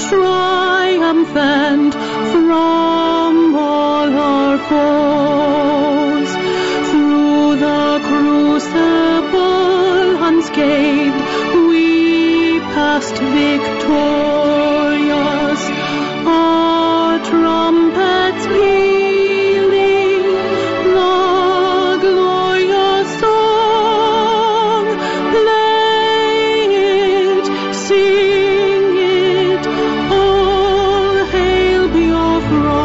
triumphant from all our foes. Through the crucible unscathed, we passed victorious. Our trumpets pealing, the glorious song, play it, sing it, all hail Biafra.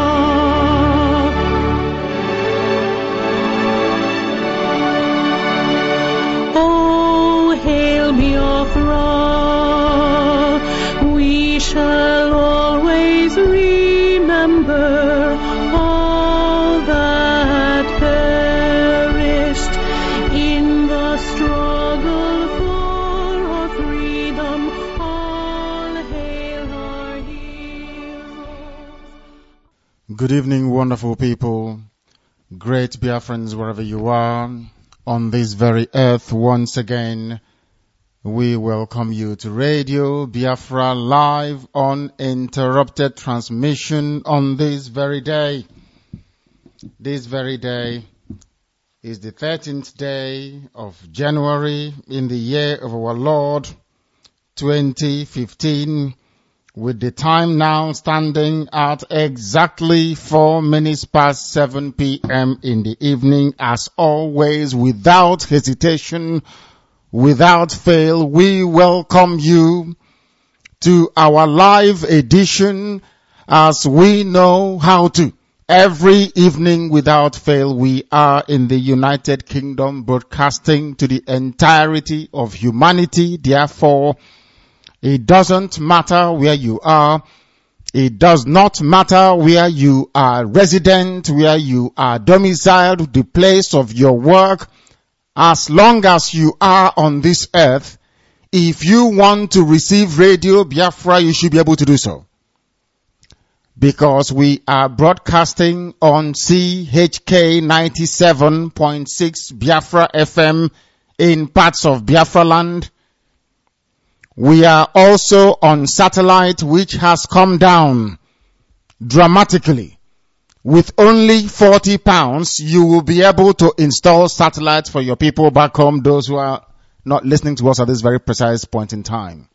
Oh, hail Biafra, we shall always remember all that perished in the struggle for our freedom. All hail our heroes. Good evening, wonderful people, great Biafrans wherever you are, on this very earth. Once again, we welcome you to Radio Biafra live uninterrupted transmission on this very day. This very day is the 13th day of January in the year of our Lord 2015, with the time now standing at exactly 4 minutes past 7 p.m. in the evening. As always, without hesitation, without fail, we welcome you to our live edition, as we know how to. Every evening without fail, we are in the United Kingdom broadcasting to the entirety of humanity. Therefore, it doesn't matter where you are. It does not matter where you are resident, where you are domiciled, the place of your work. As long as you are on this earth, if you want to receive Radio Biafra, you should be able to do so. Because we are broadcasting on CHK 97.6 Biafra FM in parts of Biafra land. We are also on satellite, which has come down dramatically. With only £40, you will be able to install satellites for your people back home, those who are not listening to us at this very precise point in time.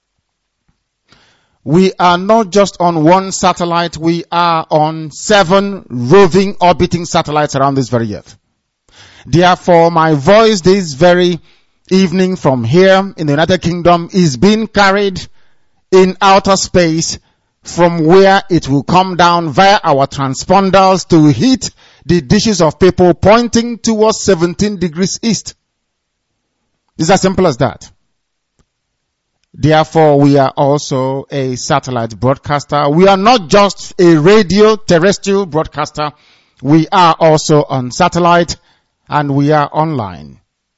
We are not just on one satellite, we are on 7 roving orbiting satellites around this very earth. Therefore, my voice this very evening from here in the United Kingdom is being carried in outer space, from where it will come down via our transponders to hit the dishes of people pointing towards 17 degrees east. It's as simple as that. Therefore, we are also a satellite broadcaster. We are not just a radio terrestrial broadcaster. We are also on satellite, and we are online.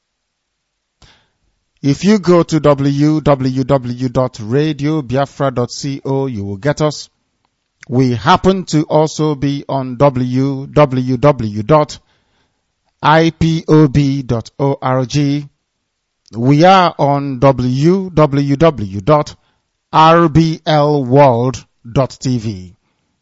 If you go to www.radiobiafra.co, you will get us. We happen to also be on www.ipob.org. We are on www.rblworld.tv.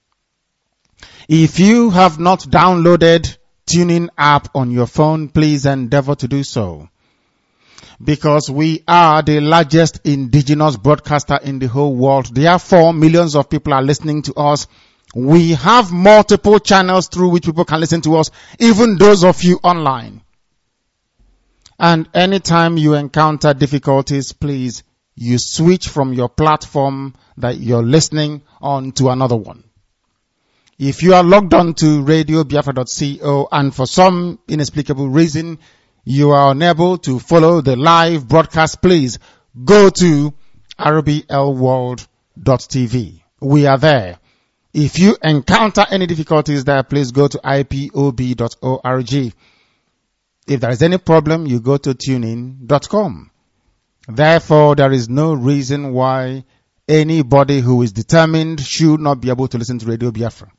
If you have not downloaded TuneIn app on your phone, please endeavor to do so. Because we are the largest indigenous broadcaster in the whole world. Therefore, millions of people are listening to us. We have multiple channels through which people can listen to us, even those of you online. And anytime you encounter difficulties, please, you switch from your platform that you're listening on to another one. If you are logged on to radiobiafra.co and for some inexplicable reason you are unable to follow the live broadcast, please go to rblworld.tv. We are there. If you encounter any difficulties there, please go to ipob.org. If there is any problem, you go to tunein.com. Therefore, there is no reason why anybody who is determined should not be able to listen to Radio Biafra.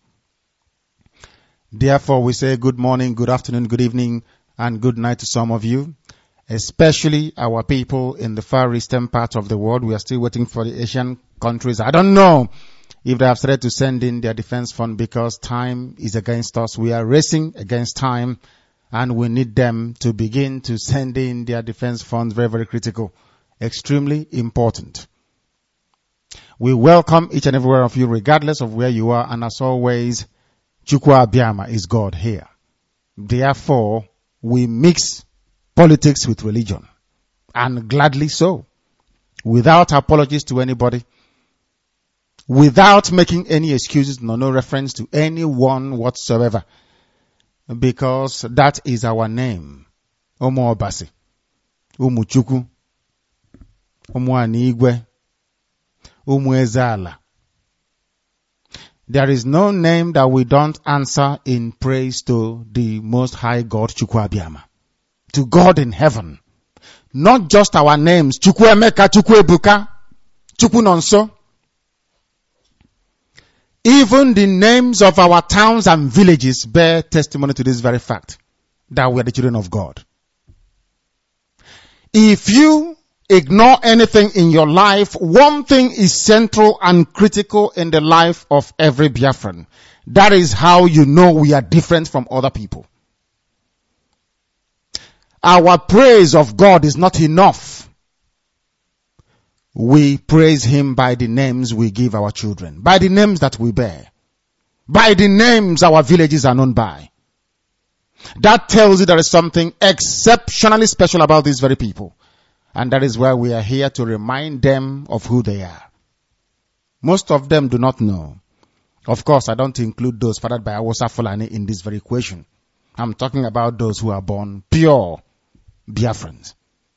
Therefore, we say good morning, good afternoon, good evening, and good night to some of you. especially our people in the far eastern part of the world. We are still waiting for the Asian countries. I don't know if they have started to send in their defense fund because time is against us. We are racing against time, and we need them to begin to send in their defense funds. Very, very critical. Extremely important. We welcome each and every one of you regardless of where you are, and as always, Chukwu Abịama is God here. Therefore, we mix politics with religion, and gladly so, without apologies to anybody, without making any excuses, no reference to anyone whatsoever, because that is our name. Omo Obasi, Umu Chukwu, Umu Anigwe, Umu Ezala. There is no name that we don't answer in praise to the Most High God, Chukwu Abịama, to God in heaven. Not just our names, Chukwu Emeka, Chukwu Ebuka, Chukwu Nonso. Even the names of our towns and villages bear testimony to this very fact, that we are the children of God. If you ignore anything in your life, one thing is central and critical in the life of every Biafran. That is how you know we are different from other people. Our praise of God is not enough. We praise Him by the names we give our children, by the names that we bear, by the names our villages are known by. That tells you there is something exceptionally special about these very people. And that is why we are here to remind them of who they are. Most of them do not know. Of course, I don't include those fathered by Awosa Fulani in this very equation. I'm talking about those who are born pure Biafrans.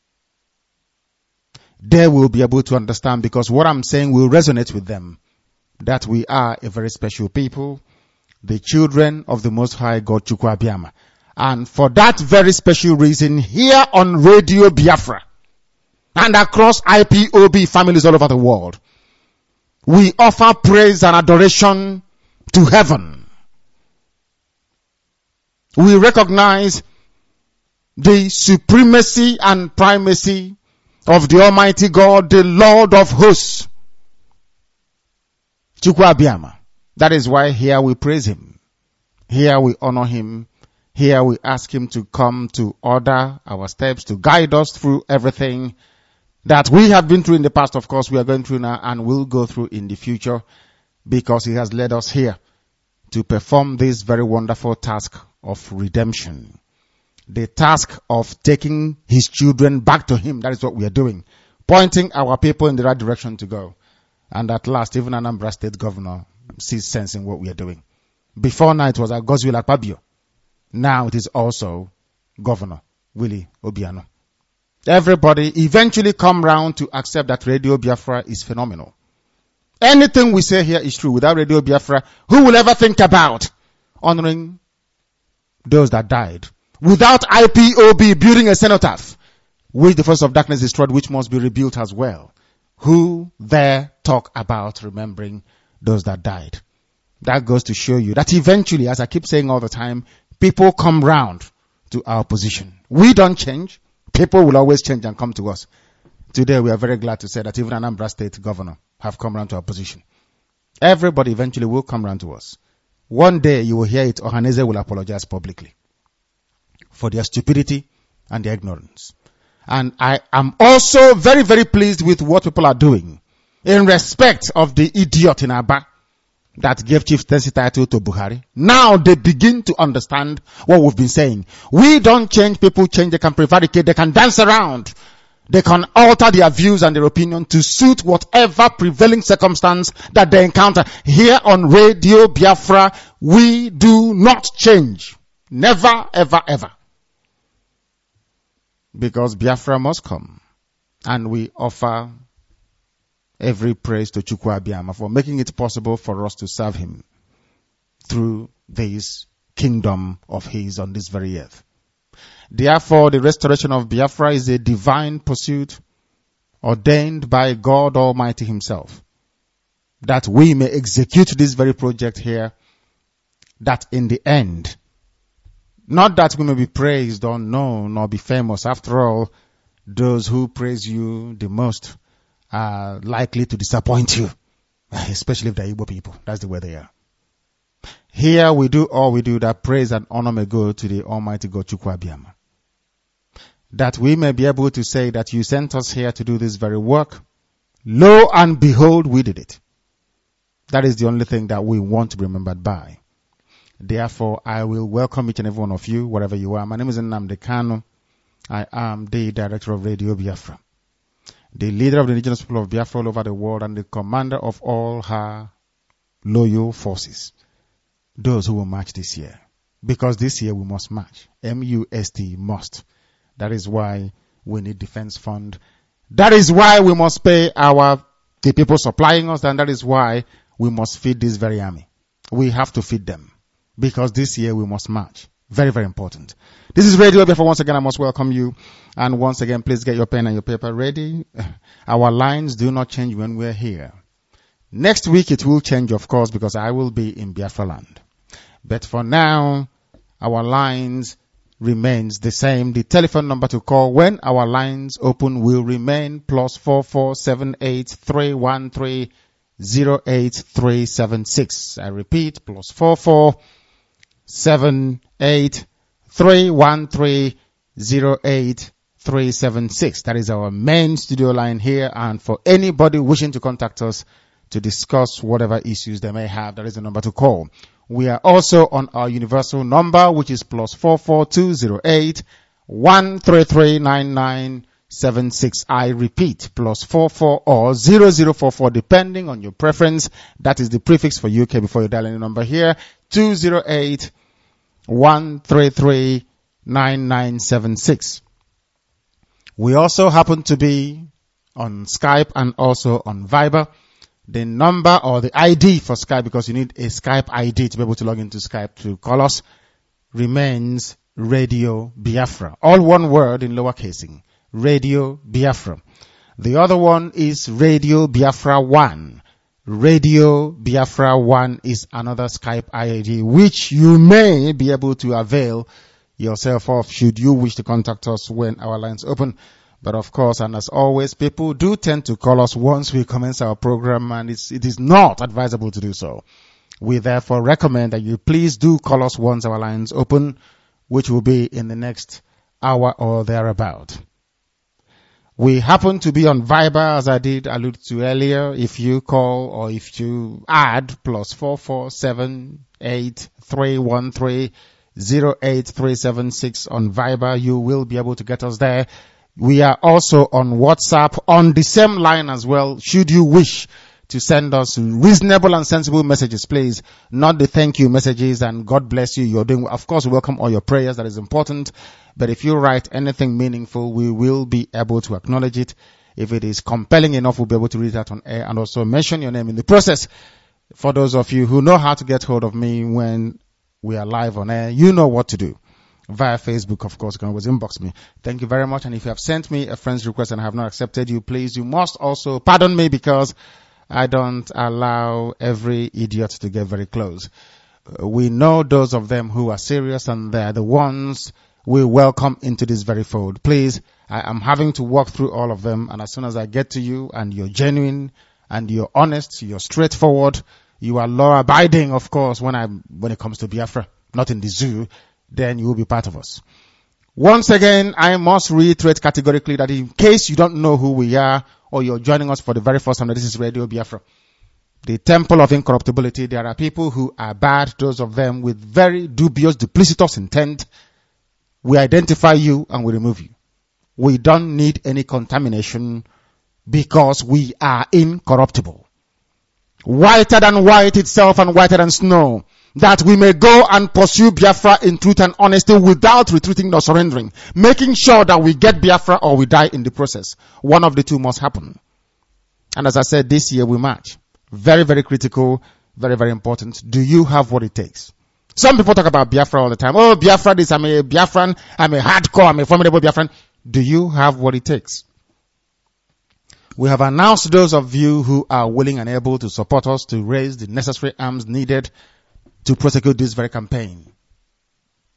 They will be able to understand, because what I'm saying will resonate with them, that we are a very special people, the children of the Most High God, Chukwu Abịama. And for that very special reason, here on Radio Biafra, and across IPOB families all over the world, we offer praise and adoration to heaven. We recognize the supremacy and primacy of the Almighty God, the Lord of hosts, Chukwu Abịama. That is why here we praise Him. Here we honor Him. Here we ask Him to come to order our steps, to guide us through everything that we have been through in the past, of course, we are going through now and will go through in the future, because He has led us here to perform this very wonderful task of redemption. The task of taking His children back to Him. That is what we are doing. Pointing our people in the right direction to go. And at last, even Anambra State Governor sees sense in what we are doing. Before now, it was Godswill Akpabio. Now it is also Governor Willie Obiano. Everybody eventually come round to accept that Radio Biafra is phenomenal. Anything we say here is true. Without Radio Biafra, who will ever think about honoring those that died? Without IPOB building a cenotaph, which the force of darkness destroyed, which must be rebuilt as well. Who there talk about remembering those that died? That goes to show you that eventually, as I keep saying all the time, people come round to our position. We don't change. People will always change and come to us. Today we are very glad to say that even Anambra State Governor have come round to our position. Everybody eventually will come round to us. One day you will hear it, Ohaneze will apologize publicly for their stupidity and their ignorance. And I am also very, very pleased with what people are doing in respect of the idiot in Aba that gave chieftaincy title to Buhari. Now they begin to understand what we've been saying. We don't change, people change. They can prevaricate, they can dance around, they can alter their views and their opinion to suit whatever prevailing circumstance that they encounter. Here on Radio Biafra, we do not change. Never, ever, ever. Because Biafra must come. And we offer every praise to Chukwu Abịama for making it possible for us to serve Him through this kingdom of His on this very earth. Therefore, the restoration of Biafra is a divine pursuit ordained by God Almighty Himself, that we may execute this very project here, that in the end, Not that we may be praised or known or be famous. After all, those who praise you the most are likely to disappoint you, especially if they're Igbo people. That's the way they are. Here we do all we do that praise and honor may go to the Almighty God, Chukwu Abiyama. That we may be able to say that you sent us here to do this very work. Lo and behold, we did it. That is the only thing that we want to be remembered by. Therefore, I will welcome each and every one of you, wherever you are. My name is Nnamdi Kanu. I am the director of Radio Biafra, the leader of the indigenous people of Biafra all over the world, and the commander of all her loyal forces. Those who will march this year. Because this year we must march. M-U-S-T, must. That is why we need defense fund. That is why we must pay the people supplying us, and that is why we must feed this very army. We have to feed them. Because this year we must march. Very, very important. This is Radio Biafra. Once again, I must welcome you. And once again, please get your pen and your paper ready. Our lines do not change when we're here. Next week it will change, of course, because I will be in Biafra land. But for now, our lines remains the same. The telephone number to call when our lines open will remain +44 78 313 08376. I repeat, +44 78 313 08376. That is our main studio line here, and for anybody wishing to contact us to discuss whatever issues they may have, that is the number to call. We are also on our universal number, which is +44 208 133 9976. I repeat, +44 or 0044, depending on your preference. That is the prefix for UK before you dial any number here. 208 133 9976. We also happen to be on Skype and also on Viber. The number or the ID for Skype, because you need a Skype ID to be able to log into Skype to call us, remains Radio Biafra. All one word in lowercasing. Radio Biafra. The other one is Radio Biafra 1. Radio Biafra 1 is another Skype ID which you may be able to avail yourself of should you wish to contact us when our lines open. But of course, and as always, people do tend to call us once we commence our program, and it is not advisable to do so. We therefore recommend that you please do call us once our lines open, which will be in the next hour or thereabout. We happen to be on Viber, as I did allude to earlier. If you call or if you add +44 78 313 08376 on Viber, you will be able to get us there. We are also on WhatsApp on the same line as well. Should you wish to send us reasonable and sensible messages, please, not the thank you messages and God bless you, you're doing, of course, we welcome all your prayers. That is important. But if you write anything meaningful, we will be able to acknowledge it. If it is compelling enough, we'll be able to read that on air and also mention your name in the process. For those of you who know how to get hold of me when we are live on air, you know what to do. Via Facebook, of course, you can always inbox me. Thank you very much. And if you have sent me a friend's request and I have not accepted you, please, you must also pardon me because I don't allow every idiot to get very close. We know those of them who are serious, and they're the ones we welcome into this very fold. Please, I am having to walk through all of them, and as soon as I get to you and you're genuine and you're honest, you're straightforward, you are law-abiding, of course, when it comes to Biafra, not in the zoo, then you will be part of us. Once again, I must reiterate categorically that in case you don't know who we are or you're joining us for the very first time, that this is Radio Biafra, the temple of incorruptibility. There are people who are bad, those of them with very dubious, duplicitous intent. We identify you and we remove you. We don't need any contamination because we are incorruptible. Whiter than white itself and whiter than snow, that we may go and pursue Biafra in truth and honesty without retreating or surrendering, making sure that we get Biafra or we die in the process. One of the two must happen. And as I said, this year we march. Very, very critical, very, very important. Do you have what it takes? Some people talk about Biafra all the time. Oh, Biafra this, I'm a Biafran, I'm a hardcore, I'm a formidable Biafran. Do you have what it takes? We have announced those of you who are willing and able to support us to raise the necessary arms needed to prosecute this very campaign.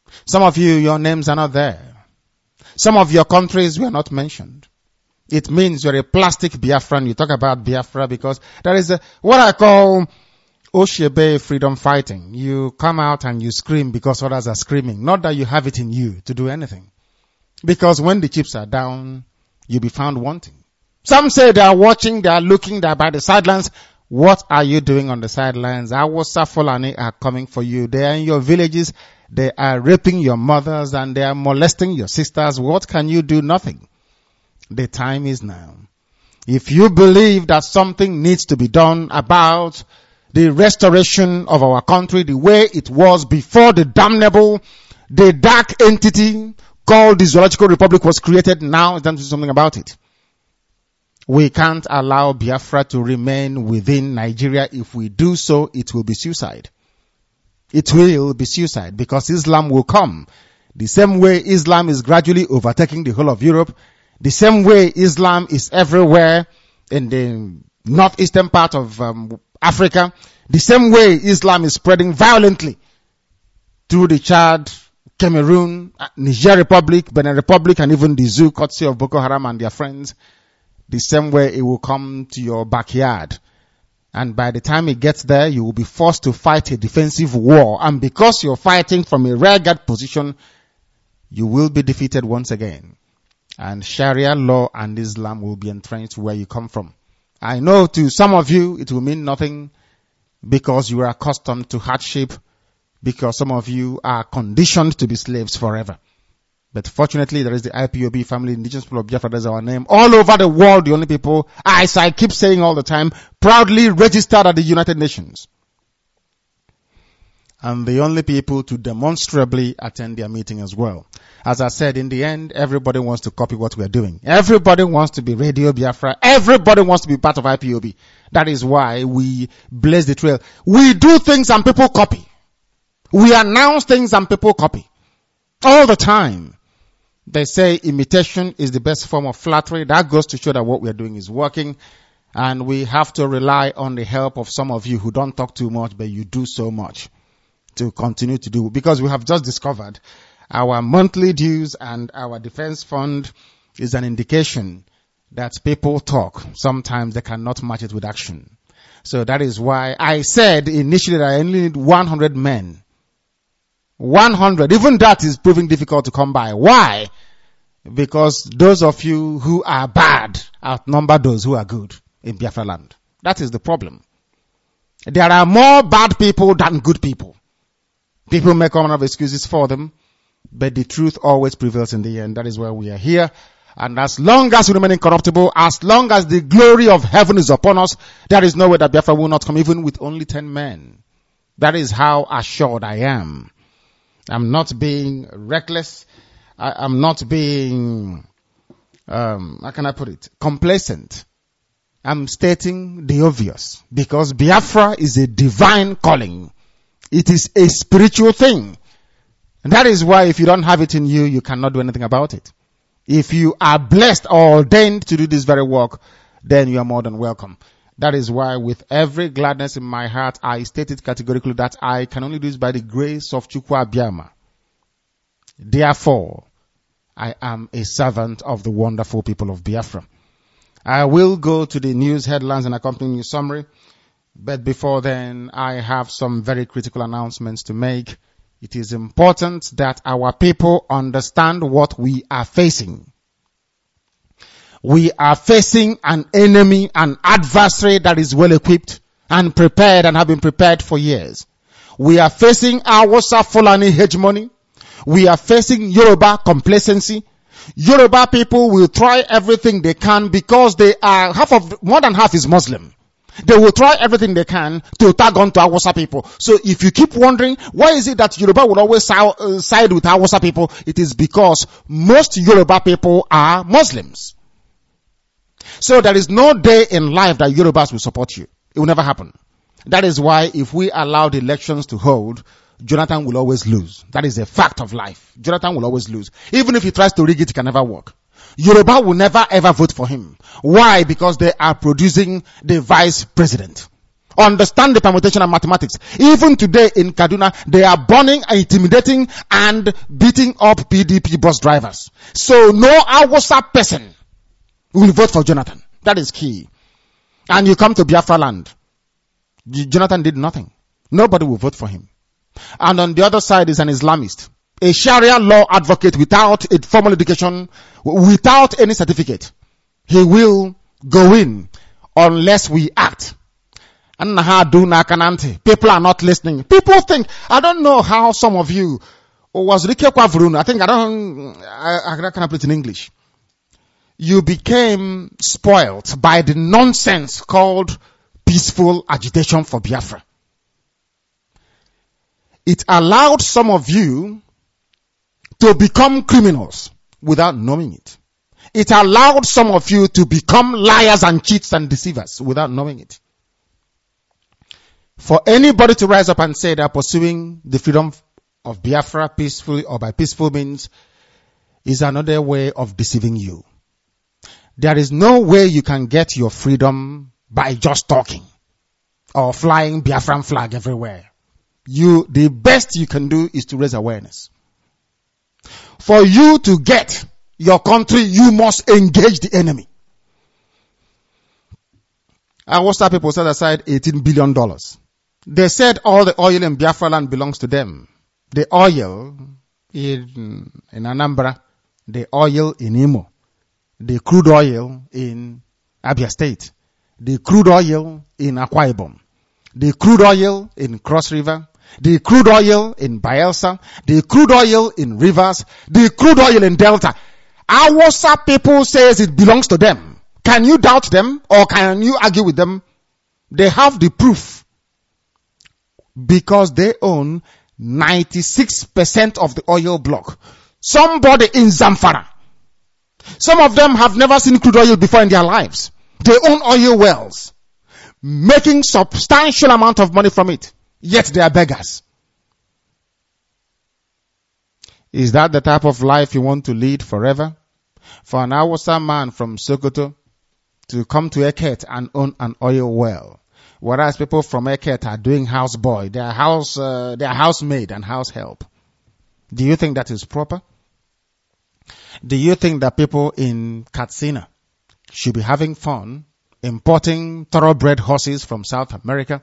Some of you, your names are not there. Some of your countries were not mentioned. It means you're a plastic Biafran. You talk about Biafra because there is what I call Oshebe freedom fighting. You come out and you scream because others are screaming. Not that you have it in you to do anything. Because when the chips are down, you'll be found wanting. Some say they are watching, they are looking, they are by the sidelines. What are you doing on the sidelines? Awasa Fulani are coming for you. They are in your villages. They are raping your mothers and they are molesting your sisters. What can you do? Nothing. The time is now. If you believe that something needs to be done about the restoration of our country the way it was before the damnable, the dark entity called the Zoological Republic was created, now it's time to do something about it. We can't allow Biafra to remain within Nigeria. If we do so, it will be suicide. It will be suicide because Islam will come. The same way Islam is gradually overtaking the whole of Europe, the same way Islam is everywhere in the northeastern part of Africa, the same way Islam is spreading violently through the Chad, Cameroon, Niger Republic, Benin Republic, and even the zoo, courtesy of Boko Haram and their friends. The same way it will come to your backyard. And by the time it gets there, you will be forced to fight a defensive war. And because you're fighting from a rearguard position, you will be defeated once again. And Sharia law and Islam will be entrenched where you come from. I know to some of you it will mean nothing because you are accustomed to hardship, because some of you are conditioned to be slaves forever. But fortunately, there is the IPOB family, Indigenous People of Biafra, that's our name. All over the world, the only people, as I keep saying all the time, proudly registered at the United Nations. And the only people to demonstrably attend their meeting as well. As I said, in the end, everybody wants to copy what we are doing. Everybody wants to be Radio Biafra. Everybody wants to be part of IPOB. That is why we blaze the trail. We do things and people copy. We announce things and people copy. All the time. They say imitation is the best form of flattery. That goes to show that what we are doing is working. And we have to rely on the help of some of you who don't talk too much, but you do so much to continue to do. Because we have just discovered our monthly dues and our defense fund is an indication that people talk. Sometimes they cannot match it with action. So that is why I said initially that I only need 100 men. 100. Even that is proving difficult to come by. Why? Because those of you who are bad outnumber those who are good in Biafra land. That is the problem. There are more bad people than good people. People make all manner of excuses for them, but the truth always prevails in the end. That is why we are here. And as long as we remain incorruptible, as long as the glory of heaven is upon us, there is no way that Biafra will not come, even with only 10 men. That is how assured I am. I'm not being reckless. I'm not being, how can I put it, complacent. I'm stating the obvious because Biafra is a divine calling. It is a spiritual thing. And that is why if you don't have it in you, you cannot do anything about it. If you are blessed or ordained to do this very work, then you are more than welcome. That is why with every gladness in my heart, I stated categorically that I can only do this by the grace of Chukwu Abiyama. Therefore, I am a servant of the wonderful people of Biafra. I will go to the news headlines and accompanying summary. But before then, I have some very critical announcements to make. It is important that our people understand what we are facing. We are facing an enemy, an adversary that is well equipped and prepared and have been prepared for years. We are facing Awasa Fulani hegemony. We are facing Yoruba complacency. Yoruba people will try everything they can because they are more than half is Muslim. They will try everything they can to tag on to Awasa people. So if you keep wondering, why is it that Yoruba will always side with Awasa people? It is because most Yoruba people are Muslims. So there is no day in life that Yorubas will support you. It will never happen. That is why if we allow the elections to hold, Jonathan will always lose. That is a fact of life. Jonathan will always lose. Even if he tries to rig it, it can never work. Yoruba will never ever vote for him. Why? Because they are producing the vice president. understand the permutation and mathematics. Even today in Kaduna, they are burning, intimidating, and beating up PDP bus drivers. So no Hausa person will vote for Jonathan. That is key. And you come to Biafra land. Jonathan did nothing. Nobody will vote for him. And on the other side is an Islamist, a Sharia law advocate without a formal education, without any certificate. He will go in unless we act. People are not listening. People think, I don't know how some of you was I cannot put it in English. You became spoiled by the nonsense called peaceful agitation for Biafra. It allowed some of you to become criminals without knowing it. It allowed some of you to become liars and cheats and deceivers without knowing it. For anybody to rise up and say they are pursuing the freedom of Biafra peacefully or by peaceful means is another way of deceiving you. There is no way you can get your freedom by just talking or flying Biafran flag everywhere. The best you can do is to raise awareness. For you to get your country, you must engage the enemy. Hausa people set aside $18 billion. They said all the oil in Biafra land belongs to them. The oil in Anambra, the oil in Imo, the crude oil in Abia State, the crude oil in Akwa Ibom, the crude oil in Cross River, the crude oil in Bayelsa, the crude oil in Rivers, the crude oil in Delta. Hausa people says it belongs to them. Can you doubt them or can you argue with them? They have the proof because they own 96% of the oil block. Somebody in Zamfara. Some of them have never seen crude oil before in their lives. They own oil wells, making substantial amount of money from it. Yet they are beggars. Is that the type of life you want to lead forever? For an Hausa man from Sokoto to come to Eket and own an oil well, whereas people from Eket are doing houseboy, they are housemaid and house help. Do you think that is proper? Do you think that people in Katsina should be having fun importing thoroughbred horses from South America,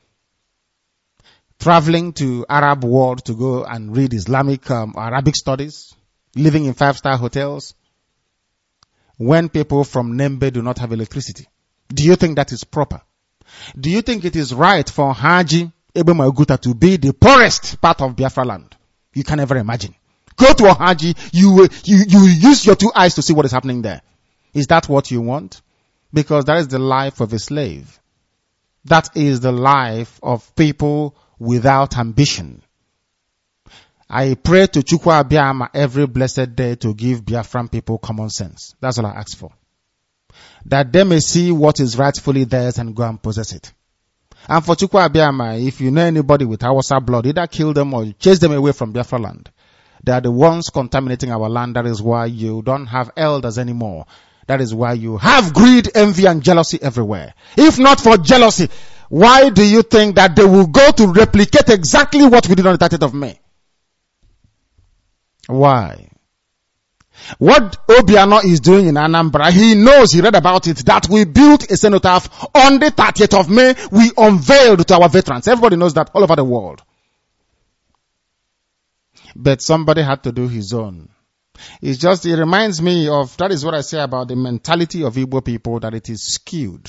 traveling to Arab world to go and read Arabic studies, living in 5-star hotels, when people from Nembe do not have electricity? Do you think that is proper? Do you think it is right for Haji Ebema Oguta to be the poorest part of Biafra land? You can never imagine. Go to a Haji, you use your 2 eyes to see what is happening there. Is that what you want? Because that is the life of a slave. That is the life of people without ambition. I pray to Chukwu Abiyama every blessed day to give Biafran people common sense. That's all I ask for. That they may see what is rightfully theirs and go and possess it. And for Chukwu Abiyama, if you know anybody with Hausa blood, either kill them or chase them away from Biafra land. They are the ones contaminating our land. That is why you don't have elders anymore. That is why you have greed, envy, and jealousy everywhere. If not for jealousy, why do you think that they will go to replicate exactly what we did on the 30th of May? Why? What Obiano is doing in Anambra, he knows, he read about it, that we built a cenotaph on the 30th of May. We unveiled to our veterans. Everybody knows that all over the world. But somebody had to do his own. It reminds me of, that is what I say about the mentality of Igbo people, that it is skewed.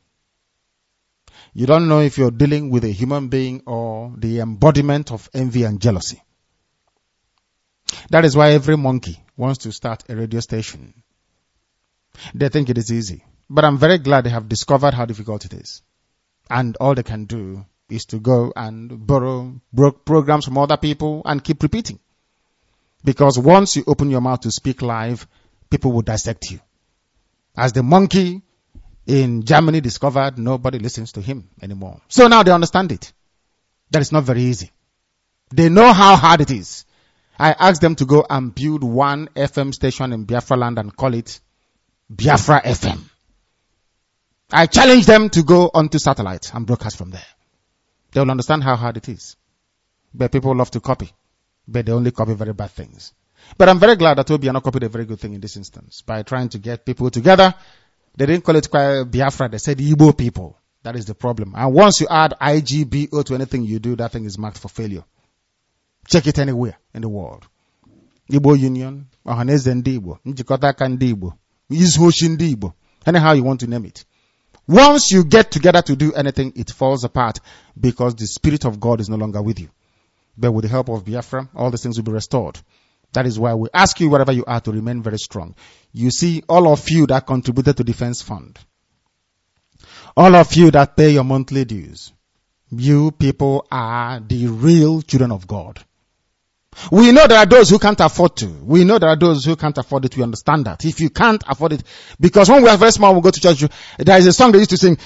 You don't know if you're dealing with a human being or the embodiment of envy and jealousy. That is why every monkey wants to start a radio station. They think it is easy. But I'm very glad they have discovered how difficult it is. And all they can do is to go and borrow programs from other people and keep repeating. Because once you open your mouth to speak live, people will dissect you. As the monkey in Germany discovered, nobody listens to him anymore. So now they understand it. That it's not very easy. They know how hard it is. I asked them to go and build one FM station in Biafra land and call it Biafra FM. I challenge them to go onto satellite and broadcast from there. They will understand how hard it is. But people love to copy. But they only copy very bad things. But I'm very glad that Obiano copied a very good thing in this instance by trying to get people together. They didn't call it Biafra. They said Igbo people. That is the problem. And once you add IGBO to anything you do, that thing is marked for failure. Check it anywhere in the world. Igbo Union, Ohaneze Ndi Igbo, Njikota Aka Ndi Igbo, Izhoshi Ndi Igbo, anyhow you want to name it. Once you get together to do anything, it falls apart because the Spirit of God is no longer with you. But with the help of Biafra, all these things will be restored. That is why we ask you, wherever you are, to remain very strong. You see, all of you that contributed to Defense Fund, all of you that pay your monthly dues, you people are the real children of God. We know there are those who can't afford to. We know there are those who can't afford it. We understand that. If you can't afford it, because when we are very small, we go to church, there is a song they used to sing,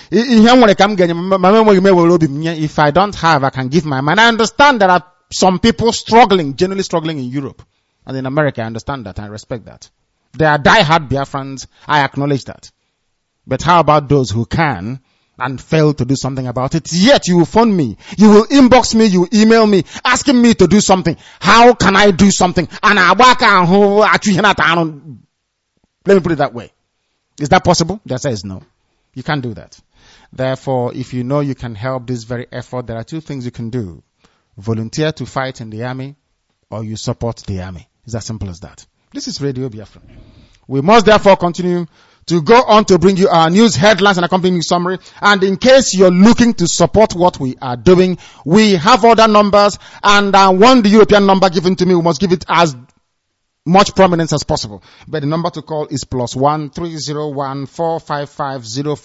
if I don't have, I can give my mind. I understand there are some people struggling, genuinely struggling in Europe. And in America, I understand that. I respect that. They are die-hard Biafrans. I acknowledge that. But how about those who can and fail to do something about it? Yet you will phone me. You will inbox me. You will email me asking me to do something. How can I do something? And let me put it that way. Is that possible? The answer is no. You can't do that. Therefore, if you know you can help this very effort, there are two things you can do. Volunteer to fight in the army, or you support the army. It's as simple as that. This is Radio Biafra. We must therefore continue to go on to bring you our news headlines and accompanying summary. And in case you're looking to support what we are doing, we have other numbers, and the European number given to me, we must give it as much prominence as possible. But the number to call is +1 301 455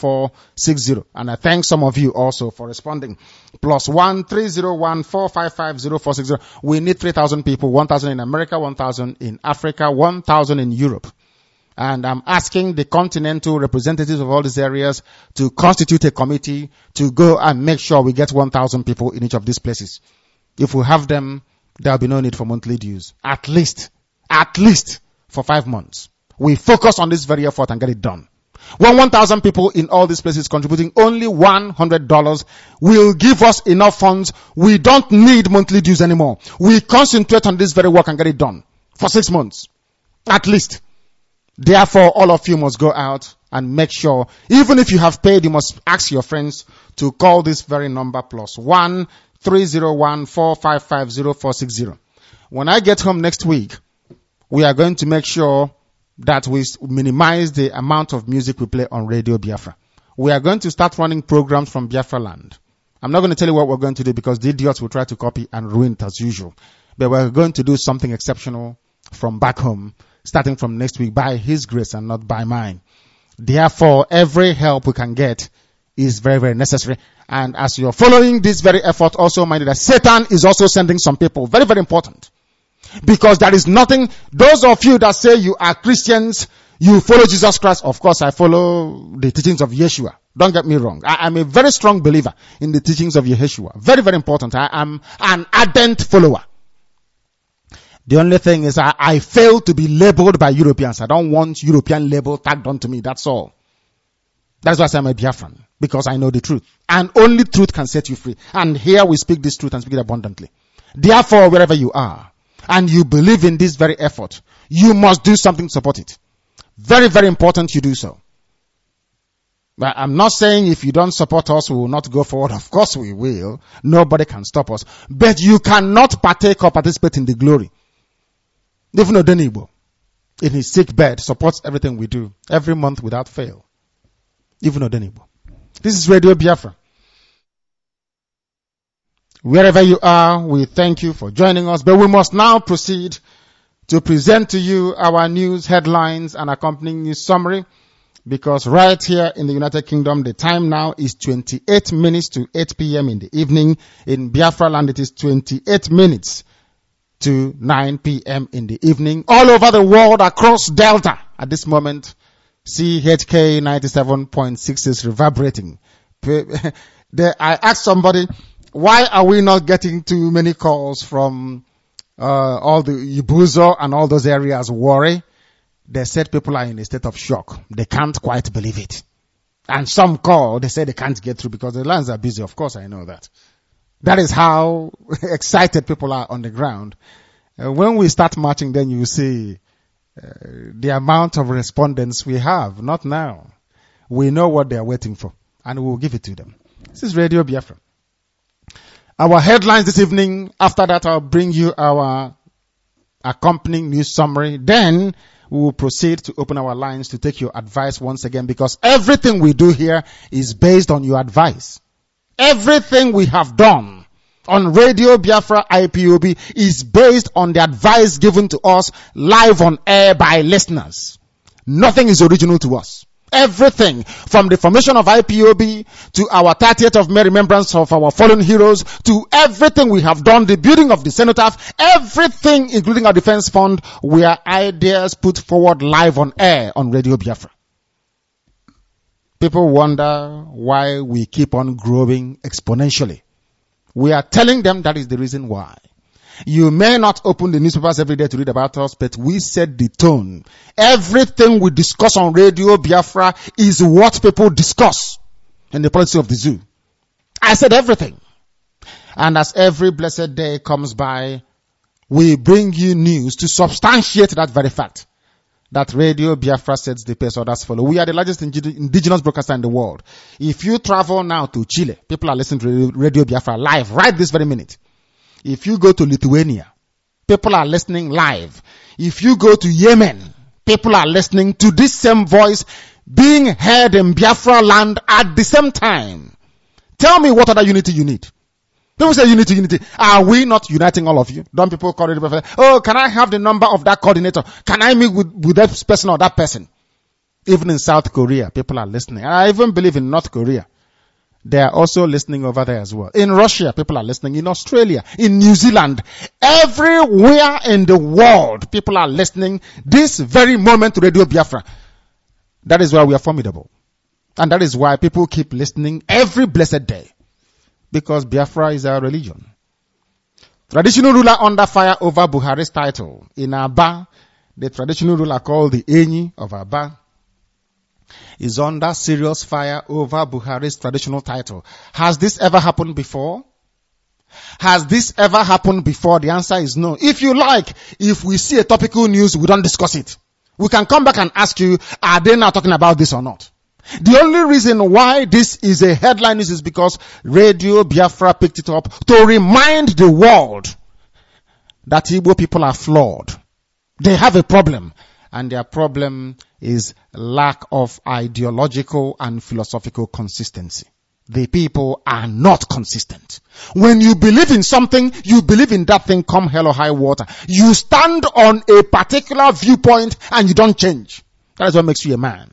0460. And I thank some of you also for responding. +1 301 455 0460. We need 3,000 people, 1,000 in America, 1,000 in Africa, 1,000 in Europe. And I'm asking the continental representatives of all these areas to constitute a committee to go and make sure we get 1,000 people in each of these places. If we have them, there'll be no need for monthly dues. At least for 5 months. We focus on this very effort and get it done. When 1,000 people in all these places contributing only $100 will give us enough funds. We don't need monthly dues anymore. We concentrate on this very work and get it done for 6 months. At least. Therefore, all of you must go out and make sure, even if you have paid, you must ask your friends to call this very number +1 301 455 0460. When I get home next week, we are going to make sure that we minimize the amount of music we play on Radio Biafra. We are going to start running programs from Biafra land. I'm not going to tell you what we're going to do because the idiots will try to copy and ruin it as usual. But we're going to do something exceptional from back home, starting from next week by His grace and not by mine. Therefore, every help we can get is very, very necessary. And as you're following this very effort, also mind that Satan is also sending some people. Very, very important. Because there is nothing, those of you that say you are Christians, you follow Jesus Christ. Of course, I follow the teachings of Yeshua. Don't get me wrong. I'm a very strong believer in the teachings of Yeshua. Very, very important. I am an ardent follower. The only thing is I fail to be labeled by Europeans. I don't want European label tagged onto me. That's all. That's why I say I'm a Biafran. Because I know the truth. And only truth can set you free. And here we speak this truth and speak it abundantly. Therefore, wherever you are, and you believe in this very effort, you must do something to support it. Very, very important you do so. But I'm not saying if you don't support us, we will not go forward. Of course we will. Nobody can stop us. But you cannot partake or participate in the glory. Even Odenigbo, in his sick bed, supports everything we do every month without fail. Even Odenigbo. This is Radio Biafra. Wherever you are, we thank you for joining us. But we must now proceed to present to you our news headlines and accompanying news summary. Because right here in the United Kingdom, the time now is 28 minutes to 8 p.m. in the evening. In Biafra land, it is 28 minutes to 9 p.m. in the evening. All over the world, across Delta, at this moment, CHK 97.6 is reverberating. I asked somebody, why are we not getting too many calls from all the Ibuzo and all those areas? Worry. They said people are in a state of shock. They can't quite believe it. And some call, they say they can't get through because the lines are busy. Of course, I know that. That is how excited people are on the ground. When we start marching, then you see the amount of respondents we have. Not now. We know what they are waiting for, and we will give it to them. This is Radio Biafra. Our headlines this evening. After that, I'll bring you our accompanying news summary. Then we will proceed to open our lines to take your advice once again, because everything we do here is based on your advice. Everything we have done on Radio Biafra IPOB is based on the advice given to us live on air by listeners. Nothing is original to us. Everything from the formation of IPOB to our 30th of May remembrance of our fallen heroes to everything we have done, the building of the cenotaph, everything including our defense fund, were ideas put forward live on air on Radio Biafra. People wonder why we keep on growing exponentially. We are telling them that is the reason why. You may not open the newspapers every day to read about us, but we set the tone. Everything we discuss on Radio Biafra is what people discuss in the policy of the zoo. I said everything. And as every blessed day comes by, we bring you news to substantiate that very fact. That Radio Biafra sets the pace, or that's follow. We are the largest indigenous broadcaster in the world. If you travel now to Chile, people are listening to Radio Biafra live right this very minute. If you go to Lithuania, people are listening live. If you go to Yemen, people are listening to this same voice being heard in Biafra land at the same time. Tell me what other unity you need. People say unity. Are we not uniting all of you? Don't people call it? Oh, can I have the number of that coordinator? Can I meet with that person or that person? Even in South Korea, people are listening. And I even believe in North Korea. They are also listening over there as well. In Russia, people are listening. In Australia, in New Zealand, everywhere in the world, people are listening this very moment to Radio Biafra. That is why we are formidable. And that is why people keep listening every blessed day. Because Biafra is our religion. Traditional ruler under fire over Buhari's title. In Aba, the traditional ruler called the Enyi of Aba is under serious fire over Buhari's traditional title. Has this ever happened before? Has this ever happened before? The answer is no. If you like, if we see a topical news, we don't discuss it. We can come back and ask you, are they now talking about this or not? The only reason why this is a headline is because Radio Biafra picked it up to remind the world that Igbo people are flawed. They have a problem. And their problem is lack of ideological and philosophical consistency. The people are not consistent. When you believe in something, you believe in that thing come hell or high water. You stand on a particular viewpoint and you don't change. That is what makes you a man.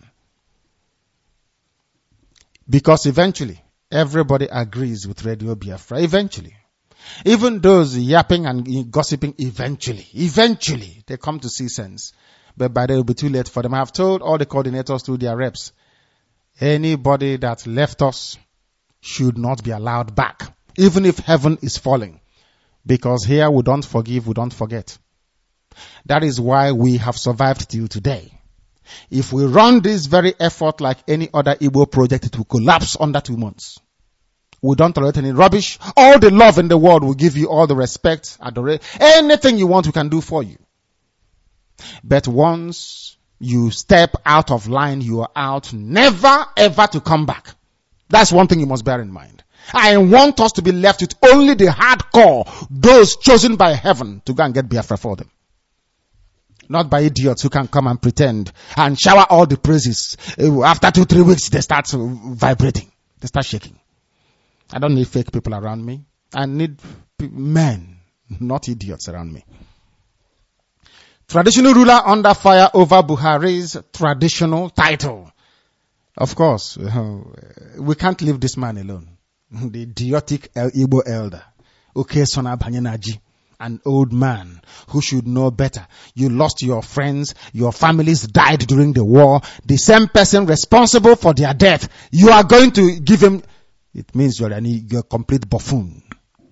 Because eventually, everybody agrees with Radio Biafra. Eventually. Even those yapping and gossiping, eventually, they come to see sense. But by then it will be too late for them. I have told all the coordinators through their reps, anybody that left us should not be allowed back, even if heaven is falling. Because here we don't forgive, we don't forget. That is why we have survived till today. If we run this very effort like any other Igbo project, it will collapse under 2 months. We don't tolerate any rubbish. All the love in the world will give you all the respect, adoration. Anything you want, we can do for you. But once you step out of line, you are out, never ever to come back. That's one thing you must bear in mind. I want us to be left with only the hardcore, those chosen by heaven to go and get Biafra for them. Not by idiots who can come and pretend and shower all the praises. After 2-3 weeks, they start vibrating. They start shaking. I don't need fake people around me. I need men, not idiots around me. Traditional ruler under fire over Buhari's traditional title. Of course, we can't leave this man alone. The idiotic Igbo elder, Okesona Banyenaji, an old man who should know better. You lost your friends, your families died during the war. The same person responsible for their death, you are going to give him. It means you're a complete buffoon.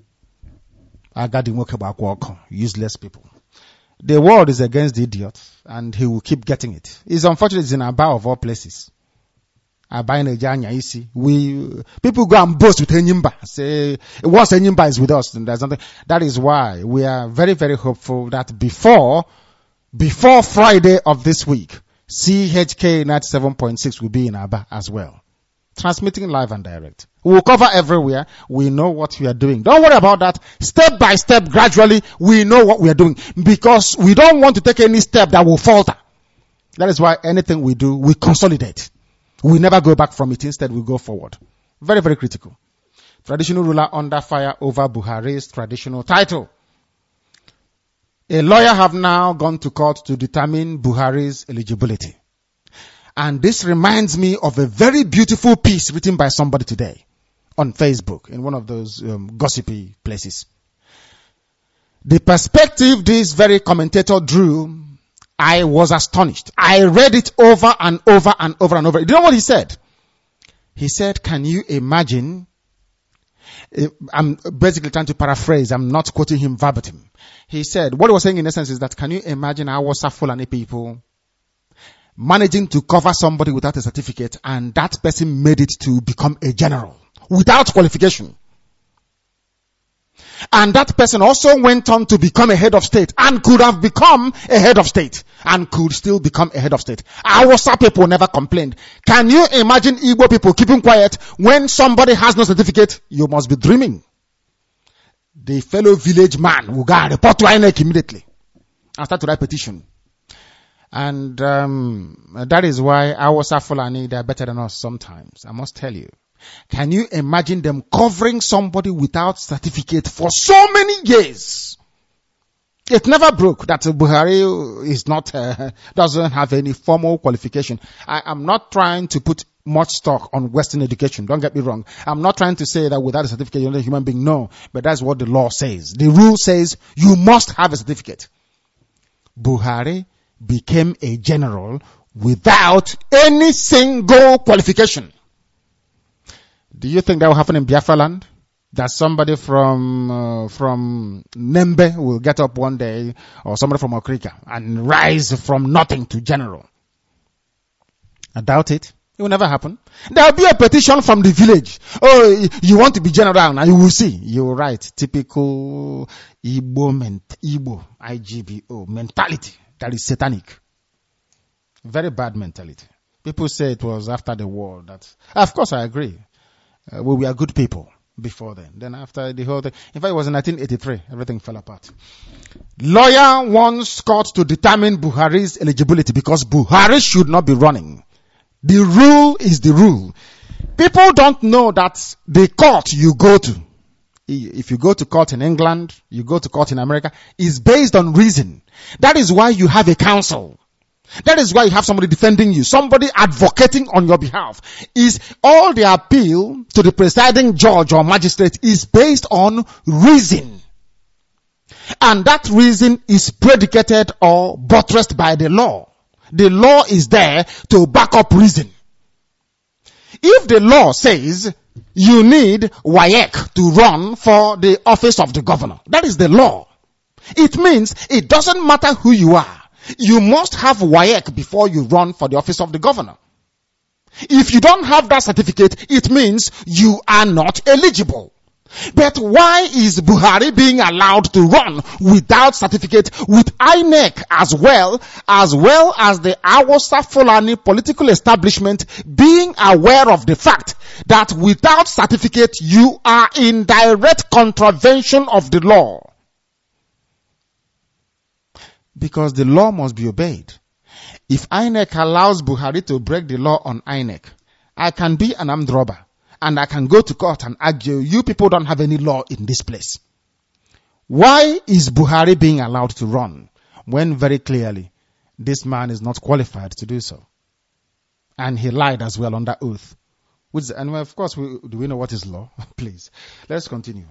Useless people. The world is against the idiot, and he will keep getting it. It's unfortunate it's in Aba of all places. People go and boast with Enyimba. Say, once Enyimba is with us, then there's nothing. That is why we are very, very hopeful that before Friday of this week, CHK 97.6 will be in Aba as well. Transmitting live and direct. We will cover everywhere. We know what we are doing. Don't worry about that. Step by step, gradually, we know what we are doing. Because we don't want to take any step that will falter. That is why anything we do, we consolidate. We never go back from it. Instead, we go forward. Very, very critical. Traditional ruler under fire over Buhari's traditional title. A lawyer have now gone to court to determine Buhari's eligibility. And this reminds me of a very beautiful piece written by somebody today on Facebook in one of those gossipy places. The perspective this very commentator drew, I was astonished. I read it over and over and over and over. Do you know what he said? He said, can you imagine? I'm basically trying to paraphrase. I'm not quoting him verbatim. He said, what he was saying in essence is that, can you imagine Hausa Fulani people managing to cover somebody without a certificate, and that person made it to become a general without qualification? And that person also went on to become a head of state and could have become a head of state and could still become a head of state. Hausa people never complained. Can you imagine Igbo people keeping quiet when somebody has no certificate? You must be dreaming. The fellow village man will go and report to INEC immediately and start to write petition. And that is why Hausa Fulani, they are better than us sometimes. I must tell you. Can you imagine them covering somebody without certificate for so many years? It never broke that Buhari is not, doesn't have any formal qualification. I am not trying to put much stock on Western education. Don't get me wrong. I'm not trying to say that without a certificate you're not a human being. No, but that's what the law says. The rule says you must have a certificate. Buhari became a general without any single qualification. Do you think that will happen in Biafra land? That somebody from Nembe will get up one day, or somebody from Okrika, and rise from nothing to general? I doubt it. It will never happen. There will be a petition from the village. Oh, you want to be general, and you will see. You will write typical Igbo, IGBO mentality. That is satanic. Very bad mentality. People say it was after the war. Of course, I agree. We were good people before then. Then after the whole thing, in fact, it was in 1983, everything fell apart. Lawyer wants court to determine Buhari's eligibility because Buhari should not be running. The rule is the rule. People don't know that the court you go to, if you go to court in England, you go to court in America, is based on reason. That is why you have a counsel. That is why you have somebody defending you, somebody advocating on your behalf. Is all the appeal to the presiding judge or magistrate is based on reason. And that reason is predicated or buttressed by the law. The law is there to back up reason. If the law says you need WAEC to run for the office of the governor, that is the law. It means it doesn't matter who you are. You must have WAEC before you run for the office of the governor. If you don't have that certificate, it means you are not eligible. But why is Buhari being allowed to run without certificate with INEC as well as the Hausa Fulani political establishment being aware of the fact that without certificate you are in direct contravention of the law? Because the law must be obeyed. If INEC allows Buhari to break the law on INEC, I can be an armed robber and I can go to court and argue, you people don't have any law in this place. Why is Buhari being allowed to run when very clearly this man is not qualified to do so? And he lied as well under oath. And of course, do we know what is law? Please, let's continue.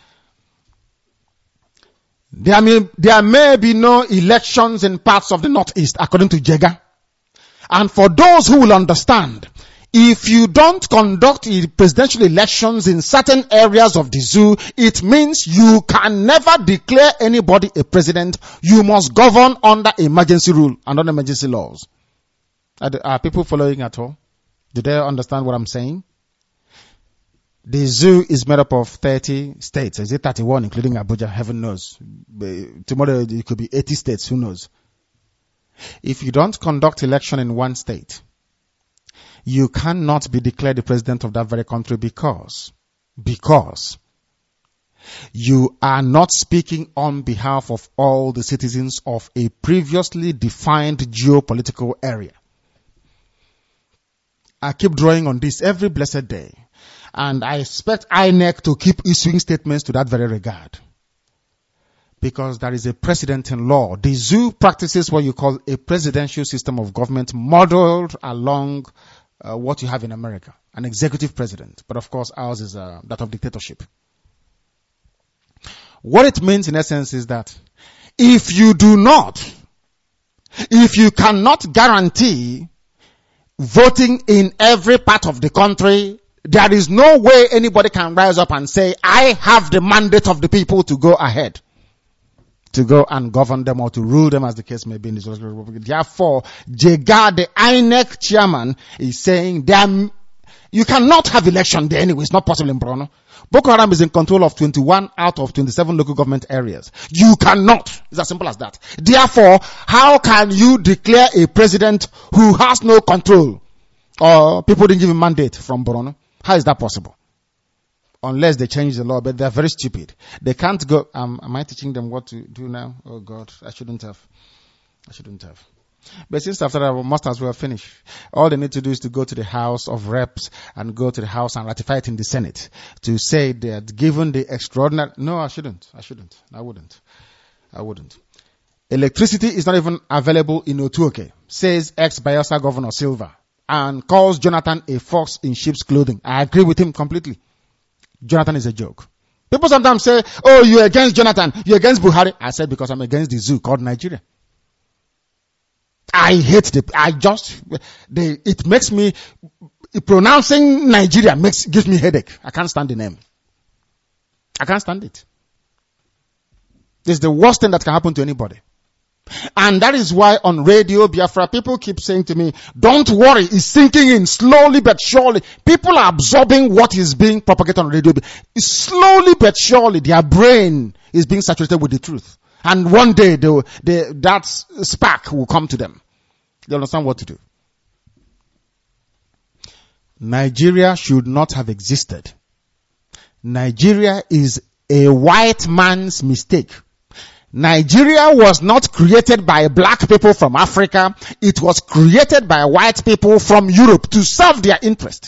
There may be no elections in parts of the Northeast, according to Jega. And for those who will understand, if you don't conduct presidential elections in certain areas of the zoo, it means you can never declare anybody a president. You must govern under emergency rule and under emergency laws. Are people following at all? Do they understand what I'm saying? The zoo is made up of 30 states. Is it 31, including Abuja? Heaven knows. Tomorrow it could be 80 states. Who knows? If you don't conduct election in one state, you cannot be declared the president of that very country because you are not speaking on behalf of all the citizens of a previously defined geopolitical area. I keep drawing on this every blessed day. And I expect INEC to keep issuing statements to that very regard. Because there is a precedent in law. The zoo practices what you call a presidential system of government modeled along what you have in America. An executive president. But of course ours is that of dictatorship. What it means in essence is that if you cannot guarantee voting in every part of the country, there is no way anybody can rise up and say, I have the mandate of the people to go ahead, to go and govern them or to rule them as the case may be in the Socialist Republic. Therefore, Jega, the INEC chairman, is saying you cannot have election there anyway. It's not possible in Borno. Boko Haram is in control of 21 out of 27 local government areas. You cannot. It's as simple as that. Therefore, how can you declare a president who has no control? Or people didn't give him mandate from Borno? How is that possible? Unless they change the law, but they're very stupid. They can't go, am I teaching them what to do now? Oh God, I shouldn't have. But since after that, we must as well finish. All they need to do is to go to the House of Reps and go to the House and ratify it in the Senate to say that given the extraordinary, no, I wouldn't. Electricity is not even available in Otuoke, says ex-Bayelsa Governor Silva, and calls Jonathan a fox in sheep's clothing. I agree with him completely. Jonathan is a joke. People sometimes say, oh, you're against Jonathan, you're against Buhari. I said because I'm against the zoo called Nigeria. I hate it makes me, pronouncing Nigeria gives me headache. I can't stand the name. I can't stand it. It's the worst thing that can happen to anybody. And that is why on Radio Biafra, people keep saying to me, don't worry, it's sinking in slowly but surely. People are absorbing what is being propagated on Radio Biafra. Slowly but surely, their brain is being saturated with the truth. And one day, that spark will come to them. They understand what to do. Nigeria should not have existed. Nigeria is a white man's mistake. Nigeria was not created by black people from Africa. It was created by white people from Europe to serve their interest.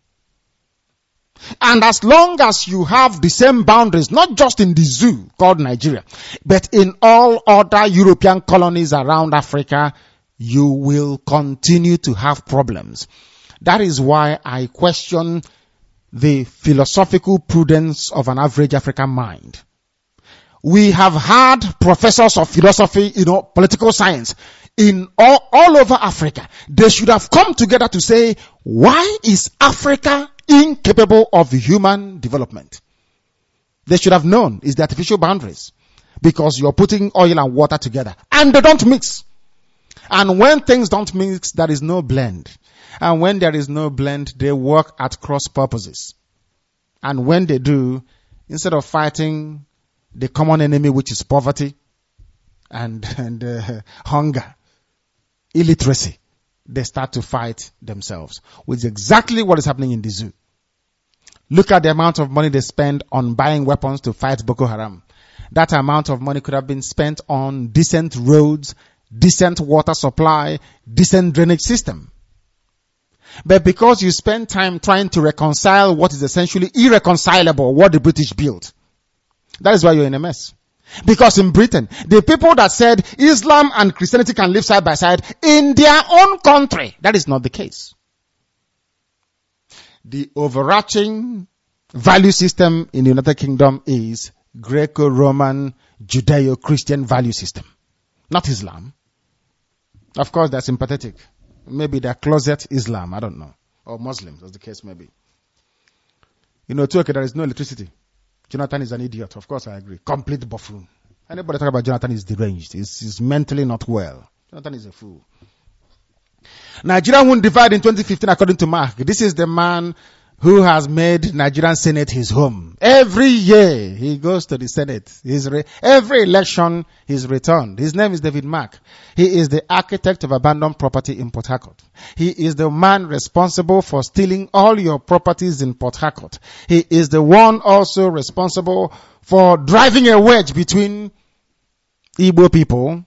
And as long as you have the same boundaries, not just in the zoo called Nigeria, but in all other European colonies around Africa, you will continue to have problems. That is why I question the philosophical prudence of an average African mind. We have had professors of philosophy, political science in all over Africa. They should have come together to say, why is Africa incapable of human development? They should have known it's the artificial boundaries, because you're putting oil and water together and they don't mix. And when things don't mix, there is no blend. And when there is no blend, they work at cross purposes. And when they do, instead of fighting the common enemy, which is poverty and hunger, illiteracy, they start to fight themselves, which is exactly what is happening in the zoo. Look at the amount of money they spend on buying weapons to fight Boko Haram. That amount of money could have been spent on decent roads, decent water supply, decent drainage system. But because you spend time trying to reconcile what is essentially irreconcilable, what the British built, that is why you're in a mess. Because in Britain, the people that said Islam and Christianity can live side by side in their own country, that is not the case. The overarching value system in the United Kingdom is Greco-Roman, Judeo-Christian value system, not Islam. Of course, they're sympathetic. Maybe they're closet Islam, I don't know. Or Muslims, as the case may be. Turkey, there is no electricity. Jonathan is an idiot. Of course, I agree. Complete buffoon. Anybody talk about Jonathan is deranged. He's mentally not well. Jonathan is a fool. Nigeria won't divide in 2015 according to Mark. This is the man who has made Nigerian Senate his home. Every year he goes to the Senate. Every election he's returned. His name is David Mark. He is the architect of abandoned property in Port Harcourt. He is the man responsible for stealing all your properties in Port Harcourt. He is the one also responsible for driving a wedge between Igbo people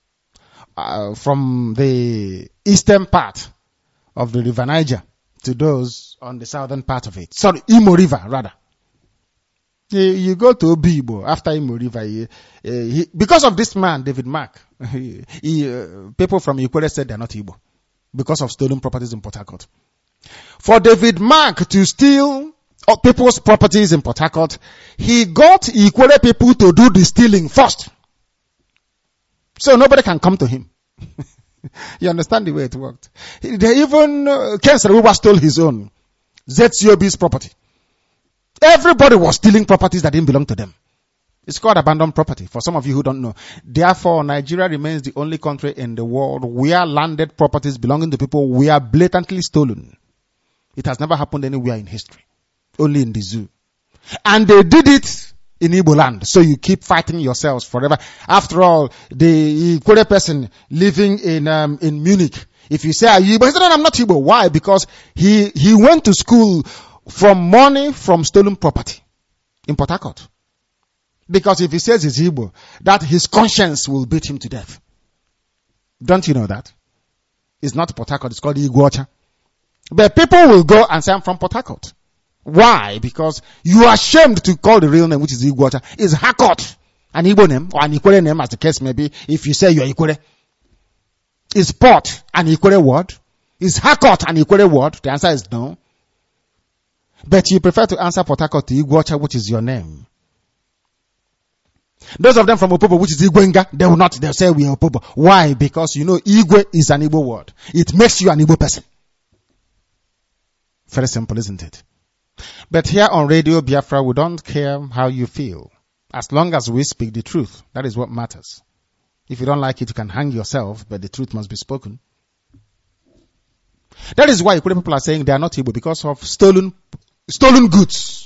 from the eastern part of the River Niger to those on the southern part of it. Sorry, Imo River, rather. You go to Obibo after Imo River. Because of this man, David Mark, people from Ikwere said they're not Igbo because of stolen properties in Port Harcourt. For David Mark to steal people's properties in Port Harcourt, he got Ikwere people to do the stealing first. So nobody can come to him. You understand the way it worked? They even, Ken Saro-Wiwa stole his own. ZCOB's property. Everybody was stealing properties that didn't belong to them. It's called abandoned property, for some of you who don't know. Therefore, Nigeria remains the only country in the world where landed properties belonging to people were blatantly stolen. It has never happened anywhere in history. Only in the zoo. And they did it in Igbo land. So you keep fighting yourselves forever. After all, the Ikwere person living in Munich, if you say, are you Igbo? He said, no, I'm not Igbo. Why? Because he went to school from money from stolen property in Port Harcourt. Because if he says he's Igbo, that his conscience will beat him to death. Don't you know that? It's not Port Harcourt, it's called Iguacha. But people will go and say, I'm from Port Harcourt. Why? Because you are ashamed to call the real name, which is Iguacha. It's Harcourt. An Igbo name, or an Ikwere name, as the case may be, if you say you're Ikwere. Is Port an Ikwere word? Is Harcourt an Ikwere word? The answer is no. But you prefer to answer Port Harcourt to Iguacha, which is your name. Those of them from Opobo, which is Igwenga, they will not, they'll say we are Opobo. Why? Because you know Igwe is an Igbo word. It makes you an Igbo person. Very simple, isn't it? But here on Radio Biafra, we don't care how you feel. As long as we speak the truth, that is what matters. If you don't like it, you can hang yourself, but the truth must be spoken. That is why Ikwere people are saying they are not Igbo, because of stolen goods.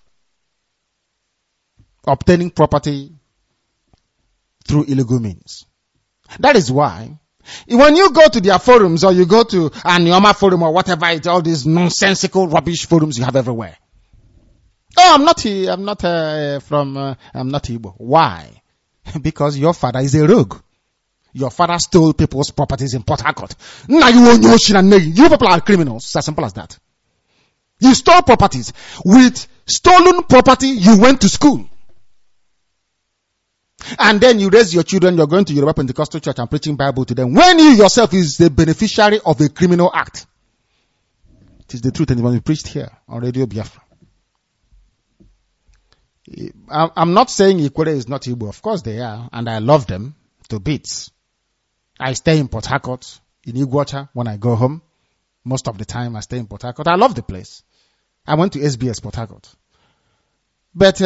Obtaining property through illegal means. That is why when you go to their forums, or you go to an Ioma forum or whatever, it's all these nonsensical rubbish forums you have everywhere. Oh, I'm not Igbo. Why? Because your father is a rogue. Your father stole people's properties in Port Harcourt. Now you people are criminals. It's as simple as that. You stole properties. With stolen property, you went to school. And then you raise your children, you're going to Yoruba Pentecostal church and preaching Bible to them. When you yourself is the beneficiary of a criminal act. It is the truth, and it must be preached here on Radio Biafra. I'm not saying Ikwere is not Igbo. Of course they are, and I love them to bits. I stay in Port Harcourt, in Iguacha, when I go home. Most of the time I stay in Port Harcourt. I love the place. I went to SBS Port Harcourt. But,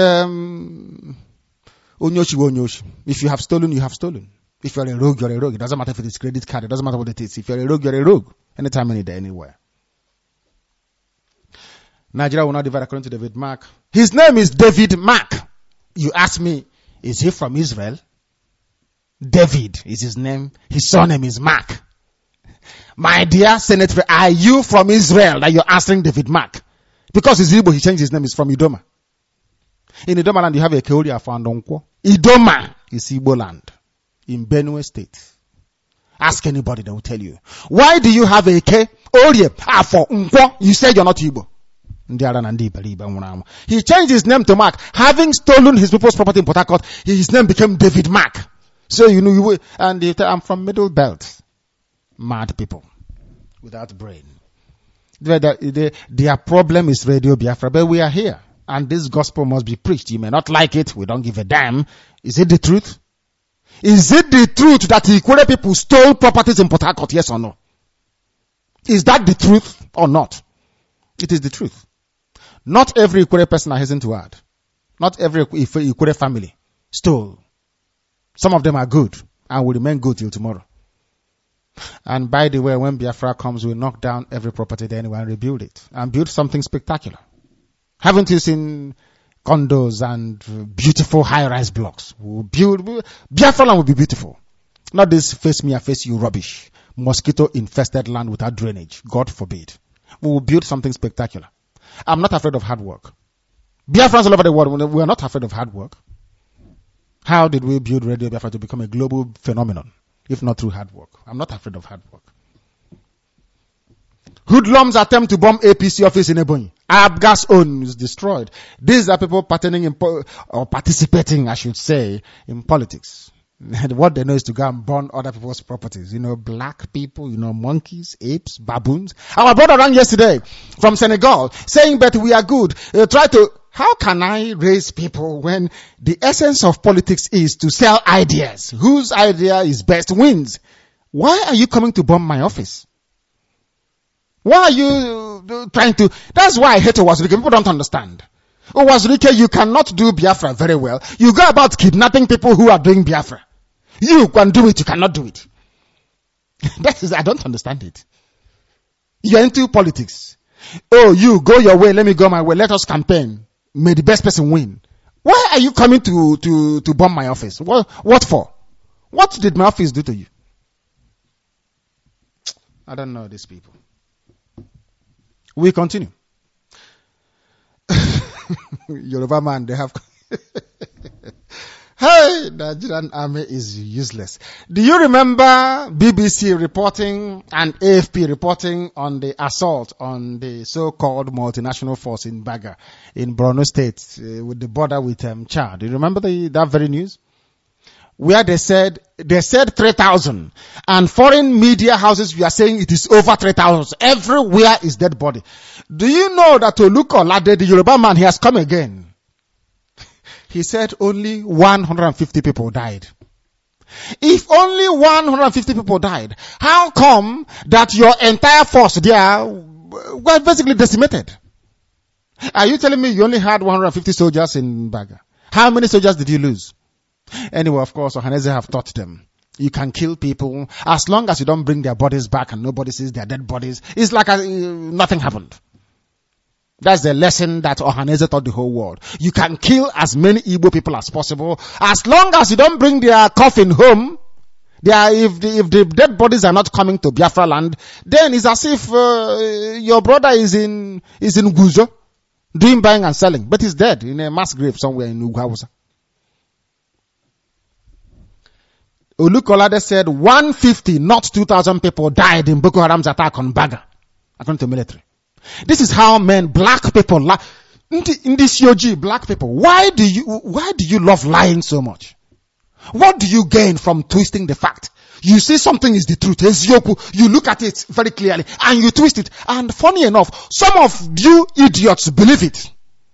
Onyoshi. If you have stolen, you have stolen. If you're a rogue, you're a rogue. It doesn't matter if it is credit card. It doesn't matter what it is. If you're a rogue, you're a rogue. Anytime, any day, anywhere. Nigeria will not divide according to David Mark. His name is David Mark. You ask me, is he from Israel? David is his name. His surname is Mark. My dear Senator, are you from Israel that you're answering David Mark? Because he's Igbo, he changed his name. He's from Idoma. In Idoma land, you have a Keoria for Andonko. Idoma is Igbo land in Benue State. Ask anybody, they will tell you. Why do you have a Keoria for Nkwo? You said you're not Igbo. He changed his name to Mark. Having stolen his people's property in Port Harcourt, his name became David Mark. So you know, I'm from Middle Belt. Mad people without brain. Their problem is Radio Biafra, but we are here. And this gospel must be preached. You may not like it. We don't give a damn. Is it the truth? Is it the truth that the Ikwere people stole properties in Port Harcourt? Yes or no? Is that the truth or not? It is the truth. Not every Ikwere person I hasten to add. Not every Ikwere family stole. Some of them are good and will remain good till tomorrow. And by the way, when Biafra comes, we'll knock down every property there anyway and rebuild it. And build something spectacular. Haven't you seen condos and beautiful high-rise blocks? Biafra land will be beautiful. Not this face me, I face you rubbish. Mosquito-infested land without drainage. God forbid. We will build something spectacular. I'm not afraid of hard work. Biafrans all over the world, we are not afraid of hard work. How did we build Radio Biafra to become a global phenomenon, if not through hard work? I'm not afraid of hard work. Hoodlums attempt to bomb APC office in Ebonyi. Abgas own is destroyed. These are people participating, I should say, in politics. What they know is to go and burn other people's properties. Black people, monkeys, apes, baboons. Our brother ran yesterday from Senegal saying, but we are good. How can I raise people when the essence of politics is to sell ideas? Whose idea is best wins. Why are you coming to bomb my office? Why are you trying to? That's why I hate Owazurike. People don't understand. Owazurike, you cannot do Biafra very well. You go about kidnapping people who are doing Biafra. You can do it, you cannot do it. I don't understand it. You're into politics. Oh, you go your way, let me go my way. Let us campaign. May the best person win. Why are you coming to bomb my office? What for? What did my office do to you? I don't know these people. We continue. Yoruba man, they have... Hey, Nigerian army is useless. Do you remember BBC reporting and AFP reporting on the assault on the so-called multinational force in Baga, in Borno State, with the border with Chad? Do you remember that very news? Where they said 3,000, and foreign media houses are saying it is over 3,000. Everywhere is dead body. Do you know that Olukolade, the Yoruba man, he has come again? He said only 150 people died. If only 150 people died, how come that your entire force there were basically decimated? Are you telling me you only had 150 soldiers in Baga? How many soldiers did you lose? Anyway, of course, Ohaneze have taught them. You can kill people as long as you don't bring their bodies back and nobody sees their dead bodies. It's like nothing happened. That's the lesson that Ohaneze taught the whole world. You can kill as many Igbo people as possible as long as you don't bring their coffin home. If the dead bodies are not coming to Biafra land, then it's as if your brother is in Guzo doing buying and selling, but he's dead in a mass grave somewhere in Ugawusa. Olukolade said 150, not 2,000 people died in Boko Haram's attack on Baga, according to military. This is how black people, in this COG, black people, why do you love lying so much? What do you gain from twisting the fact? You see something is the truth, you look at it very clearly, and you twist it. And funny enough, some of you idiots believe it.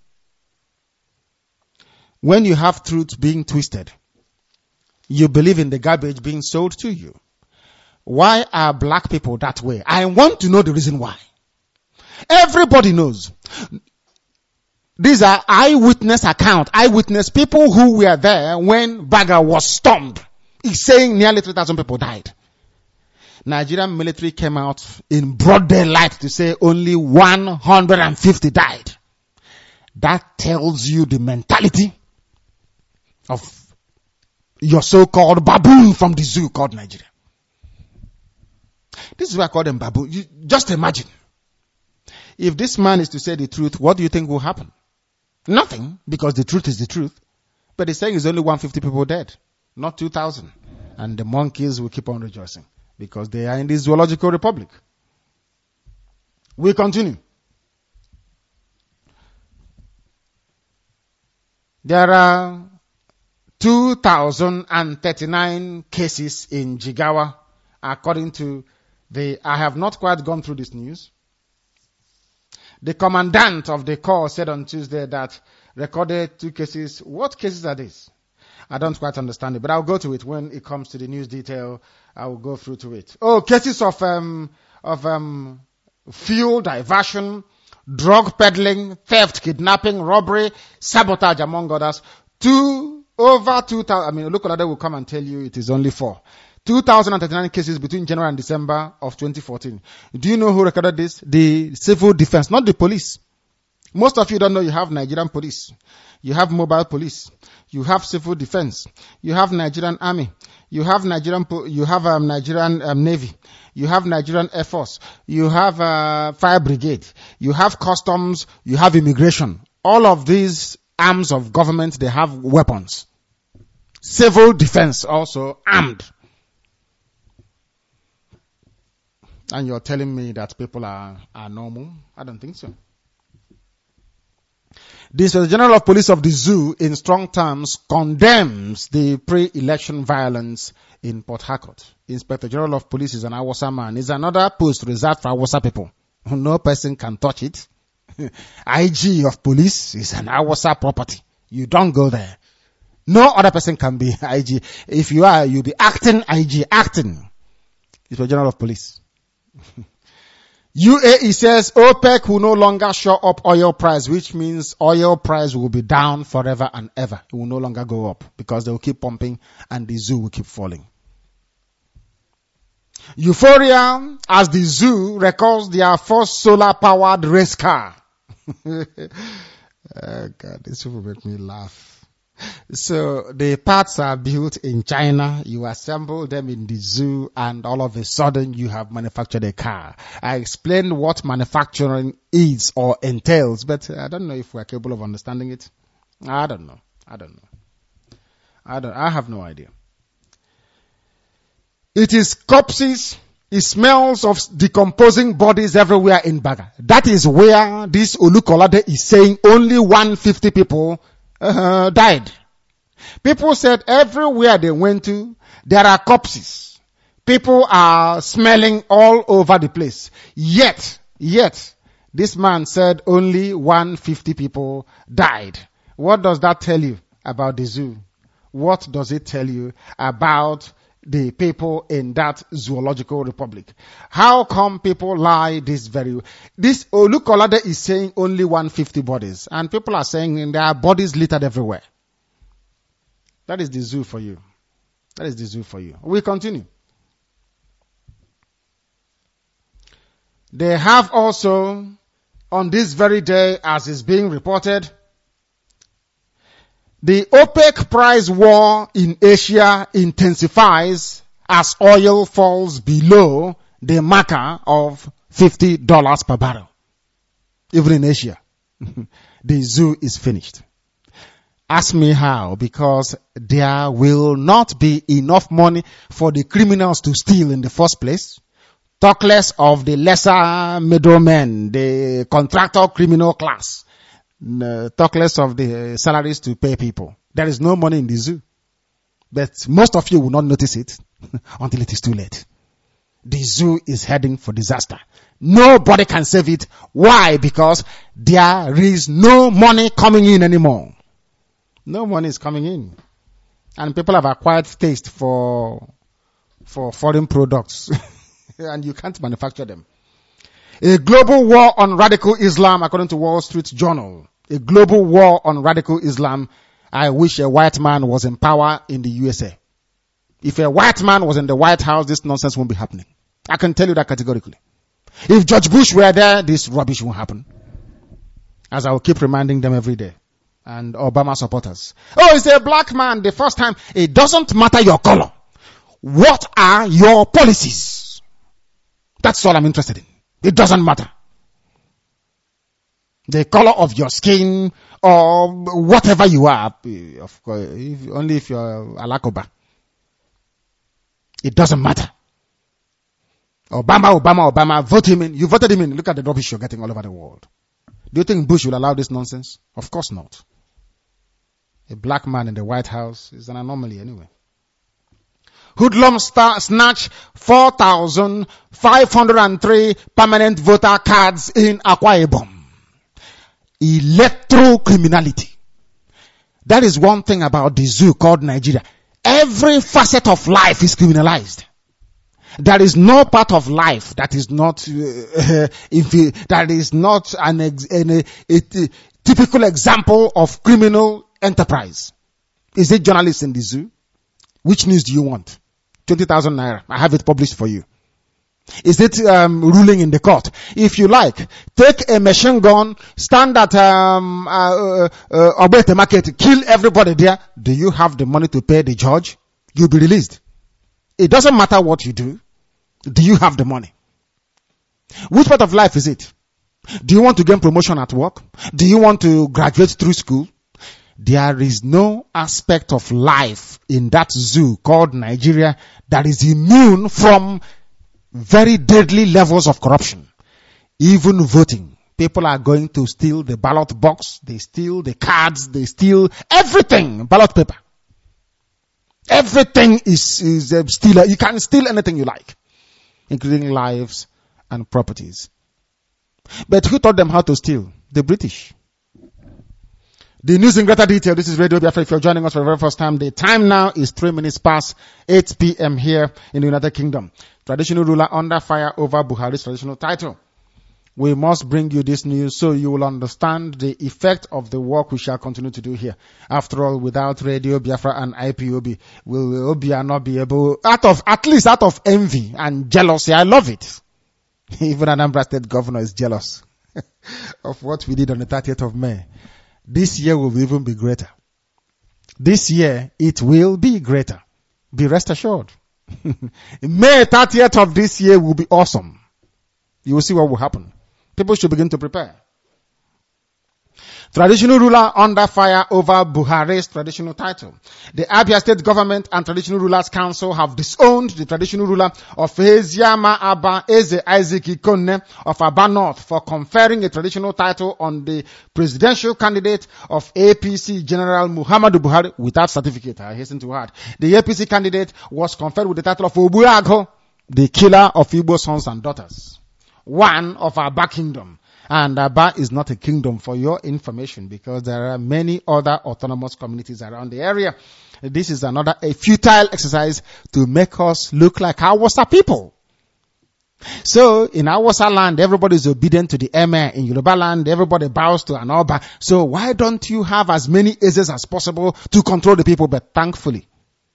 When you have truth being twisted, you believe in the garbage being sold to you. Why are black people that way? I want to know the reason why. Everybody knows. These are eyewitness people who were there when Baga was stormed. He's saying nearly 3,000 people died. Nigerian military came out in broad daylight to say only 150 died. That tells you the mentality of your so-called baboon from the zoo called Nigeria. This is why I call them baboon. You just imagine. If this man is to say the truth, what do you think will happen? Nothing, because the truth is the truth. But he's saying it's only 150 people dead, not 2,000. And the monkeys will keep on rejoicing because they are in the zoological republic. We continue. There are 2,039 cases in Jigawa, according to I have not quite gone through this news. The commandant of the corps said on Tuesday that recorded 2 cases. What cases are these? I don't quite understand it, but I'll go to it when it comes to the news detail. I will go through to it. Oh, cases of fuel diversion, drug peddling, theft, kidnapping, robbery, sabotage, among others. Over 2,000. Look what they will come and tell you it is only 4. 2,039 cases between January and December of 2014. Do you know who recorded this? The civil defense, not the police. Most of you don't know you have Nigerian police. You have mobile police. You have civil defense. You have Nigerian army. You have Nigerian Navy. You have Nigerian Air Force. You have fire brigade. You have customs. You have immigration. All of these arms of government, they have weapons. Civil defense also armed. And you're telling me that people are normal? I don't think so. The Inspector General of Police of the Zoo, in strong terms, condemns the pre-election violence in Port Harcourt. Inspector General of Police is an Hausa man. It's another post reserved for Hausa people. No person can touch it. IG of Police is an Hausa property. You don't go there. No other person can be IG. If you are, you'll be acting IG, acting. Inspector General of Police. UAE says OPEC will no longer show up oil price, which means oil price will be down forever and ever. It will no longer go up because they will keep pumping and the zoo will keep falling. Euphoria as the zoo records their first solar-powered race car. Oh God, this will make me laugh. So the parts are built in China, you assemble them in the zoo, and all of a sudden you have manufactured a car. I explained what manufacturing is or entails, but I don't know if we're capable of understanding it. I don't know. I have no idea. It is corpses. It smells of decomposing bodies everywhere in Baga. That is where this Olukolade is saying only 150 people died. People said everywhere they went to, there are corpses. People are smelling all over the place. Yet, this man said only 150 people died. What does that tell you about the zoo? What does it tell you about the people in that zoological republic? How come people lie this Olukolade is saying only 150 bodies, and people are saying there are bodies littered everywhere. That is the zoo for you. We continue. They have also, on this very day, as is being reported, the OPEC price war in Asia intensifies as oil falls below the marker of $50 per barrel. Even in Asia, the zoo is finished. Ask me how, because there will not be enough money for the criminals to steal in the first place. Talk less of the lesser middlemen, the contractor criminal class. Talk less of the salaries to pay people. There is no money in the zoo. But most of you will not notice it until it is too late. The zoo is heading for disaster. Nobody can save it. Why? Because there is no money coming in anymore. No money is coming in. And people have acquired taste for foreign products. And you can't manufacture them. A global war on radical Islam, according to Wall Street Journal. A global war on radical Islam. I wish a white man was in power in the USA. If a white man was in the White House, this nonsense won't be happening. I can tell you that categorically. If George Bush were there, this rubbish won't happen. As I will keep reminding them every day. And Obama supporters. Oh, it's a black man the first time. It doesn't matter your color. What are your policies? That's all I'm interested in. It doesn't matter. The color of your skin or whatever you are, of course, only if you're Alakoba. It doesn't matter. Obama, vote him in. You voted him in. Look at the rubbish you're getting all over the world. Do you think Bush will allow this nonsense? Of course not. A black man in the White House is an anomaly anyway. Hoodlums snatch 4,503 permanent voter cards in Akwa Ibom. Electro-criminality. That is one thing about the zoo called Nigeria. Every facet of life is criminalized. There is no part of life that is not that is not a typical example of criminal enterprise. Is it journalists in the zoo? Which news do you want? 20,000 naira. I have it published for you. Is it ruling in the court? If you like, take a machine gun, stand at Ogbete Market, kill everybody there. Do you have the money to pay the judge? You'll be released. It doesn't matter what you do. Do you have the money? Which part of life is it? Do you want to gain promotion at work? Do you want to graduate through school? There is no aspect of life in that zoo called Nigeria that is immune from very deadly levels of corruption. Even voting. People are going to steal the ballot box. They steal the cards. They steal everything. Ballot paper. Everything is stealer. You can steal anything you like, including lives and properties. But who taught them how to steal? The British. The news in greater detail. This is Radio Biafra. If you're joining us for the very first time, the time now is 3 minutes past 8 p.m. here in the United Kingdom. Traditional ruler under fire over Buhari's traditional title. We must bring you this news so you will understand the effect of the work we shall continue to do here. After all, without Radio Biafra and IPOB, will Obia not be able, at least out of envy and jealousy. I love it. Even Anambra State Governor is jealous of what we did on the 30th of May. This year will even be greater. This year, it will be greater. Be rest assured. May 30th of this year will be awesome. You will see what will happen. People should begin to prepare. Traditional ruler under fire over Buhari's traditional title. The Abia State Government and Traditional Rulers Council have disowned the traditional ruler of Eziama Aba Eze Isaac Ikonne of Aba North for conferring a traditional title on the presidential candidate of APC General Muhammadu Buhari without certificate. I hasten to add. The APC candidate was conferred with the title of Obuago, the killer of Igbo sons and daughters. One of Aba Kingdom. And Aba is not a kingdom, for your information, because there are many other autonomous communities around the area. This is a futile exercise to make us look like Hausa people. So in Hausa land, everybody is obedient to the Emir. In Yoruba land, everybody bows to an Oba. So why don't you have as many Ezes as possible to control the people? But thankfully,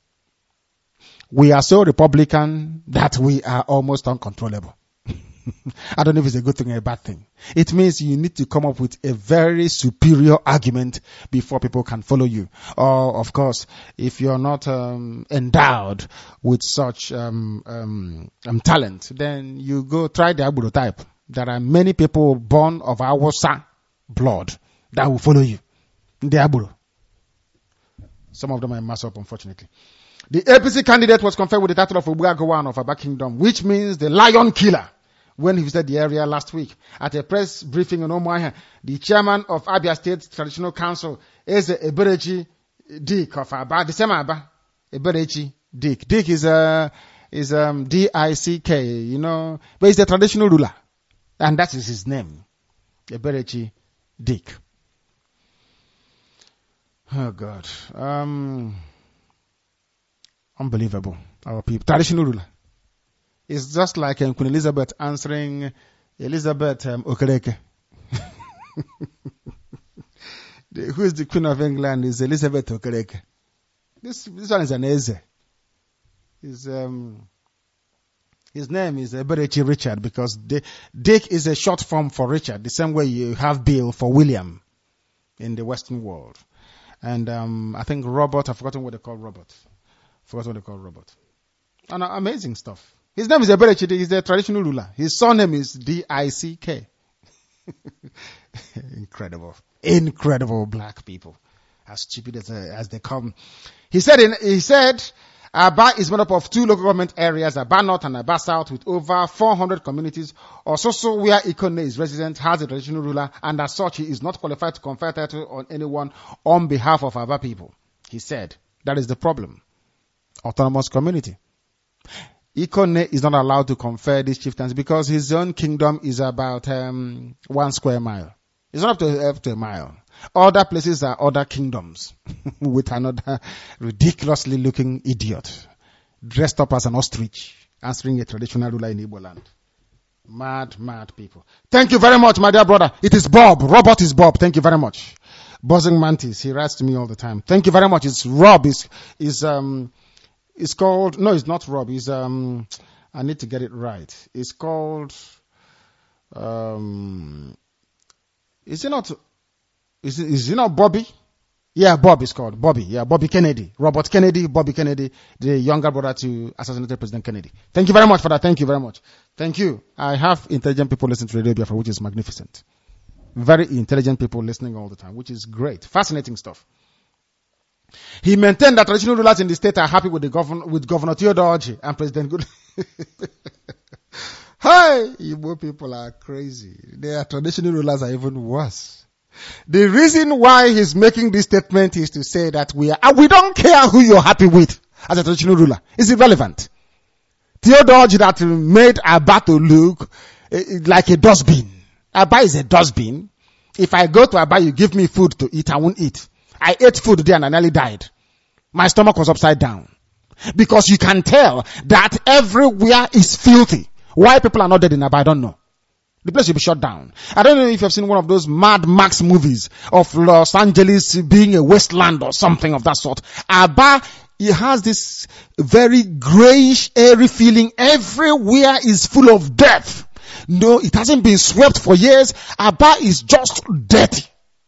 we are so Republican that we are almost uncontrollable. I don't know if it's a good thing or a bad thing. It means you need to come up with a very superior argument before people can follow you. Or, of course, if you're not endowed with such talent, then you go try the Agboro type. There are many people born of Hausa blood that will follow you. The Agboro. Some of them are mass up, unfortunately. The APC candidate was conferred with the title of Obuagowan of Aba Kingdom, which means the lion killer. When he visited the area last week at a press briefing in Umuahia, the chairman of Abia State Traditional Council, Eze Eberechi Dick of Aba, the same Aba, Eberechi Dick. Dick is D-I-C-K, you know, but he's the traditional ruler. And that is his name. Eberechi Dick. Oh God. Unbelievable. Our people. Traditional ruler. It's just like Queen Elizabeth answering Elizabeth Okereke. Who is the Queen of England is Elizabeth Okereke. This one is an Eze. His name is Eberechi Richard, because Dick is a short form for Richard, the same way you have Bill for William in the Western world. And I think Robert, I've forgotten what they call Robert. And amazing stuff. His name is Eberechi. He's the traditional ruler. His surname is D-I-C-K. Incredible black people. As stupid as they come. He said Aba is made up of 2 local government areas, Aba North and Aba South, with over 400 communities. Ososo, where Ikonne is resident, has a traditional ruler, and as such, he is not qualified to confer title on anyone on behalf of Aba people. He said, that is the problem. Autonomous community. Ikonne is not allowed to confer these chieftains because his own kingdom is about 1 square mile. It's not up to a mile. Other places are other kingdoms with another ridiculously looking idiot dressed up as an ostrich answering a traditional ruler in Igbo land. Mad people. Thank you very much, my dear brother. It is Bob. Robert is Bob. Thank you very much. Buzzing Mantis. He writes to me all the time. Thank you very much. It's Rob. It's called, no, it's not Rob. It's, I need to get it right. It's called, is it not Bobby? Yeah, Bob is called. Bobby. Yeah, Bobby Kennedy. Robert Kennedy, Bobby Kennedy, the younger brother to assassinated President Kennedy. Thank you very much for that. Thank you very much. Thank you. I have intelligent people listening to Radio Biafra, which is magnificent. Very intelligent people listening all the time, which is great. Fascinating stuff. He maintained that traditional rulers in the state are happy with Governor Theodore Orji and President Good. Hi, Igbo people are crazy. Their traditional rulers are even worse. The reason why he's making this statement is to say that we don't care who you're happy with as a traditional ruler. It's irrelevant. Theodore Orji that made Aba to look like a dustbin. Aba is a dustbin. If I go to Aba, you give me food to eat, I won't eat. I ate food there and I nearly died. My stomach was upside down. Because you can tell that everywhere is filthy. Why people are not dead in Aba, I don't know. The place will be shut down. I don't know if you've seen one of those Mad Max movies of Los Angeles being a wasteland or something of that sort. Aba, it has this very grayish, airy feeling. Everywhere is full of death. No, it hasn't been swept for years. Aba is just dirty.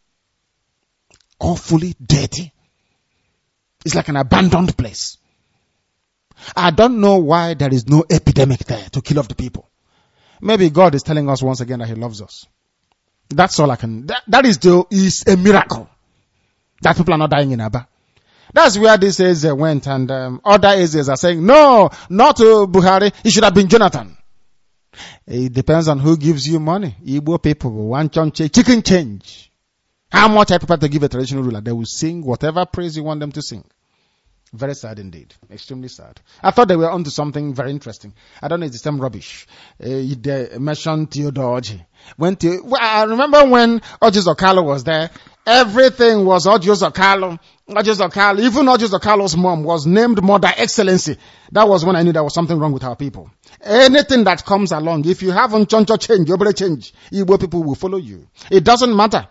Awfully dirty. It's like an abandoned place. I don't know why there is no epidemic there to kill off the people. Maybe God is telling us once again that He loves us. That's all I can. That is a miracle that people are not dying in Aba. That's where this Eze went, and other Ezes are saying, no, not Buhari. It should have been Jonathan. It depends on who gives you money. Igbo people want chicken change. How much are prepared to give a traditional ruler? They will sing whatever praise you want them to sing. Very sad indeed. Extremely sad. I thought they were onto something very interesting. I don't know, it's the same rubbish. They mentioned Theodore Orji. I remember when Orji Zokalo was there, everything was Orji Zokalo. Orji Zokalo. Even Orji Zokalo's mom was named Mother Excellency. That was when I knew there was something wrong with our people. Anything that comes along, if you haven't change, you better change. Igbo people will follow you. It doesn't matter.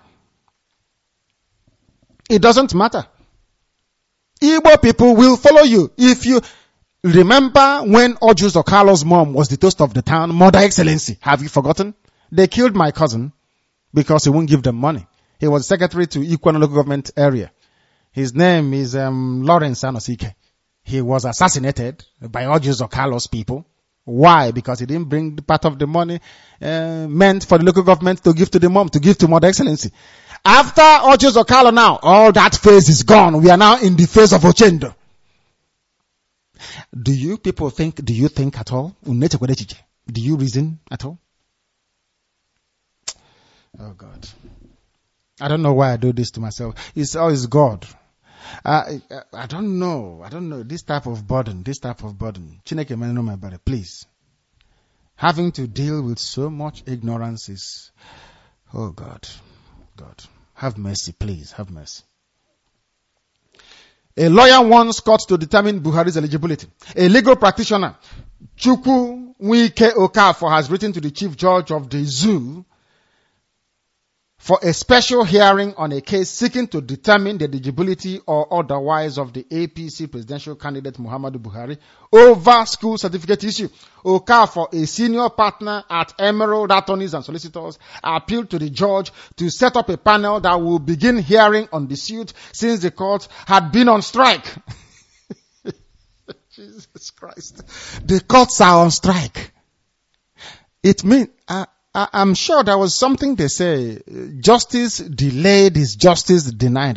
It doesn't matter. Igbo people will follow you. If you remember when Orji Zokalo's mom was the toast of the town, Mother Excellency, have you forgotten? They killed my cousin because he won't give them money. He was secretary to Ikwana local government area. His name is Lawrence Anosike. He was assassinated by Orji Zokalo's people. Why? Because he didn't bring the part of the money meant for the local government to give to the mom, to give to Mother Excellency. After Orji Zokalo now, all that phase is gone. We are now in the phase of Ochendo. Do you think at all? Do you reason at all? Oh God. I don't know why I do this to myself. It's always God. I don't know. This type of burden. Chineke meneno my body, please. Having to deal with so much ignorance is, oh God. God, have mercy, please, have mercy. A lawyer wants court to determine Buhari's eligibility. A legal practitioner, Chukwu Nwike Okafor, has written to the chief judge of the zoo for a special hearing on a case seeking to determine the eligibility or otherwise of the APC presidential candidate Muhammadu Buhari over school certificate issue. Okafor, a senior partner at Emerald Attorneys and Solicitors, appealed to the judge to set up a panel that will begin hearing on the suit since the court had been on strike. Jesus Christ. The courts are on strike. It means, I'm sure there was something they say, justice delayed is justice denied.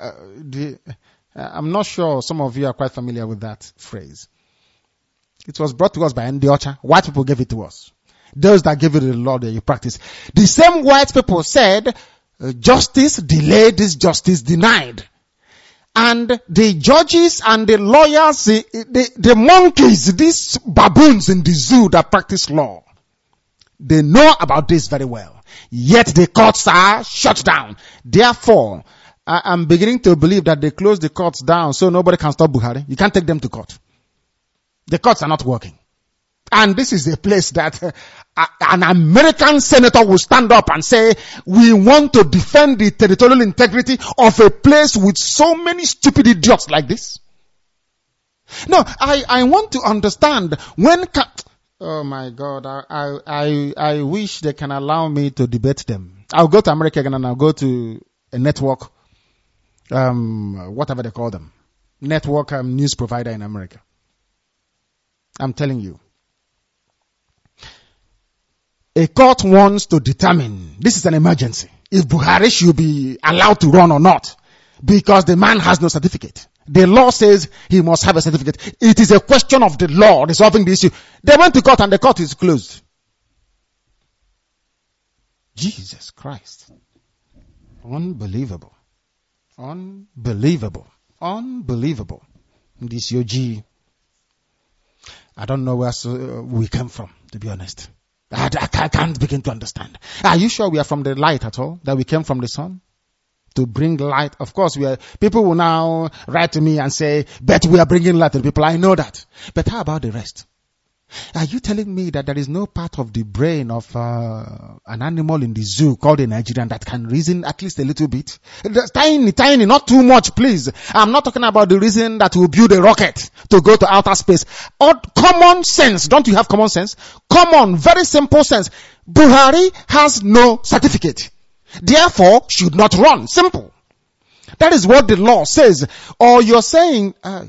I'm not sure some of you are quite familiar with that phrase. It was brought to us by Ndi Ocha. White people gave it to us. Those that gave it to the law that you practice. The same white people said, justice delayed is justice denied. And the judges and the lawyers, the monkeys, these baboons in the zoo that practice law, they know about this very well. Yet the courts are shut down. Therefore, I'm beginning to believe that they closed the courts down so nobody can stop Buhari. You can't take them to court. The courts are not working. And this is a place that an American senator will stand up and say, we want to defend the territorial integrity of a place with so many stupid idiots like this. No, I want to understand when oh my God, I wish they can allow me to debate them. I'll go to America again and I'll go to a network, whatever they call them, network news provider in America. I'm telling you. A court wants to determine, this is an emergency, if Buhari should be allowed to run or not, because the man has no certificate. The law says he must have a certificate. It is a question of the law resolving the issue. They went to court and the court is closed. Jesus Christ. Unbelievable. Unbelievable. Unbelievable. This UG, I don't know where we came from, to be honest. I can't begin to understand. Are you sure we are from the light at all? That we came from the sun? To bring light. Of course, people will now write to me and say, but we are bringing light to the people. I know that. But how about the rest? Are you telling me that there is no part of the brain of an animal in the zoo called a Nigerian that can reason at least a little bit? Tiny, not too much, please. I'm not talking about the reason that will build a rocket to go to outer space. Or common sense. Don't you have common sense? Common, very simple sense. Buhari has no certificate. Therefore, should not run. Simple. That is what the law says. Or you're saying,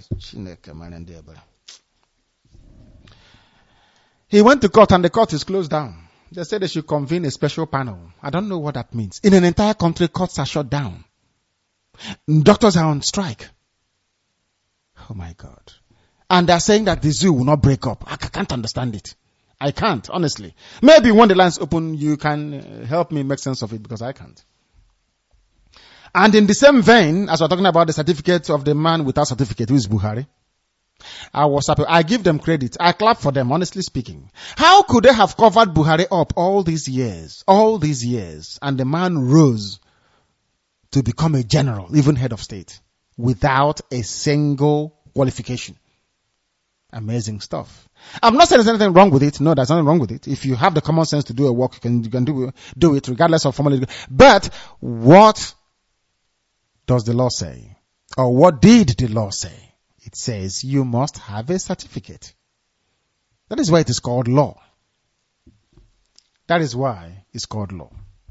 he went to court and the court is closed down. They said they should convene a special panel. I don't know what that means. In an entire country, courts are shut down. Doctors are on strike. Oh my God. And they're saying that the zoo will not break up. I can't understand it. I can't, honestly. Maybe when the lines open, you can help me make sense of it, because I can't. And in the same vein, as we're talking about the certificate of the man without certificate, who is Buhari, I give them credit. I clap for them, honestly speaking. How could they have covered Buhari up all these years, and the man rose to become a general, even head of state, without a single qualification? Amazing stuff. I'm not saying there's anything wrong with it. No, there's nothing wrong with it. If you have the common sense to do a work, you can do it regardless of formal education. But what does the law say? Or what did the law say? It says you must have a certificate. That is why it is called law. That is why it's called law.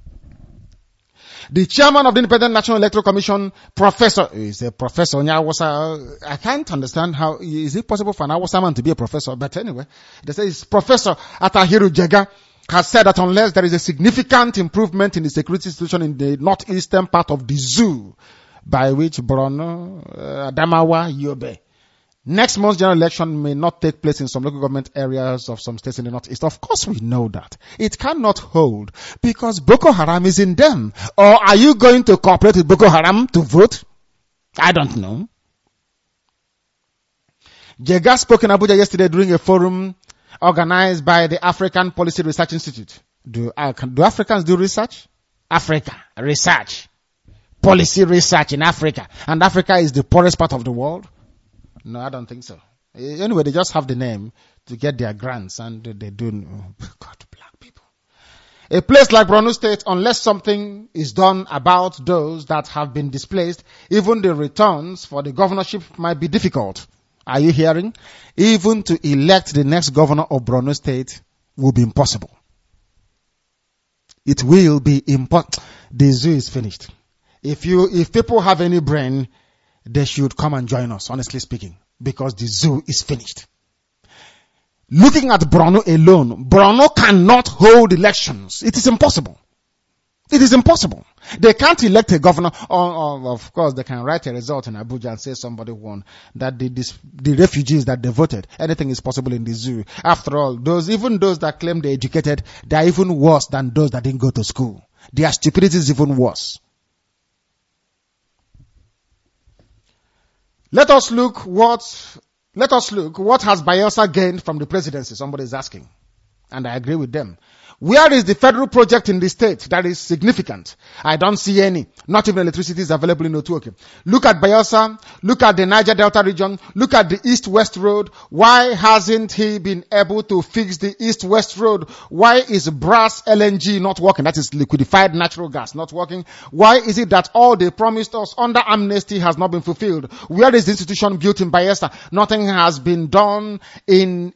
The chairman of the Independent National Electoral Commission, is a professor. I can't understand how, is it possible for an Hausa man to be a professor? But anyway, they say it's Professor Atahiru Jega has said that unless there is a significant improvement in the security situation in the northeastern part of the zoo, by which Borno, Adamawa, Yobe, next month's general election may not take place in some local government areas of some states in the northeast. Of course we know that. It cannot hold because Boko Haram is in them. Or are you going to cooperate with Boko Haram to vote? I don't know. Jega spoke in Abuja yesterday during a forum organized by the African Policy Research Institute. Do Africans do research? Africa, research. Policy research in Africa. And Africa is the poorest part of the world? No, I don't think so. Anyway, they just have the name to get their grants, and they do. Oh, God, black people. A place like Borno State, unless something is done about those that have been displaced, even the returns for the governorship might be difficult. Are you hearing? Even to elect the next governor of Borno State will be impossible. It will be impossible. The zoo is finished. If people have any brain, they should come and join us, honestly speaking, because the zoo is finished. Looking at Borno alone, Borno cannot hold elections. It is impossible. It is impossible. They can't elect a governor. Of course, they can write a result in Abuja and say somebody won. That the refugees that they voted, anything is possible in the zoo. After all, even those that claim they're educated, they are even worse than those that didn't go to school. Their stupidity is even worse. Let us look what has Bayelsa gained from the presidency, somebody is asking. And I agree with them. Where is the federal project in the state that is significant? I don't see any. Not even electricity is available in Otuoke. Look at Bayelsa. Look at the Niger Delta region. Look at the East-West road. Why hasn't he been able to fix the East-West road? Why is Brass LNG not working? That is liquefied natural gas not working. Why is it that all they promised us under amnesty has not been fulfilled? Where is the institution built in Bayelsa? Nothing has been done in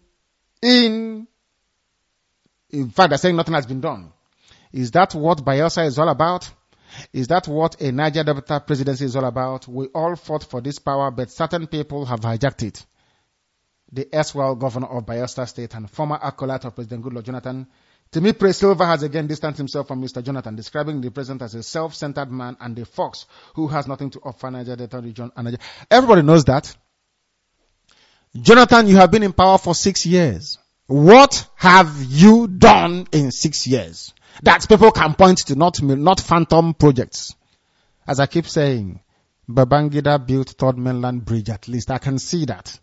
fact, they're saying nothing has been done. Is that what Bayelsa is all about? Is that what a Niger Delta presidency is all about? We all fought for this power, but certain people have hijacked it. The erstwhile governor of Bayelsa State and former acolyte of President Goodluck Jonathan, Temipre Silva, has again distanced himself from Mr. Jonathan, describing the president as a self-centered man and a fox who has nothing to offer Niger Delta region. Everybody knows that. Jonathan, you have been in power for 6 years. What have you done in 6 years that people can point to, not phantom projects? As I keep saying, Babangida built Third Mainland Bridge, at least. I can see that.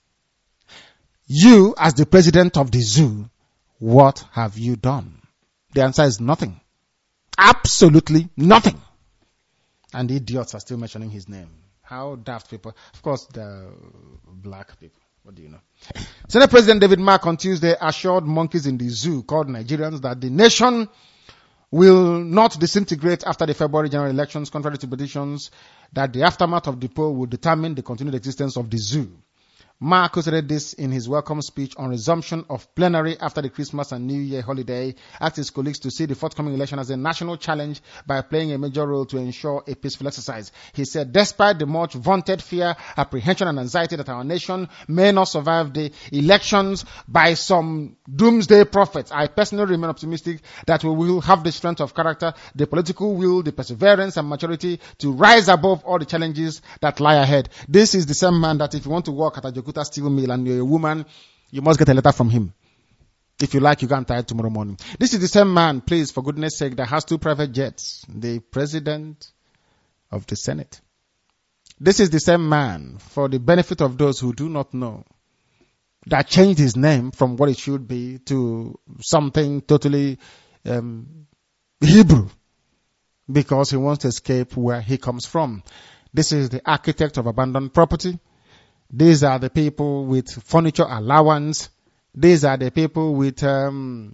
You, as the president of the zoo, what have you done? The answer is nothing. Absolutely nothing. And the idiots are still mentioning his name. How daft people. Of course, the black people. What do you know? Senate President David Mark on Tuesday assured monkeys in the zoo called Nigerians that the nation will not disintegrate after the February general elections, contrary to predictions that the aftermath of the poll will determine the continued existence of the zoo. Mark said this in his welcome speech on resumption of plenary after the Christmas and New Year holiday, asked his colleagues to see the forthcoming election as a national challenge by playing a major role to ensure a peaceful exercise. He said, despite the much vaunted fear, apprehension and anxiety that our nation may not survive the elections by some doomsday prophets, I personally remain optimistic that we will have the strength of character, the political will, the perseverance and maturity to rise above all the challenges that lie ahead. This is the same man that if you want to work at a steel mill and you're a woman, you must get a letter from him. If you like, you can tie it tomorrow morning. This is the same man, please, for goodness sake, that has 2 private jets, the president of the Senate. This is the same man, for the benefit of those who do not know, that changed his name from what it should be to something totally Hebrew, because he wants to escape where he comes from. This is the architect of abandoned property. These are the people with furniture allowance. These are the people with bedroom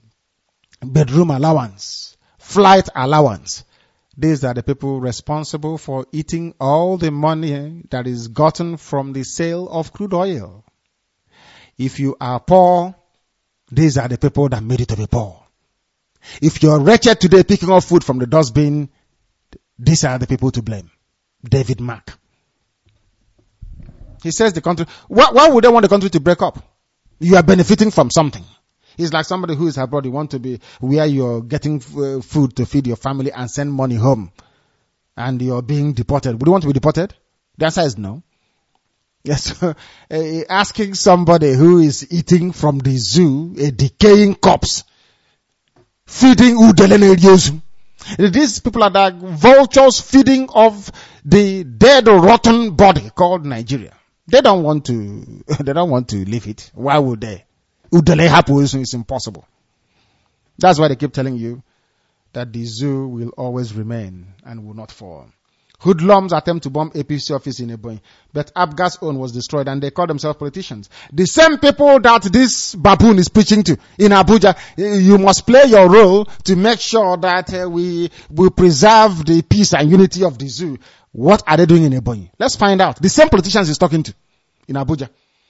allowance, flight allowance. These are the people responsible for eating all the money that is gotten from the sale of crude oil. If you are poor, these are the people that made it to be poor. If you're wretched today picking up food from the dustbin, these are the people to blame. David Mark. He says the country, why would they want the country to break up? You are benefiting from something. It's like somebody who is abroad. You want to be where you're getting food to feed your family and send money home. And you're being deported. Would you want to be deported? The answer is no. Yes. Asking somebody who is eating from the zoo, a decaying corpse, feeding Udelene Yozu. These people are like vultures feeding off the dead rotten body called Nigeria. They don't want to leave it. Why would they? Udele happen is impossible. That's why they keep telling you that the zoo will always remain and will not fall. Hoodlums attempt to bomb APC office in Ebonyi, but Abga's own was destroyed and they call themselves politicians. The same people that this baboon is preaching to in Abuja, you must play your role to make sure that we preserve the peace and unity of the zoo. What are they doing in Ebonyi? Let's find out. The same politicians he's talking to in Abuja.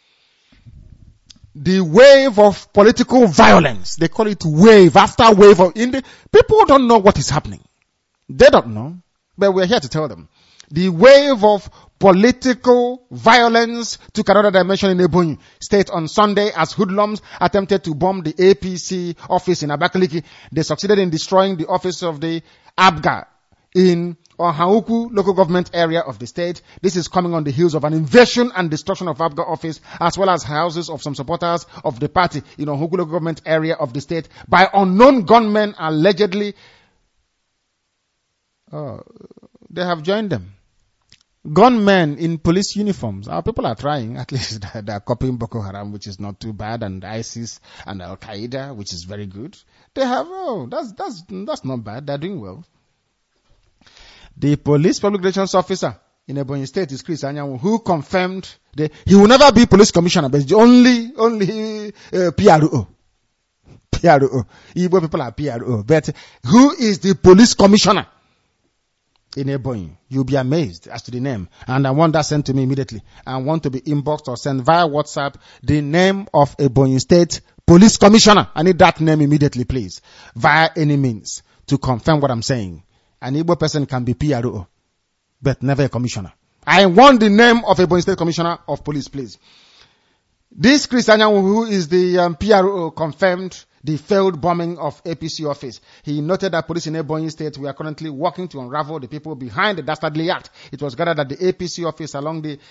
The wave of political violence, they call it wave after wave of people don't know what is happening. They don't know. But we're here to tell them. The wave of political violence took another dimension in Ebonyi State on Sunday as hoodlums attempted to bomb the APC office in Abakaliki. They succeeded in destroying the office of the ABGA in Ohanuku local government area of the state. This is coming on the heels of an invasion and destruction of ABGA office as well as houses of some supporters of the party in Ohanuku local government area of the state by unknown gunmen allegedly. They have joined them. gunmen in police uniforms. Our people are trying, at least they are copying Boko Haram, which is not too bad, and ISIS and Al-Qaeda, which is very good. They have, that's not bad. They're doing well. The police public relations officer in Ebonyi State is Chris Anyanwu, who confirmed he will never be police commissioner, but it's only PRO. PRO. Igbo people are PRO. But who is the police commissioner in Ebonyi? You'll be amazed as to the name. And I want that sent to me immediately. I want to be inboxed or sent via WhatsApp the name of Ebonyi State Police Commissioner. I need that name immediately, please. Via any means to confirm what I'm saying. An Igbo person can be PRO, but never a commissioner. I want the name of Ebonyi State Commissioner of Police, please. This Chris Anyanwu, who is the PRO, confirmed the failed bombing of APC office. He noted that police in Ebonyi State were currently working to unravel the people behind the dastardly act. It was gathered that the APC office along the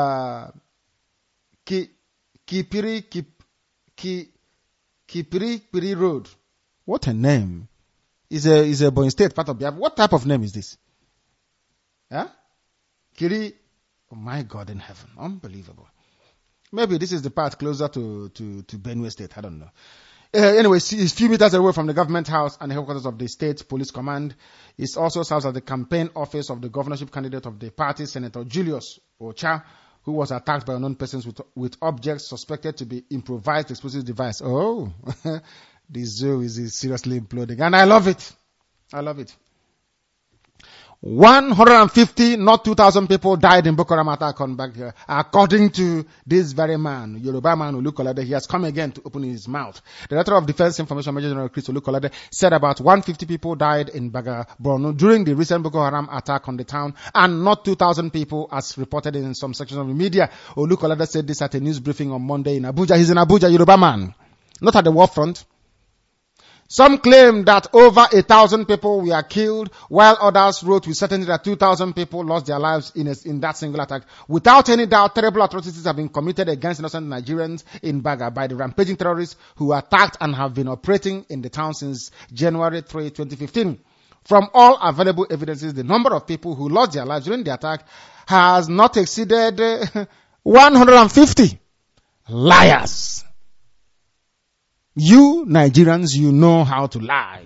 Kipiri Road. What a name. Is a Ebonyi State part of Biafra. What type of name is this? Huh? Kiri. Oh my God in heaven. Unbelievable. Maybe this is the part closer to Benue State. I don't know. Anyway, it's a few meters away from the government house and the headquarters of the state police command. It also serves as the campaign office of the governorship candidate of the party, Senator Julius Ocha, who was attacked by unknown persons with objects suspected to be improvised explosive device. Oh, the zoo is seriously imploding. And I love it. I love it. 150, not 2,000 people died in Boko Haram attack on back here. According to this very man, Yoruba man Olukolade, he has come again to open his mouth. The Director of Defense Information Major General Chris Olukolade said about 150 people died in Baga, Borno during the recent Boko Haram attack on the town, and not 2,000 people as reported in some sections of the media. Olukolade said this at a news briefing on Monday in Abuja. He's in Abuja, Yoruba man, not at the war front. Some claim that over 1,000 people were killed, while others wrote with certainty that 2,000 people lost their lives in that single attack. Without any doubt, terrible atrocities have been committed against innocent Nigerians in Baga by the rampaging terrorists who attacked and have been operating in the town since January 3, 2015. From all available evidences, the number of people who lost their lives during the attack has not exceeded 150. Liars. You Nigerians, you know how to lie.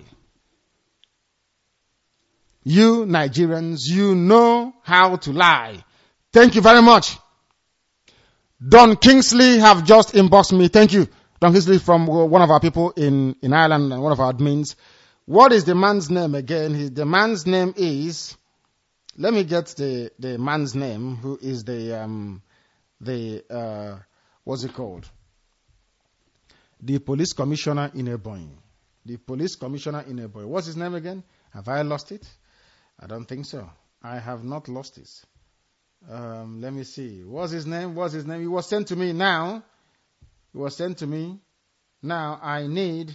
You Nigerians, you know how to lie. Thank you very much. Don Kingsley have just inboxed me. Thank you. Don Kingsley from one of our people in Ireland and one of our admins. What is the man's name again? The man's name is, let me get the man's name, who is what's it called? The police commissioner in Ebonyi. The police commissioner in Ebonyi. What's his name again? Have I lost it? I don't think so. I have not lost it. Let me see. What's his name? What's his name? It was sent to me now. It was sent to me. Now I need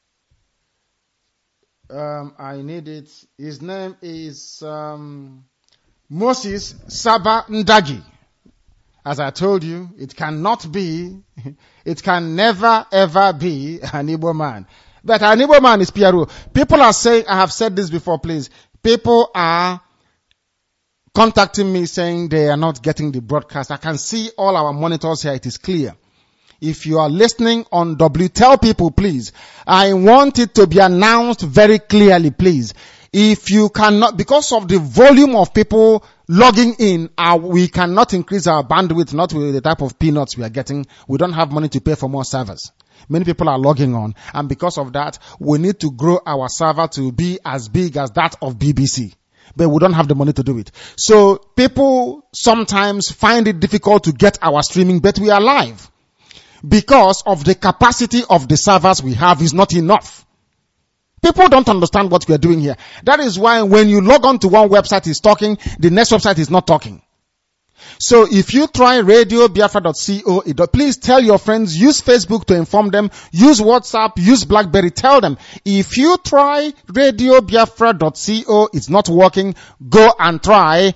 it. His name is Moses Saba Ndagi. As I told you, it cannot be, it can never ever be an Igbo man. But an Igbo man is PRO. People are saying, I have said this before, please. People are contacting me saying they are not getting the broadcast. I can see all our monitors here. It is clear. If you are listening on W, tell people, please. I want it to be announced very clearly, please. If you cannot, because of the volume of people logging in, we cannot increase our bandwidth, not with the type of peanuts we are getting. We don't have money to pay for more servers. Many people are logging on, and because of that, we need to grow our server to be as big as that of BBC. But we don't have the money to do it. So people sometimes find it difficult to get our streaming, but we are live. Because of the capacity of the servers we have is not enough. People don't understand what we are doing here. That is why when you log on to one website is talking, the next website is not talking. So if you try radiobiafra.co, please tell your friends, use Facebook to inform them, use WhatsApp, use BlackBerry, tell them. If you try radiobiafra.co, it's not working, go and try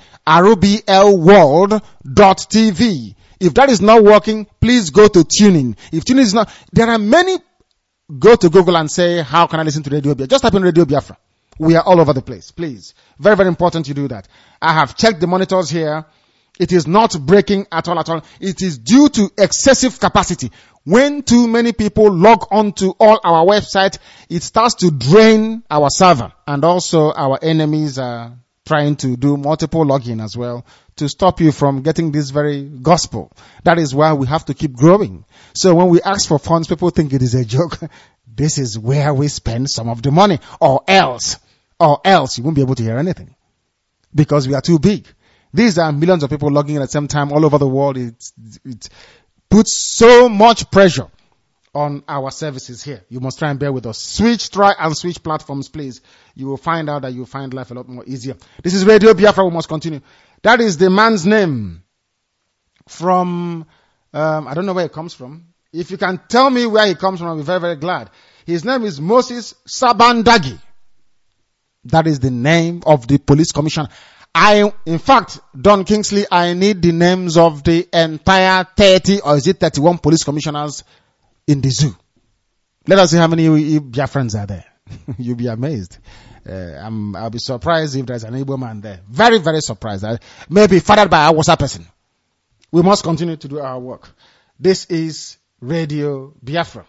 arublworld.tv. If that is not working, please go to Tuning. If Tuning is not, there are many. Go to Google and say, how can I listen to Radio Biafra? Just type in Radio Biafra. We are all over the place. Please. Very, very important you do that. I have checked the monitors here. It is not breaking at all. It is due to excessive capacity. When too many people log onto all our websites, it starts to drain our server. And also our enemies are trying to do multiple login as well to stop you from getting this very gospel. That is why we have to keep growing. So when we ask for funds, people think it is a joke. This is where we spend some of the money. Or else you won't be able to hear anything. Because we are too big. These are millions of people logging in at the same time all over the world. It puts so much pressure on our services here. You must try and bear with us. Try and switch platforms, please. You will find out that you'll find life a lot more easier. This is Radio Biafra. We must continue. That is the man's name from, I don't know where he comes from. If you can tell me where he comes from, I'll be very, very glad. His name is Moses Sabandagi. That is the name of the police commissioner. In fact, Don Kingsley, I need the names of the entire 30 or is it 31 police commissioners in the zoo. Let us see how many Biafrans are there. You'll be amazed. I'll be surprised if there's an Igbo man there. Very, very surprised. Maybe fathered by a Hausa person. We must continue to do our work. This is Radio Biafra.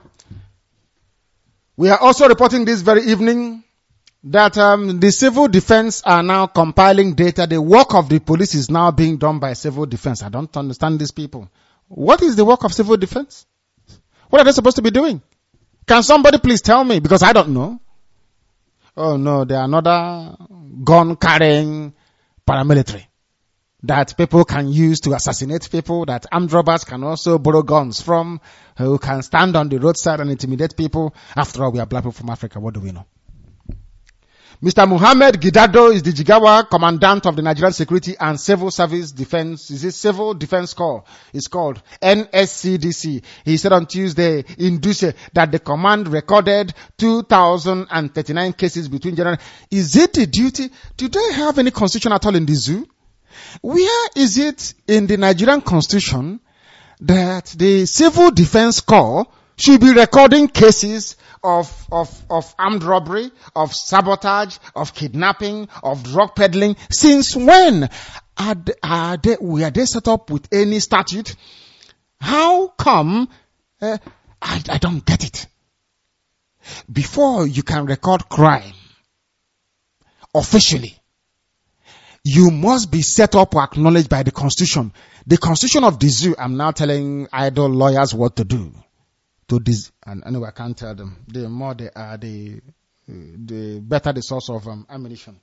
We are also reporting this very evening that the civil defense are now compiling data. The work of the police is now being done by civil defense. I don't understand these people. What is the work of civil defense? What are they supposed to be doing? Can somebody please tell me? Because I don't know. Oh no, they are another gun-carrying paramilitary that people can use to assassinate people, that armed robbers can also borrow guns from, who can stand on the roadside and intimidate people. After all, we are black people from Africa. What do we know? Mr. Muhammad Gidado is the Jigawa Commandant of the Nigerian Security and Civil Service Defense. Is it Civil Defense Corps? It's called NSCDC. He said on Tuesday in Duse that the command recorded 2,039 cases between January. Is it a duty? Do they have any constitution at all in the zoo? Where is it in the Nigerian constitution that the Civil Defense Corps should be recording cases of armed robbery, of sabotage, of kidnapping, of drug peddling? Since when were they set up with any statute? How come? I don't get it. Before you can record crime officially, you must be set up or acknowledged by the Constitution. The Constitution of the zoo, I'm now telling idle lawyers what to do. And anyway, I can't tell them. The more they are, the better the source of ammunition.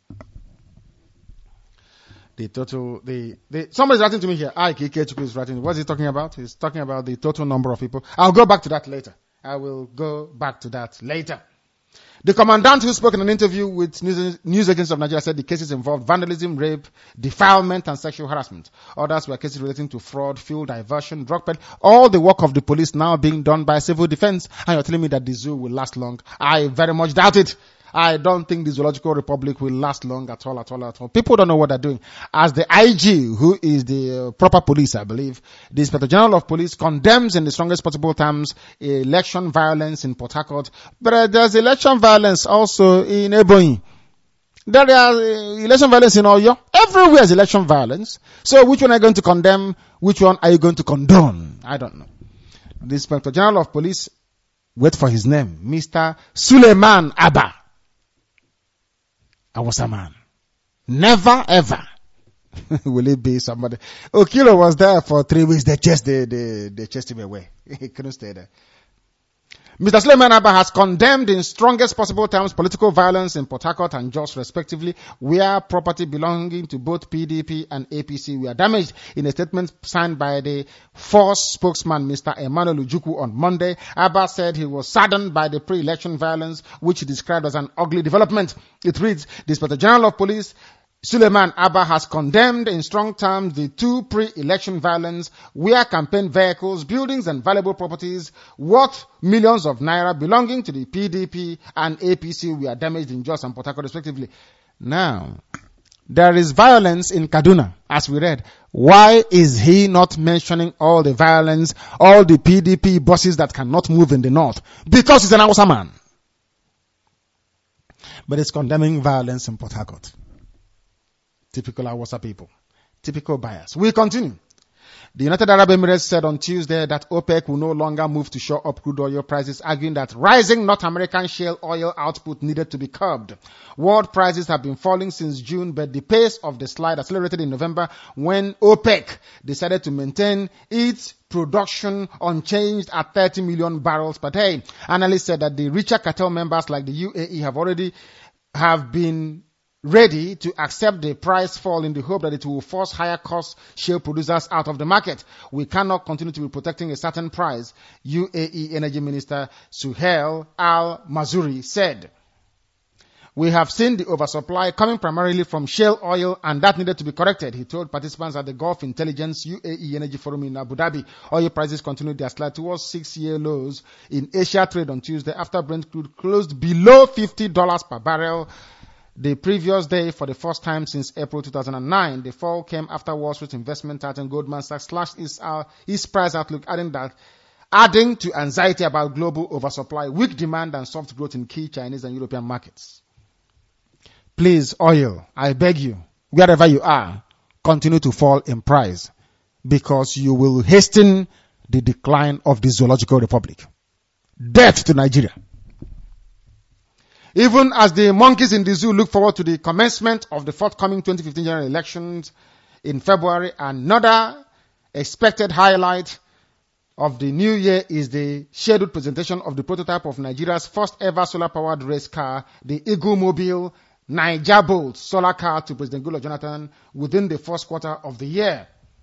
Somebody's writing to me here. Ikechukwu is writing. What's he talking about? He's talking about the total number of people. I'll go back to that later. The commandant who spoke in an interview with news agencies of Nigeria said the cases involved vandalism, rape, defilement, and sexual harassment. Others were cases relating to fraud, fuel diversion, drug peddling. All the work of the police now being done by civil defense. And you're telling me that the zoo will last long? I very much doubt it. I don't think the Zoological Republic will last long at all. People don't know what they're doing. As the IG, who is the proper police, I believe, the Inspector General of Police condemns in the strongest possible terms election violence in Port Harcourt. But there's election violence also in Ebonyi. There are election violence in Oyo. Everywhere is election violence. So which one are you going to condemn? Which one are you going to condone? I don't know. The Inspector General of Police, wait for his name, Mr. Suleiman Abba. I was a man. Never ever will it be somebody. Okilo was there for 3 weeks. They chased him away. He couldn't stay there. Mr. Suleiman Abba has condemned in strongest possible terms political violence in Port Harcourt and Jos respectively, where property belonging to both PDP and APC were damaged. In a statement signed by the Force spokesman, Mr. Emmanuel Ujukwu, on Monday, Abba said he was saddened by the pre-election violence, which he described as an ugly development. It reads, the Inspector General of Police, Suleiman Abba, has condemned in strong terms the 2 pre-election violence where campaign vehicles, buildings and valuable properties worth millions of naira belonging to the PDP and APC were damaged in Jos and Port Harcourt respectively. Now, there is violence in Kaduna, as we read. Why is he not mentioning all the violence, all the PDP buses that cannot move in the north? Because he's an Hausa man. But he's condemning violence in Port Harcourt. Typical Hausa people. Typical bias. We continue. The United Arab Emirates said on Tuesday that OPEC will no longer move to shore up crude oil prices, arguing that rising North American shale oil output needed to be curbed. World prices have been falling since June, but the pace of the slide accelerated in November when OPEC decided to maintain its production unchanged at 30 million barrels per day. Analysts said that the richer cartel members like the UAE have been ready to accept the price fall in the hope that it will force higher cost shale producers out of the market. We cannot continue to be protecting a certain price, UAE Energy Minister Suhail Al-Mazuri said. We have seen the oversupply coming primarily from shale oil, and that needed to be corrected, he told participants at the Gulf Intelligence UAE Energy Forum in Abu Dhabi. Oil prices continued their slide towards 6-year lows in Asia trade on Tuesday after Brent crude closed below $50 per barrel the previous day for the first time since April 2009. The fall came after Wall Street investment titan Goldman Sachs slashed its price outlook, adding to anxiety about global oversupply, weak demand, and soft growth in key Chinese and European markets. Please, oil, I beg you, wherever you are, continue to fall in price, because you will hasten the decline of the Zoological Republic. Death to Nigeria. Even as the monkeys in the zoo look forward to the commencement of the forthcoming 2015 general elections in February, another expected highlight of the new year is the scheduled presentation of the prototype of Nigeria's first ever solar-powered race car, the Eagle Mobile Niger Bolt solar car, to President Goodluck Jonathan within the first quarter of the year.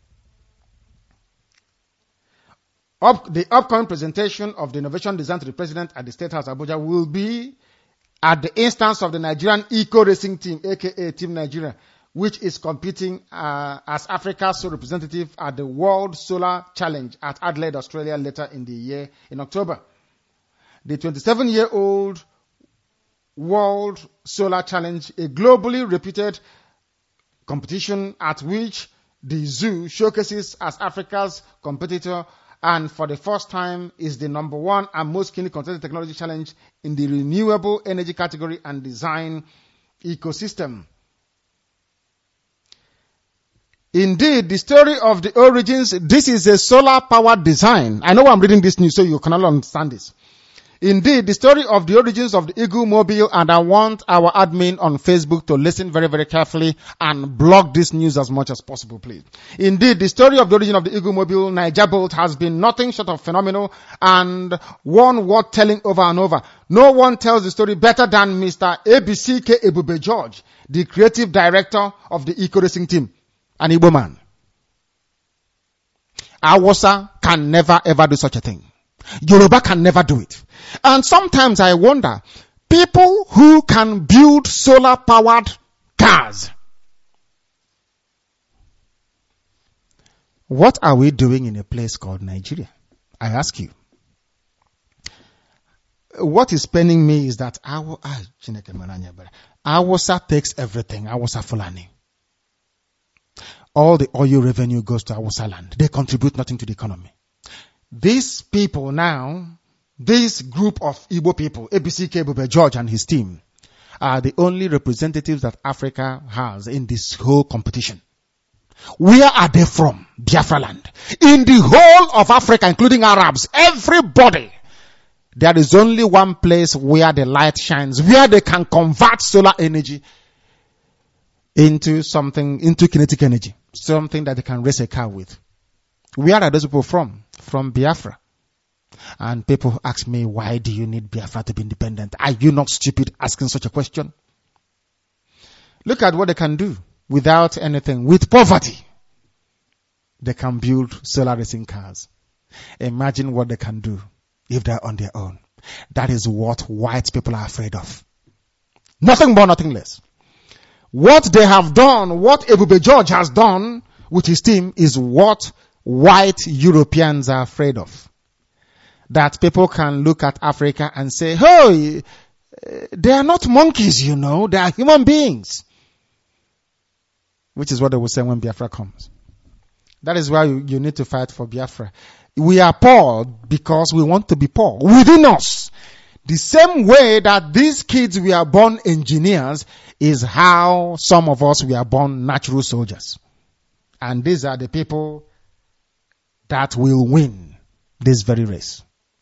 The upcoming presentation of the innovation design to the President at the State House, Abuja, will be at the instance of the Nigerian Eco Racing Team, aka Team Nigeria, which is competing as Africa's sole representative at the World Solar Challenge at Adelaide, Australia, later in the year in October. The 27-year-old World Solar Challenge, a globally reputed competition at which the zoo showcases as Africa's competitor, and for the first time is the number one and most keenly contested technology challenge in the renewable energy category and design ecosystem. Indeed, the story of the origins, this is a solar-powered design. I know I'm reading this news, so you cannot understand this. Indeed, the story of the origins of the Eagle Mobile, and I want our admin on Facebook to listen very, very carefully and block this news as much as possible, please. Indeed, the story of the origin of the Eagle Mobile Niger Bolt has been nothing short of phenomenal and one worth telling over and over. No one tells the story better than Mr. ABCK Ebube George, the creative director of the Eco Racing Team, an Igbo man. Awasa can never ever do such a thing. Yoruba can never do it. And sometimes I wonder, people who can build solar-powered cars, what are we doing in a place called Nigeria? I ask you. What is paining me is that Awasa takes everything. Awasa Fulani. All the oil revenue goes to Awasa land. They contribute nothing to the economy. These people now, this group of Igbo people, ABCK Ebube George and his team, are the only representatives that Africa has in this whole competition. Where are they from? Biafra land. In the whole of Africa, including Arabs, everybody, there is only one place where the light shines, where they can convert solar energy into kinetic energy, something that they can race a car with. Where are those people from? From Biafra. And people ask me, why do you need Biafra to be independent? Are you not stupid asking such a question? Look at what they can do without anything. With poverty, they can build solar racing cars. Imagine what they can do if they're on their own. That is what white people are afraid of. Nothing more, nothing less. What they have done, what Ebube George has done with his team, is what white Europeans are afraid of. That people can look at Africa and say, hey, they are not monkeys, you know, they are human beings. Which is what they will say when Biafra comes. That is why you need to fight for Biafra. We are poor because we want to be poor within us. The same way that these kids we are born engineers is how some of us we are born natural soldiers. And these are the people that will win this very race.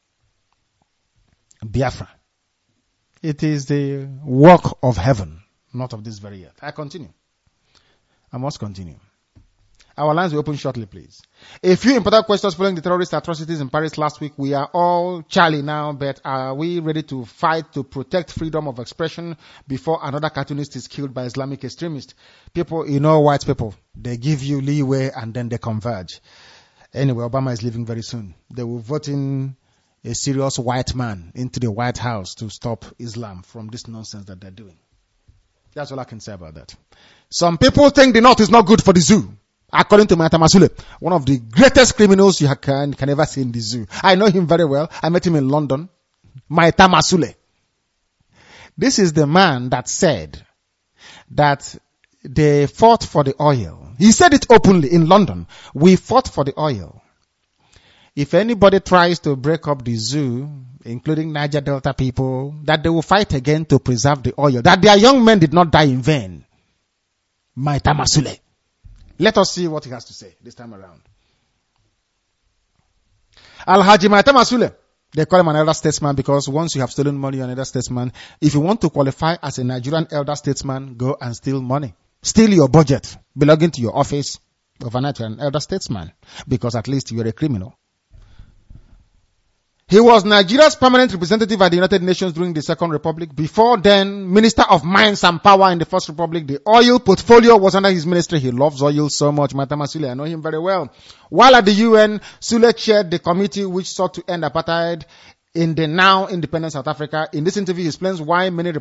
Biafra. It is the work of heaven, not of this very earth. I continue. I must continue. Our lines will open shortly, please. A few important questions following the terrorist atrocities in Paris last week. We are all Charlie now, but are we ready to fight to protect freedom of expression before another cartoonist is killed by Islamic extremists? People, white people, they give you leeway and then they converge. Anyway, Obama is leaving very soon. They will vote in a serious white man into the White House to stop Islam from this nonsense that they're doing. That's all I can say about that. Some people think the North is not good for the zoo. According to Maita Masule, one of the greatest criminals you can ever see in the zoo. I know him very well. I met him in London. Maita Masule. This is the man that said that they fought for the oil. He said it openly in London. We fought for the oil. If anybody tries to break up the zoo, including Niger Delta people, that they will fight again to preserve the oil. That their young men did not die in vain. Maita Masule. Let us see what he has to say this time around. Al-Haji Maita Masule. They call him an elder statesman because once you have stolen money, you're an elder statesman. If you want to qualify as a Nigerian elder statesman, go and steal money. Steal your budget belonging to your office. Overnight, you're an elder statesman because at least you're a criminal. He was Nigeria's permanent representative at the United Nations during the Second Republic. Before then, Minister of Mines and Power in the First Republic. The oil portfolio was under his ministry. He loves oil so much. Matama Sule, I know him very well. While at the UN, Sule chaired the committee which sought to end apartheid in the now independent South Africa. In this interview, he explains why many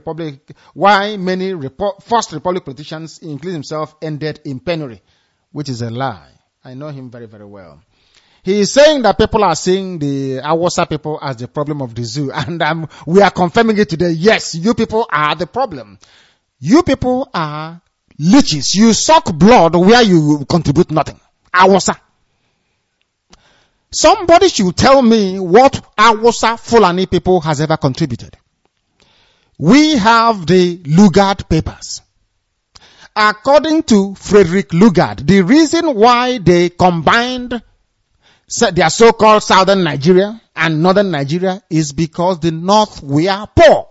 First Republic politicians, including himself, ended in penury, which is a lie. I know him very, very well. He is saying that people are seeing the Awasa people as the problem of the zoo. And we are confirming it today. Yes, you people are the problem. You people are leeches. You suck blood where you contribute nothing. Awasa. Somebody should tell me what Awasa Fulani people has ever contributed. We have the Lugard papers. According to Frederick Lugard, the reason why they combined their so-called southern Nigeria and northern Nigeria is because the north were poor.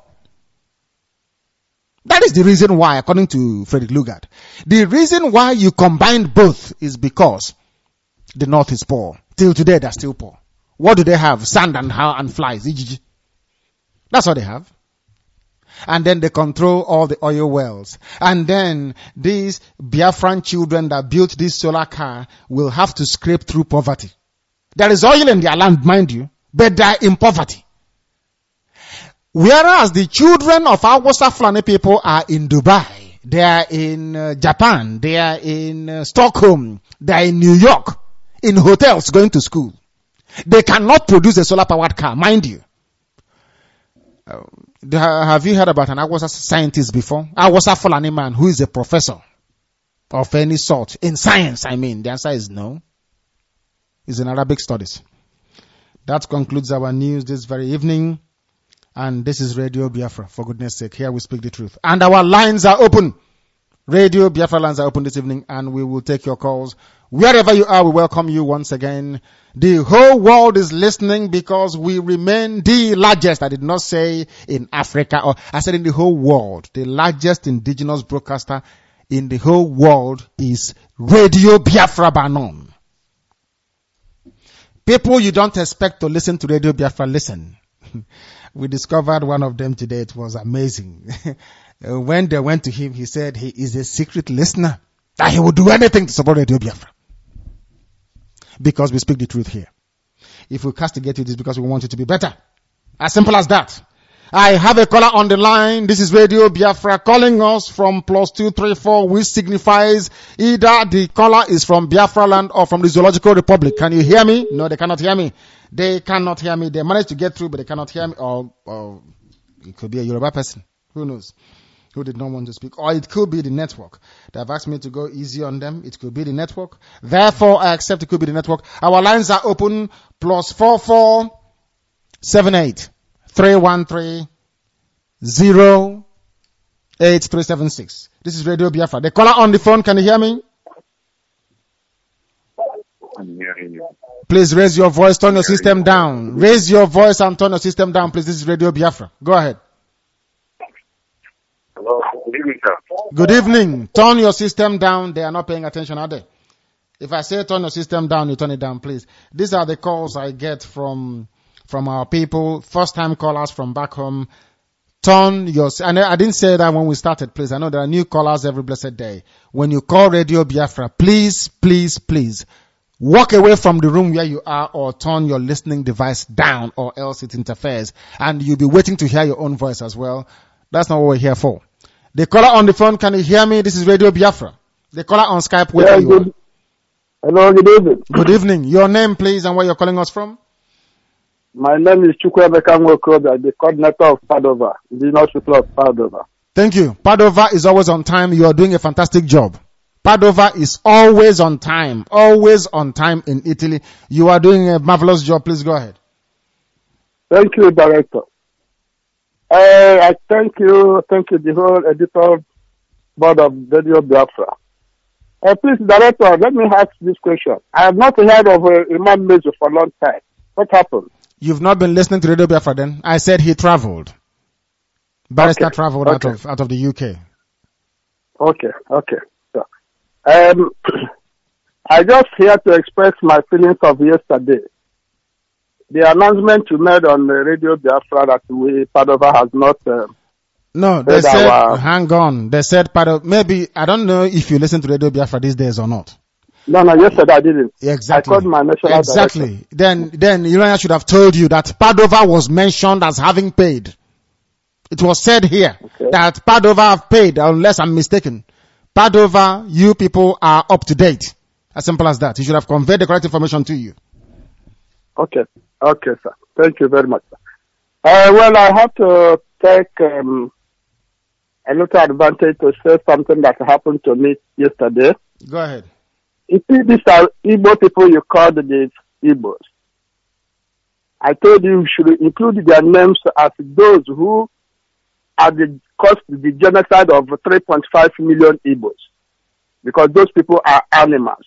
That is the reason why, according to Frederick Lugard. The reason why you combined both is because the north is poor. Till today, they're still poor. What do they have? Sand and flies. That's what they have. And then they control all the oil wells. And then these Biafran children that built this solar car will have to scrape through poverty. There is oil in their land, mind you, but they are in poverty. Whereas the children of Awasa Fulani people are in Dubai, they are in Japan, they are in Stockholm, they are in New York, in hotels going to school. They cannot produce a solar-powered car, mind you. Have you heard about an Awasa scientist before? Awasa Fulani man who is a professor of any sort, in science, I mean. The answer is no. Is in Arabic studies. That concludes our news this very evening. And this is Radio Biafra, for goodness sake. Here we speak the truth. And our lines are open. Radio Biafra lines are open this evening and we will take your calls. Wherever you are, we welcome you once again. The whole world is listening because we remain the largest. I did not say in Africa, or I said in the whole world. The largest indigenous broadcaster in the whole world is Radio Biafra Banon. People you don't expect to listen to Radio Biafra, listen. We discovered one of them today. It was amazing. When they went to him, he said he is a secret listener. That he would do anything to support Radio Biafra. Because we speak the truth here. If we castigate you, it is because we want you to be better. As simple as that. I have a caller on the line. This is Radio Biafra calling us from +234, which signifies either the caller is from Biafra land or from the Zoological Republic. Can you hear me? No, they cannot hear me. They cannot hear me. They managed to get through, but they cannot hear me. Or it could be a Yoruba person. Who knows? Who did not want to speak. Or it could be the network. They have asked me to go easy on them. It could be the network. Therefore, I accept it could be the network. Our lines are open. +4478 313 08376. This is Radio Biafra. The caller on the phone, can you hear me? I'm hearing you. Please raise your voice, turn your system down. Raise your voice and turn your system down, please. This is Radio Biafra. Go ahead. Hello, good evening, sir. Good evening. Turn your system down. They are not paying attention, are they? If I say turn your system down, you turn it down, please. These are the calls I get from our people, first-time callers from back home. Turn your... And I didn't say that when we started, please. I know there are new callers every blessed day. When you call Radio Biafra, please, please, please, walk away from the room where you are or turn your listening device down or else it interferes. And you'll be waiting to hear your own voice as well. That's not what we're here for. The caller on the phone, can you hear me? This is Radio Biafra. The caller on Skype, where are you? Hello, good evening. Good evening. Your name, please, and where you're calling us from? My name is Chukwuemeka Nwokobi, the coordinator of Padova, the hospital of Padova. Thank you. Padova is always on time. You are doing a fantastic job. Padova is always on time in Italy. You are doing a marvelous job. Please go ahead. Thank you, Director. I thank you, the whole editor board of Radio Biafra. Please, Director, let me ask this question. I have not heard of Imam Mezu for a long time. What happened? You've not been listening to Radio Biafra then? I said he traveled. Barrister traveled out of the UK. Okay. So, I just here to express my feelings of yesterday. The announcement you made on the Radio Biafra that Padova has not... No, they said, hang on. They said maybe, I don't know if you listen to Radio Biafra these days or not. No, yesterday I didn't. Exactly. I called my national Exactly. director. Then Irania should have told you that Padova was mentioned as having paid. It was said here that Padova have paid, unless I'm mistaken. Padova, you people are up to date. As simple as that. He should have conveyed the correct information to you. Okay, sir. Thank you very much, sir. Well, I have to take a little advantage to say something that happened to me yesterday. Go ahead. You see, these are Igbo people you call the Igbos. I told you should include their names as those who are caused the genocide of 3.5 million Igbos. Because those people are animals.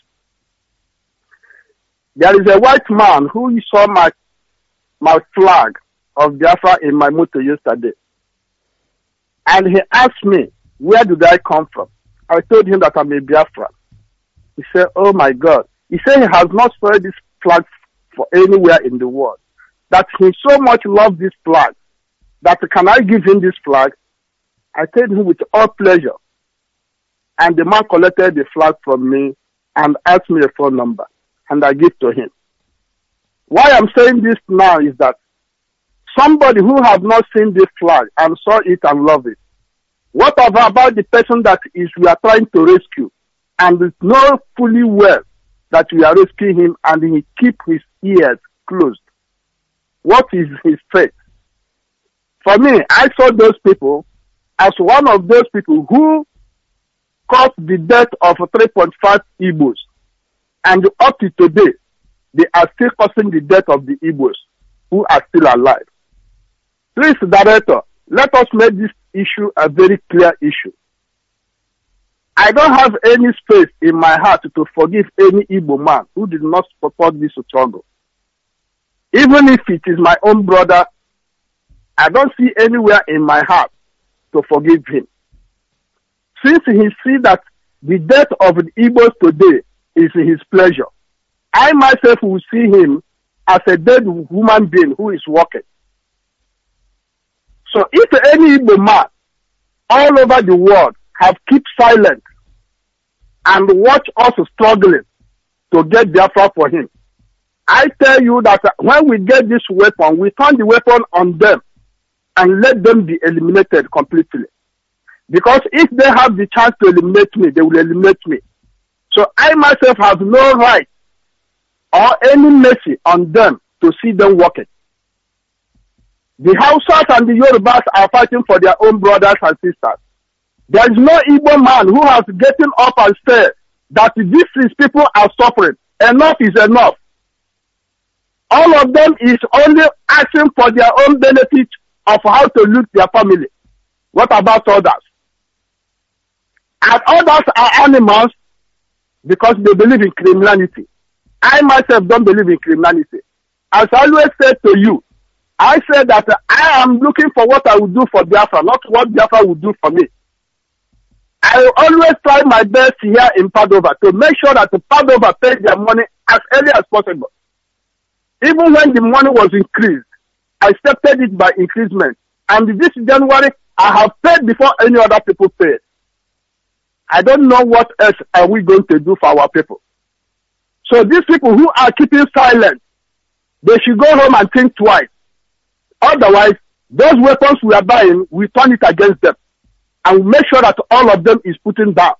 There is a white man who saw my flag of Biafra in my motor yesterday. And he asked me, where did I come from? I told him that I'm a Biafra. He said, oh my God. He said he has not spread this flag for anywhere in the world. That he so much loves this flag. That can I give him this flag? I told him with all pleasure. And the man collected the flag from me and asked me a phone number. And I give to him. Why I'm saying this now is that somebody who have not seen this flag and saw it and love it, what about the person that we are trying to rescue and know fully well that we are rescuing him and he keep his ears closed? What is his fate? For me, I saw those people as one of those people who caused the death of 3.5 Igbos. And up to today, they are still causing the death of the Igbos who are still alive. Please, Director, let us make this issue a very clear issue. I don't have any space in my heart to forgive any Igbo man who did not support this struggle. Even if it is my own brother, I don't see anywhere in my heart to forgive him. Since he see that the death of the Igbos today is his pleasure, I myself will see him as a dead human being who is walking. So if any Igbo man all over the world have kept silent and watch us struggling to get Biafra for him, I tell you that when we get this weapon, we turn the weapon on them and let them be eliminated completely. Because if they have the chance to eliminate me, they will eliminate me. So I myself have no right or any mercy on them to see them working. The Hausas and the Yorubas are fighting for their own brothers and sisters. There is no Igbo man who has gotten up and said that these people are suffering. Enough is enough. All of them is only asking for their own benefit of how to loot their family. What about others? And others are animals because they believe in criminality. I myself don't believe in criminality. As I always said to you, I said that I am looking for what I will do for Biafra, not what Biafra will do for me. I will always try my best here in Padova to make sure that the Padova pays their money as early as possible. Even when the money was increased, I accepted it by increasement. And this January, I have paid before any other people paid. I don't know what else are we going to do for our people. So these people who are keeping silent, they should go home and think twice. Otherwise, those weapons we are buying, we turn it against them. And we make sure that all of them is put down.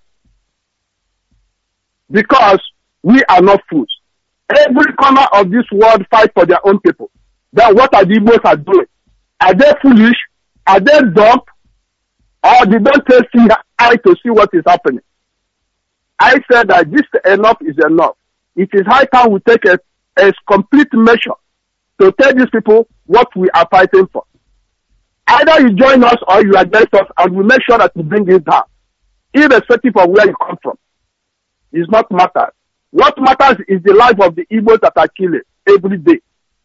Because we are not fools. Every corner of this world fight for their own people. Then what are the Igbos are doing? Are they foolish? Are they dumb? Or they don't see eye to see what is happening? I said that this enough is enough. It is high time we take a complete measure to tell these people what we are fighting for. Either you join us or you are against us, and we make sure that we bring it down, irrespective of where you come from. It's not matter. What matters is the life of the Igbos that are killing every day.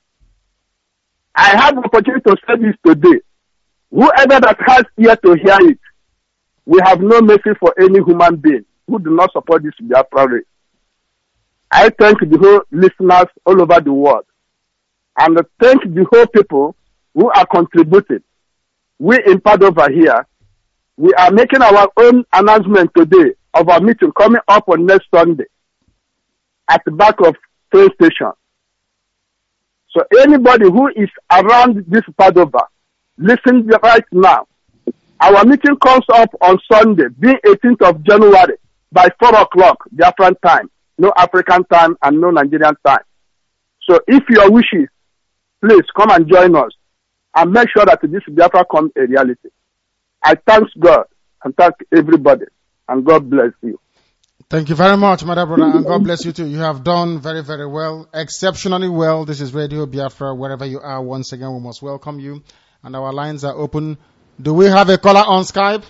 I have the opportunity to say this today. Whoever that has ear to hear it, we have no mercy for any human being who do not support this Biafra race. I thank the whole listeners all over the world. And thank the whole people who are contributing. We in Padova here, we are making our own announcement today of our meeting coming up on next Sunday at the back of train station. So anybody who is around this Padova, listen right now. Our meeting comes up on Sunday, being 18th of January, by 4 o'clock, Biafran time. No African time and no Nigerian time. So if your wishes, please come and join us and make sure that this Biafra becomes a reality. I thank God and thank everybody, and God bless you. Thank you very much, my dear brother, and God bless you too. You have done very, very well, exceptionally well. This is Radio Biafra. Wherever you are, once again, we must welcome you, and our lines are open. Do we have a caller on Skype?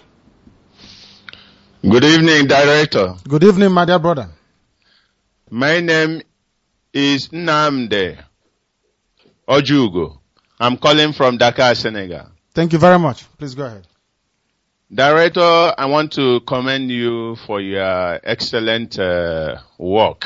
Good evening, Director. Good evening, my dear brother. My name is Nnamdi Ojugo. I'm calling from Dakar, Senegal. Thank you very much. Please go ahead. Director, I want to commend you for your excellent work.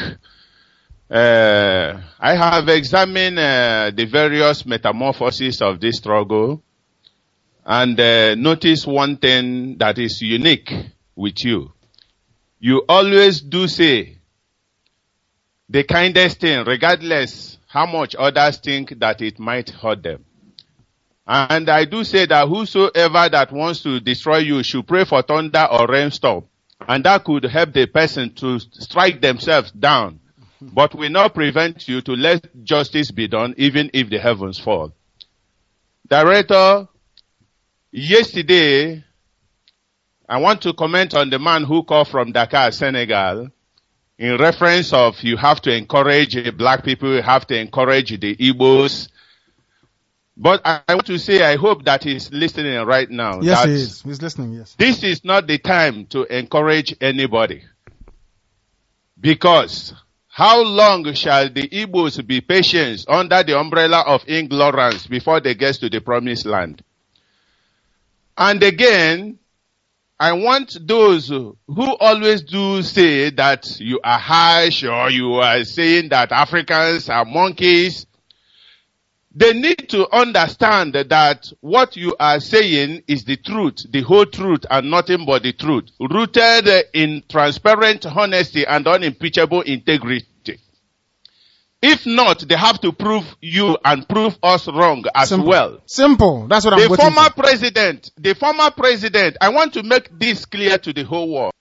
I have examined the various metamorphoses of this struggle and noticed one thing that is unique with you. You always do say the kindest thing, regardless how much others think that it might hurt them. And I do say that whosoever that wants to destroy you should pray for thunder or rainstorm. And that could help the person to strike themselves down. But will not prevent you to let justice be done even if the heavens fall. Director, yesterday, I want to comment on the man who called from Dakar, Senegal, in reference of you have to encourage black people, you have to encourage the Igbos. But I want to say I hope that he's listening right now. Yes, he is. He's listening, yes. This is not the time to encourage anybody. Because how long shall the Igbos be patient under the umbrella of ignorance before they get to the promised land? And again, I want those who always do say that you are harsh or you are saying that Africans are monkeys. They need to understand that what you are saying is the truth, the whole truth and nothing but the truth, rooted in transparent honesty and unimpeachable integrity. If not, they have to prove you and prove us wrong as well. Simple. That's what I'm waiting for. The former president, I want to make this clear to the whole world.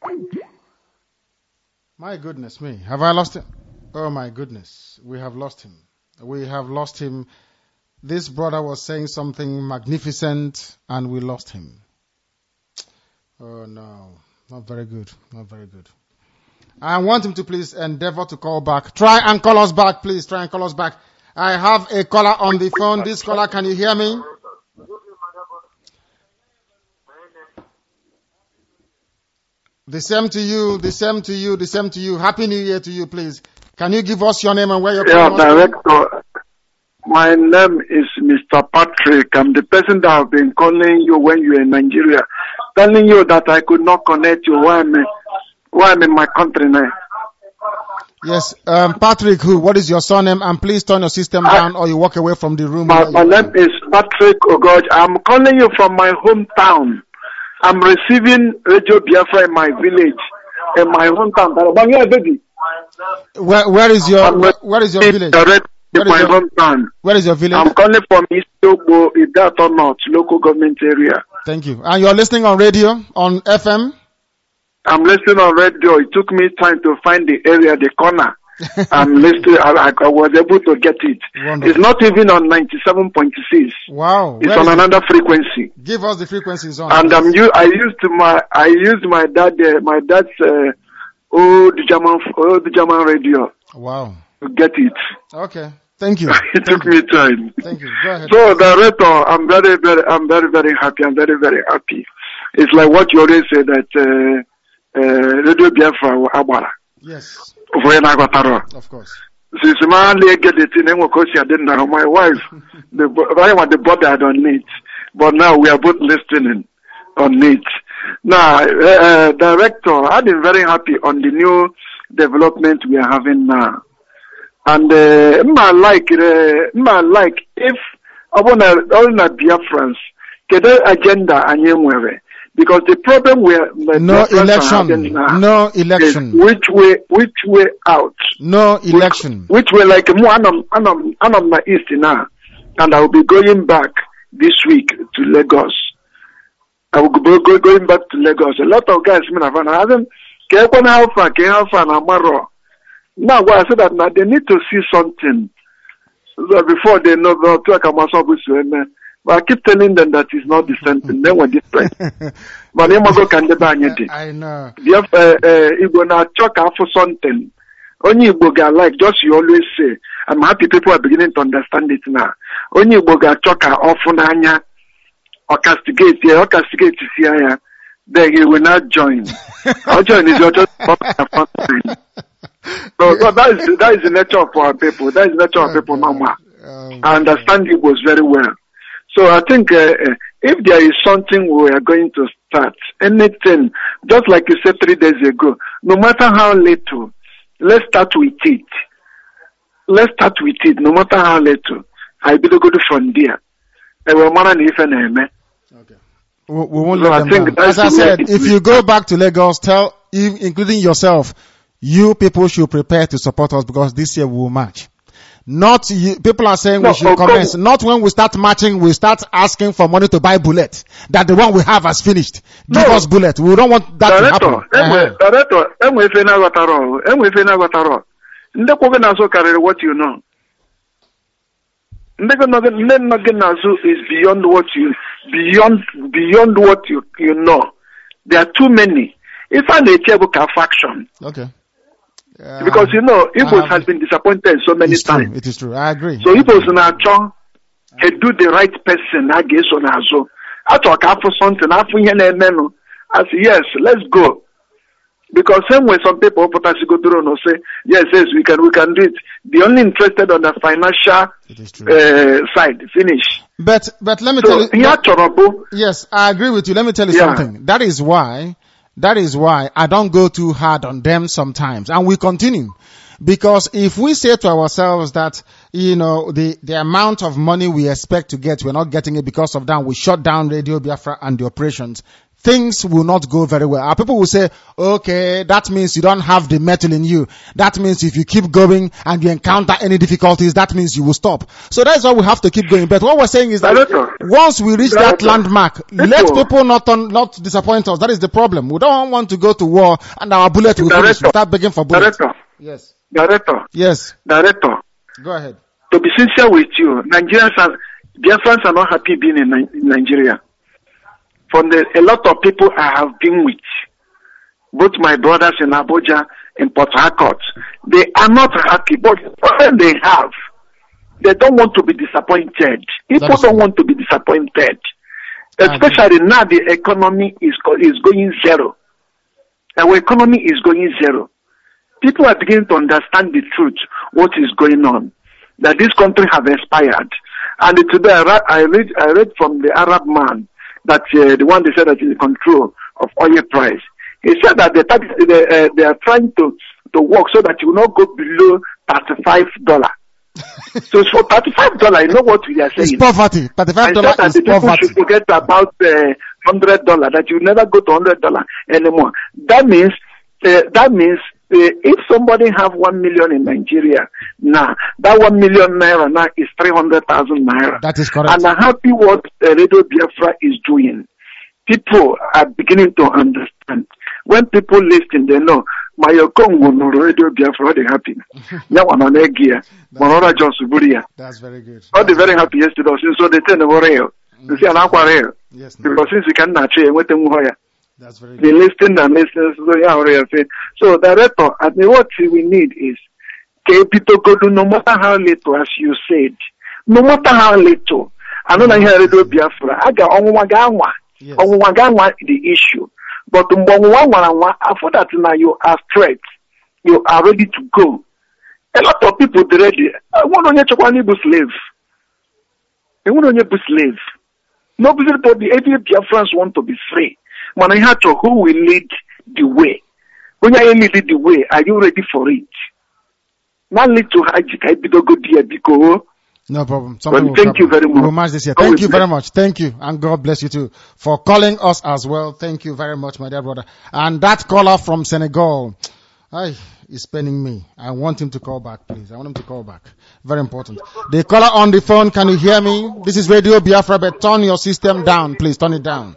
My goodness me. Have I lost him? Oh my goodness. We have lost him. We have lost him. This brother was saying something magnificent and we lost him. Oh no. Not very good. Not very good. I want him to please endeavor to call back. Try and call us back, please. Try and call us back. I have a caller on the phone. This caller, can you hear me? The same to you, the same to you, the same to you. Happy New Year to you, please. Can you give us your name and where you're Yeah, calling us from? Director. My name is Mr. Patrick. I'm the person that have been calling you when you were in Nigeria, telling you that I could not connect you while I'm in my country now. Yes, Patrick, what is your surname? And please turn your system down or you walk away from the room. My name is Patrick Ogoj. I'm calling you from my hometown. I'm receiving Radio Biafra in my village, in my hometown. Where is your village? In my hometown. Where is your village? I'm calling from East Togo, Idato North, local government area. Thank you. And you're listening on radio, on FM? I'm listening on radio. It took me time to find the area, the corner. I'm listening. I was able to get it. Wonderful. It's not even on 97.6. Wow. It's on another frequency. Give us the frequencies on. And I used my dad's old German radio. Wow. To get it. Okay. Thank you. It took me time. Thank you. Go ahead. So, Director, I'm very, very happy. I'm very, very happy. It's like what you already said that Radio Biafra Abara. Yes. Of course. Since my wife, the bothered on it. But now we are both listening on it. Now, Director, I've been very happy on the new development we are having now. And like if I want to Biafrans, get the agenda and because the problem no election. Which way out? No election. Which way like I'm my east now, and I will be going back this week to Lagos. I will be going back to Lagos. A lot of guys, now, I said that now they need to see something so before they know. But I keep telling them that it's not the same thing. They were different. But they go can I know. Igbo na talk for something. Only Igbo ga like just you always say. I'm happy people are beginning to understand it now. Only Igbo ga talk often anya or castigate here. Then he will not join. I'll join is your just So that is the nature of our people. That is the nature of people, Mama. I understand it was very well. So I think if there is something we are going to start, anything, just like you said 3 days ago, no matter how little, let's start with it. Let's start with it, no matter how little. I be good from there. Okay. We won't let them down. As I said, if you go back to Lagos, tell, including yourself, you people should prepare to support us because this year we will march. Not you, people are saying we should commence. Not when we start marching, we start asking for money to buy bullet. That the one we have has finished. Give us bullet. We don't want that to happen. What you know. Is beyond what you know. There are too many. It's an Echebuka faction. Okay. Because Igbo has been disappointed so many times. It is true. I agree. So Igbo's in our chong, he do the right person. I guess on Azo. I talk after something. I say yes, let's go. Because same way some people put us go through and say yes, we can do it. The only interested on the financial side. Finish. But let me tell you. Yes, I agree with you. Let me tell you something. That is why I don't go too hard on them sometimes. And we continue. Because if we say to ourselves that, the amount of money we expect to get, we're not getting it because of that, we shut down Radio Biafra and the operations, things will not go very well. Our people will say, okay, that means you don't have the metal in you. That means if you keep going and you encounter any difficulties, that means you will stop. So that's why we have to keep going. But what we're saying is that once we reach that landmark, let people not disappoint us. That is the problem. We don't want to go to war and our bullet will finish. We start begging for bullets. Yes. Director. Yes. Director. Go ahead. To be sincere with you, Biafrans are not happy being in Nigeria. From a lot of people I have been with, both my brothers in Abuja, in Port Harcourt, they are not happy, but the problem they have, they don't want to be disappointed. People don't want to be disappointed. Especially now the economy is going zero. Our economy is going zero. people are beginning to understand the truth, what is going on, that this country have expired. And today I read from the Arab man that the one they said that is in control of oil price. He said that they are trying to work so that you will not go below $35. So for $35, you know what we are saying? It's poverty. $35 is people poverty. should forget about $100, that you never go to $100 anymore. That means if somebody have 1 million in Nigeria now, that 1 million naira now is 300,000 naira. That is correct. And I'm happy what Radio Biafra is doing. People are beginning to understand. When people listen, they know. My Congo no Radio Biafra, they happy. That's very good. All they very happy yesterday, so they tell them real. They say an aqua Yes, no. because since you cannot change, what them wire. That's very They good. listen and listen. So yeah, real say. So director, I mean, what we need is people go do no matter how little, as you said, no matter how little. I know that here Radio Biafra. I got Yes. the issue. But after that now you are straight. You are ready to go. A lot of people already want on your slave. They want on your slave. Nobody, every Biafrans want to be free. Manahacho, who will lead the way? When you lead the way, are you ready for it? Not lead to Hajika, Bidogo Dia Biko. No problem. Well, thank you very much. We'll match this year. Thank you very much. Thank you. And God bless you too for calling us as well. Thank you very much, my dear brother. And that caller from Senegal, is paining me. I want him to call back, please. I want him to call back. Very important. The caller on the phone, can you hear me? This is Radio Biafra, but turn your system down, please. Turn it down.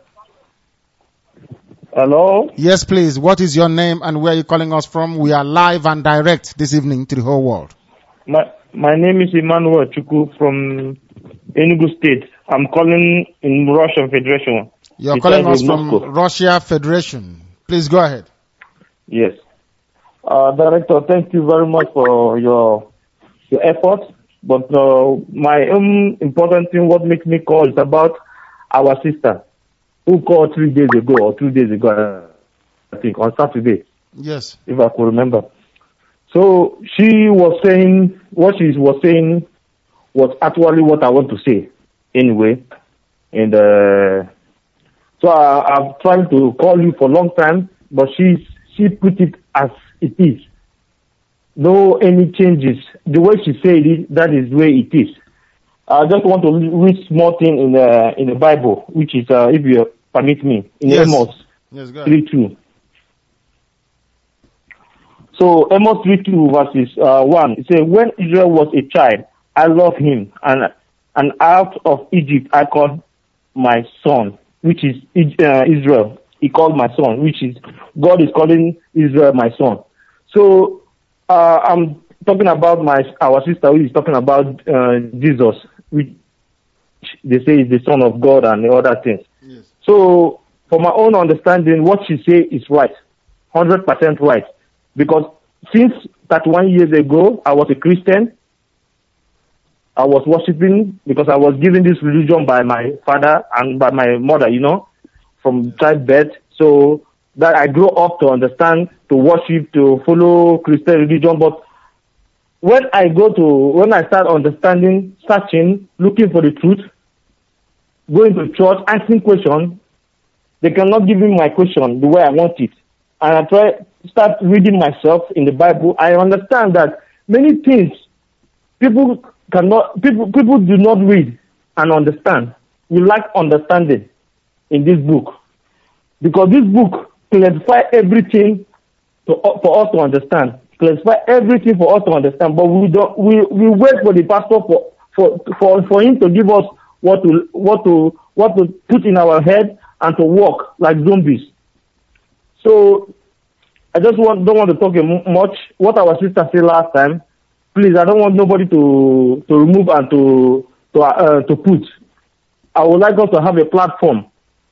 Hello? Yes, please. What is your name and where are you calling us from? We are live and direct this evening to the whole world. My name is Emmanuel Chukwu from Enugu State. I'm calling in Russia Federation. You're calling us from Russia Federation. Please go ahead. Yes. Director, thank you very much for your efforts. But my own important thing, what makes me call is about our sister who called 3 days ago or 2 days ago, I think, on Saturday. Yes. If I could remember. So she was saying, what she was saying was actually what I want to say anyway. And so I've tried to call you for a long time, but she put it as it is. No any changes. The way she said it, that is the way it is. I just want to read small thing in the Bible, which is, if you permit me, in Amos 3:2. So Amos 3:2 verses 1, it says, when Israel was a child, I loved him, and out of Egypt I called my son, which is Israel. He called my son, which is God is calling Israel my son. So I'm talking about our sister who is talking about Jesus, which they say is the Son of God and the other things. Yes. So for my own understanding, what she say is right, 100% right. Because since 31 years ago, I was a Christian. I was worshiping because I was given this religion by my father and by my mother, from childbirth. So that I grew up to understand, to worship, to follow Christian religion. But when I start understanding, searching, looking for the truth, going to church, asking questions, they cannot give me my question the way I want it. And I start reading myself in the Bible. I understand that many things people do not read and understand. We lack understanding in this book, because this book clarifies everything for us to understand. Classify everything for us to understand, but we wait for the pastor for him to give us what to put in our head and to walk like zombies. So I just don't want to talk much. What our sister said last time, please, I don't want nobody to remove and to put. I would like us to have a platform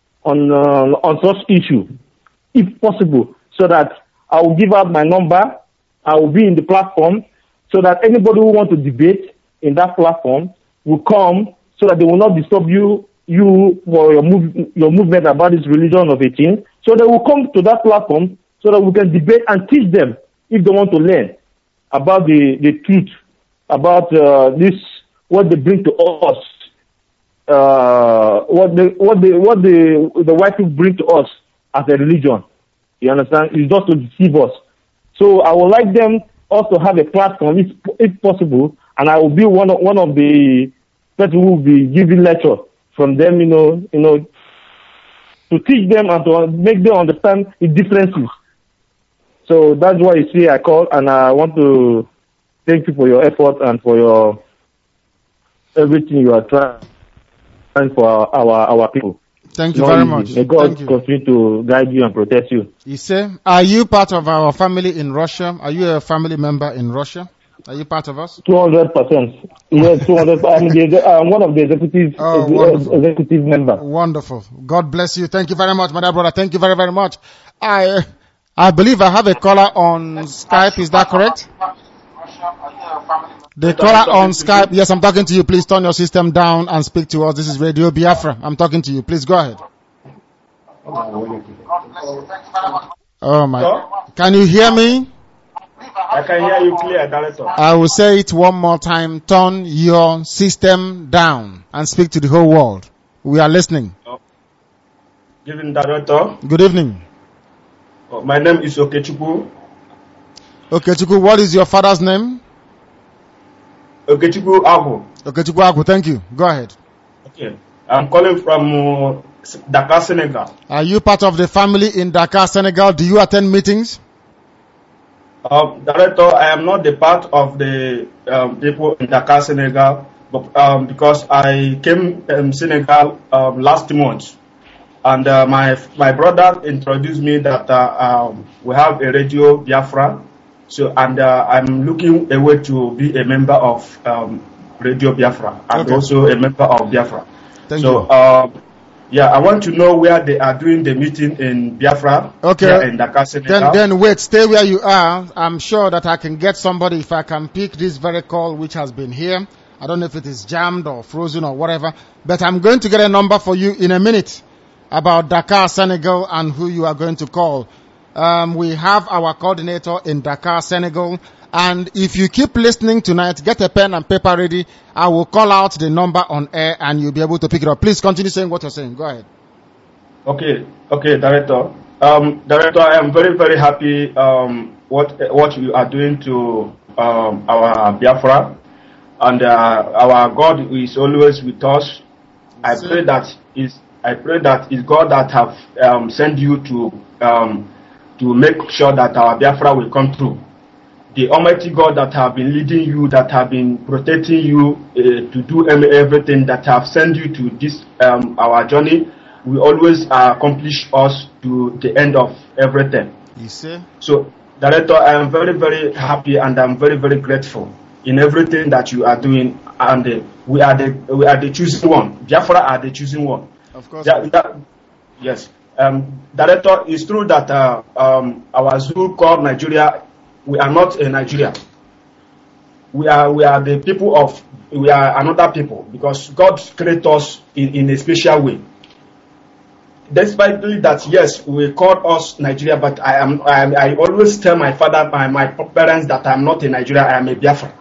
on such issue, if possible, so that I will give out my number. I will be in the platform so that anybody who wants to debate in that platform will come, so that they will not disturb you for your movement about this religion of 18. So they will come to that platform so that we can debate and teach them if they want to learn about the truth, about this, what they bring to us, what the white people bring to us as a religion. You understand? It's just to deceive us. So I would like them also have a platform, if possible, and I will be one of the person who will be giving lecture from them, to teach them and to make them understand the differences. So that's why you see I call, and I want to thank you for your effort and for your everything you are trying for our people. Thank you very much. May God continue to guide you and protect you. Ise, are you part of our family in Russia? Are you a family member in Russia? Are you part of us? 200%. Yes, 200%. I'm one of the executive members. Wonderful. God bless you. Thank you very much, my dear brother. Thank you very, very much. I believe I have a caller on Skype. Is that correct? The caller on Skype. Yes, I'm talking to you. Please turn your system down and speak to us. This is Radio Biafra. I'm talking to you. Please go ahead. Oh my. Can you hear me? I can hear you clear, Director. I will say it one more time. Turn your system down and speak to the whole world. We are listening. Good evening, Director. Good evening. My name is Okechukwu. Okechukwu, what is your father's name? Okechukwu Agu. Okechukwu Agu, thank you. Go ahead. Okay. I'm calling from Dakar, Senegal. Are you part of the family in Dakar, Senegal? Do you attend meetings? Director, I am not the part of the people in Dakar, Senegal, but because I came to Senegal last month, and my brother introduced me that we have a Radio Biafra, so and I'm looking a way to be a member of Radio Biafra and also a member of Biafra. Thank you. Yeah, I want to know where they are doing the meeting in Biafra. Okay. In Dakar, Senegal. Then wait, stay where you are. I'm sure that I can get somebody if I can pick this very call which has been here. I don't know if it is jammed or frozen or whatever, but I'm going to get a number for you in a minute about Dakar, Senegal, and who you are going to call. We have our coordinator in Dakar, Senegal. And if you keep listening tonight, get a pen and paper ready. I will call out the number on air and you'll be able to pick it up. Please continue saying what you're saying. Go ahead. Okay, Director. Director, I am very, very happy what you are doing to our Biafra. And our God is always with us. I pray that it's God that have sent you to make sure that our Biafra will come through. The Almighty God that have been leading you, that have been protecting you to do everything, that have sent you to this our journey, will always accomplish us to the end of everything. You see? So, Director, I am very, very happy and I'm very, very grateful in everything that you are doing, and we are the chosen one. Biafra are the chosen one. Of course. Yes. Director, it's true that our zoo called Nigeria. We are not in Nigeria. We are the people of. We are another people because God created us in a special way. Despite that, yes, we call us Nigeria, but I always tell my father, my parents that I'm not in Nigeria. I am a Biafra.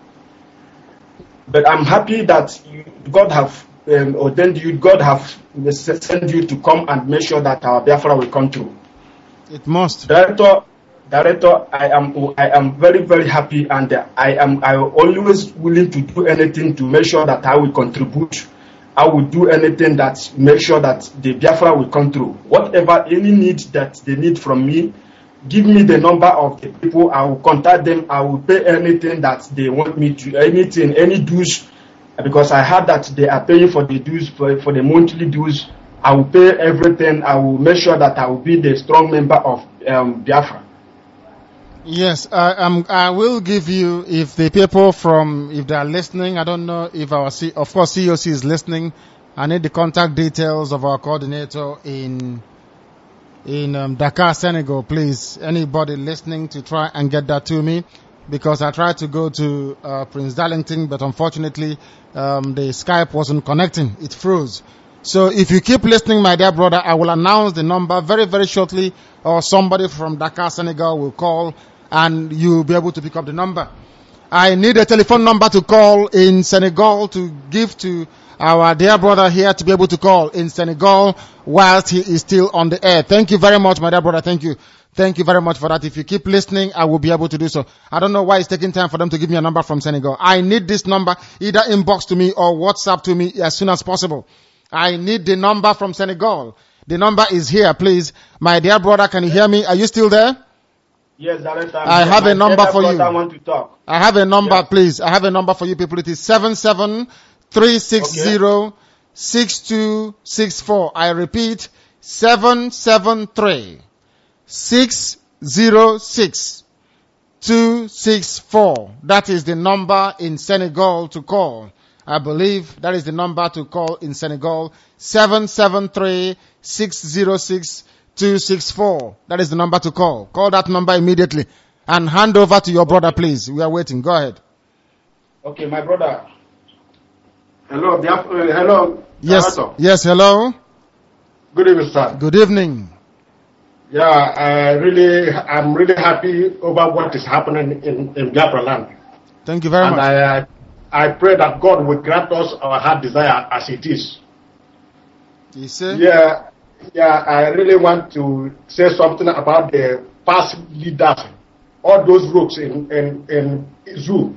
But I'm happy that God have ordained you. God have sent you to come and make sure that our Biafra will come through. It must. Director, I am very, very happy, and I am always willing to do anything to make sure that I will contribute. I will do anything that make sure that the Biafra will come through. Whatever any need that they need from me, give me the number of the people. I will contact them. I will pay anything that they want me to, any dues, because I heard that they are paying for the dues for the monthly dues. I will pay everything. I will make sure that I will be the strong member of Biafra. Yes, I will give you, if the people if they are listening, I don't know if of course COC is listening. I need the contact details of our coordinator in Dakar, Senegal, please. Anybody listening to try and get that to me, because I tried to go to Prince Darlington, but unfortunately the Skype wasn't connecting. It froze. So if you keep listening, my dear brother, I will announce the number very, very shortly, or somebody from Dakar, Senegal will call and you'll be able to pick up the number. I need a telephone number to call in Senegal to give to our dear brother here to be able to call in Senegal whilst he is still on the air. Thank you very much, my dear brother. Thank you. Thank you very much for that. If you keep listening, I will be able to do so. I don't know why it's taking time for them to give me a number from Senegal. I need this number, either inbox to me or WhatsApp to me as soon as possible. I need the number from Senegal. The number is here, please. My dear brother, can you hear me? Are you still there? Yes, Director. I have a number for you. I want to talk. I have a number, please. I have a number for you people. It is 773606264. I repeat, 773606264. That is the number in Senegal to call. I believe that is the number to call in Senegal. 773606264. That is the number to call. Call that number immediately and hand over to your brother, please. We are waiting. Go ahead. Okay, my brother. Hello, hello. Yes, Director. yes, hello. Good evening, sir. Good evening. Yeah, I'm really happy over what is happening in Biafra land. Thank you very much. And I pray that God will grant us our heart desire as it is. You see? Yeah, I really want to say something about the past leaders, all those rogues in the zoo.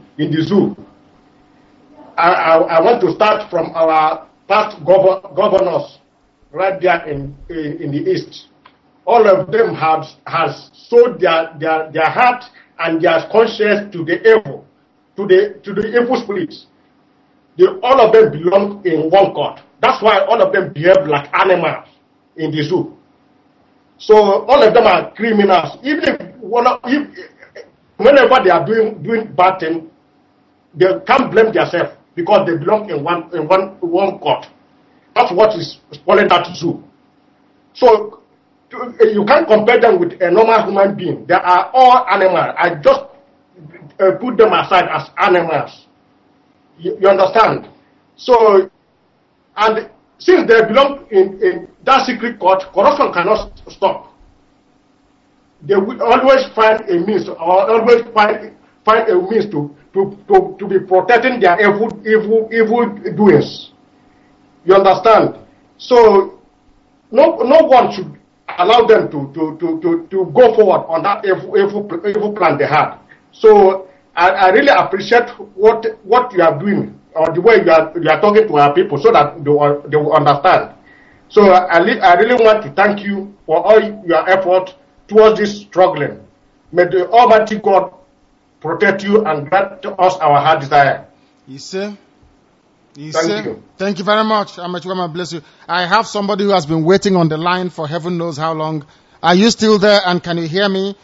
I want to start from our past governors right there in the east. All of them has sold their heart and their conscience to the evil, to the evil spirits. All of them belong in one court. That's why all of them behave like animals in the zoo. So all of them are criminals. Even whenever they are doing bad things, they can't blame themselves because they belong in one court. That's what is spoiling that zoo. So you can't compare them with a normal human being. They are all animals. I just put them aside as animals. You understand? So, and since they belong in that secret court, corruption cannot stop. They will always find a means, or always find a means to be protecting their evil doings. You understand? So, no one should allow them to go forward on that evil plan they had. So, I really appreciate what you are doing, or the way you are talking to our people, so that they will understand. So I really want to thank you for all your effort towards this struggling. May the Almighty God protect you and grant us our heart desire. You see? Thank you. Thank you very much. God bless you. I have somebody who has been waiting on the line for heaven knows how long. Are you still there, and can you hear me?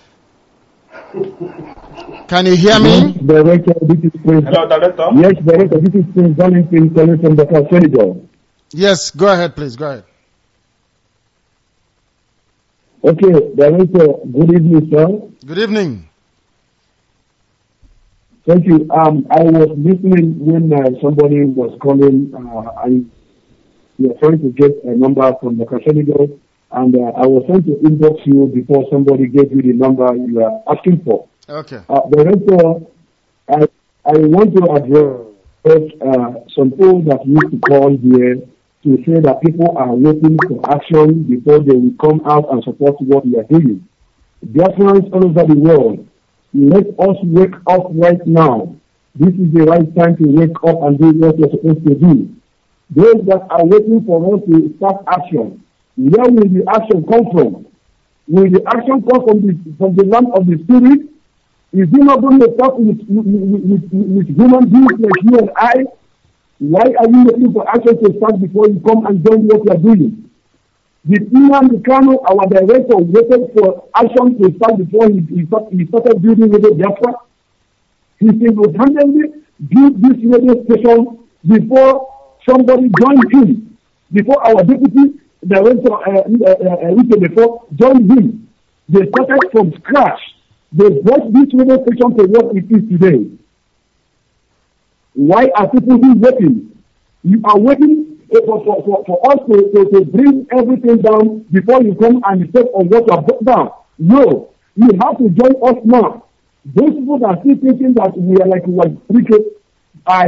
Can you hear me? Director, this is Prince. Hello, Director. Yes, Director, this is Prince Darlington calling from the Senegal. Yes, go ahead, please. Go ahead. Okay, Director, good evening, sir. Good evening. Thank you. I was listening when somebody was calling, and you were trying to get a number from the Senegal, and I was trying to inbox you before somebody gave you the number you were asking for. Okay. Director, I want to address some people that used to call here to say that people are waiting for action before they will come out and support what we are doing. Biafrans all over the world, let us wake up right now. This is the right time to wake up and do what we're supposed to do. Those that are waiting for us to start action, where will the action come from? Will the action come from the land of the spirit? Is he not going to talk with human beings like you and I? Why are you looking for action to start before you come and join what you are doing? Did Nnamdi Kanu, our director, waited for action to start before he started building Radio Biafra? He single-handedly built this radio station before somebody joined him, before our deputy director, before joined him. They started from scratch. They brought this radio station to what it is today. Why are people still waiting? You are waiting for us to bring everything down before you come and step on what you have brought down. No, you have to join us now. Those people that are still thinking that we are like wicked, are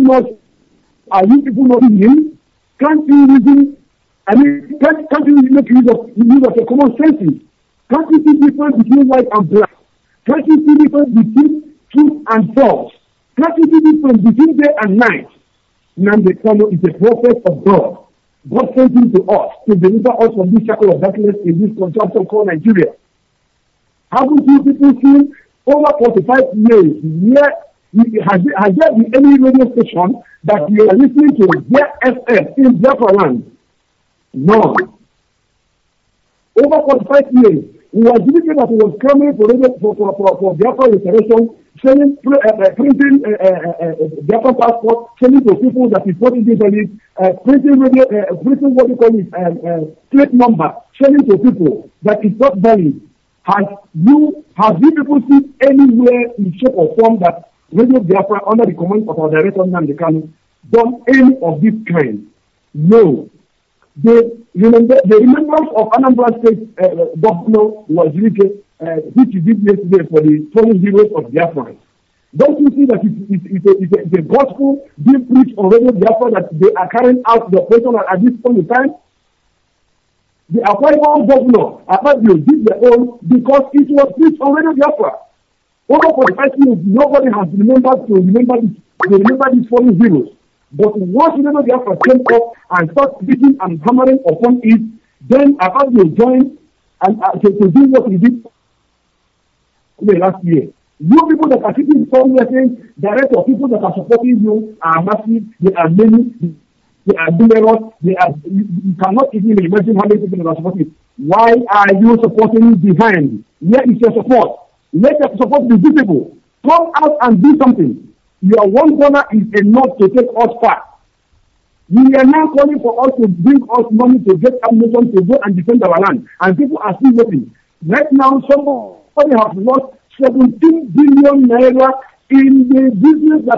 you people not in? Can't you reason? I mean, can't you make use of your common senses? Can't you see difference between white and black? Can't you see difference between truth and false? Can't you see difference between day and night? Nnamdi Kanu is a prophet of God. God sent him to us to deliver us from this shackle of darkness in this contraption called Nigeria. Haven't you people seen over 45 years has there been any radio station that you are listening to their FM in Biafra land? No. Over 45 years, we were believing that we was coming for Biafra restoration, printing Biafra passport, selling to people that is not invalid, printing what you call it, plate number, selling to people that is not valid. Have you people seen anywhere in shape or form that Radio Biafra under the command of our director Nnamdi Kanu done any of this kind? No. The remembrance of Anambra State Governor Wazirike, which he did yesterday for the 20 heroes of Biafra. Don't you see that it's a gospel being preached on Radio Biafra that they are carrying out the operation at this point in time? The Akwa Ibom governor, Akpabio, did their own because it was preached on Radio Biafra. Over 45 years, nobody has remembered these fallen heroes. But once Radio Biafra came up and started beating and hammering upon it, then Akpabio joined and to do what he did last year. You people that are sitting somewhere saying, director, people that are supporting you are massive, they are many, they are numerous, you cannot even imagine how many people that are supporting. Why are you supporting behind? Where is your support? Let your support be visible. Come out and do something. Your one corner is enough to take us far. We are now calling for us to bring us money to get ammunition to go and defend our land. And people are still waiting. Right now, somebody has lost 17 billion naira in the business that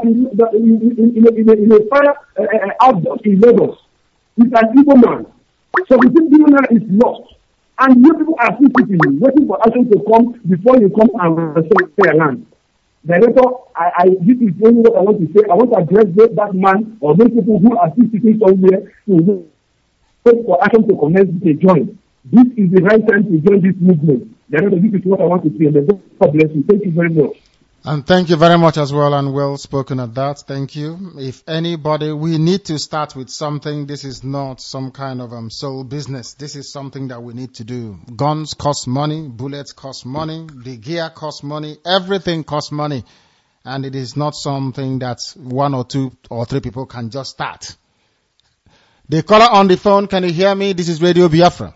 in a fire outburst in Lagos. It's an evil man. 17 billion naira is lost. And you people are still sitting, waiting for action to come before you come and restore your land. Director, this is only what I want to say. I want to address that man or those people who are still sitting somewhere to wait for action to commence to join. This is the right time to join this movement. Director, this is what I want to say. And God bless you. Thank you very much. And thank you very much as well, and well spoken at that. Thank you. If anybody, we need to start with something. This is not some kind of sole business. This is something that we need to do. Guns cost money, bullets cost money, the gear costs money, everything costs money. And it is not something that one or two or three people can just start. The caller on the phone, can you hear me? This is Radio Biafra.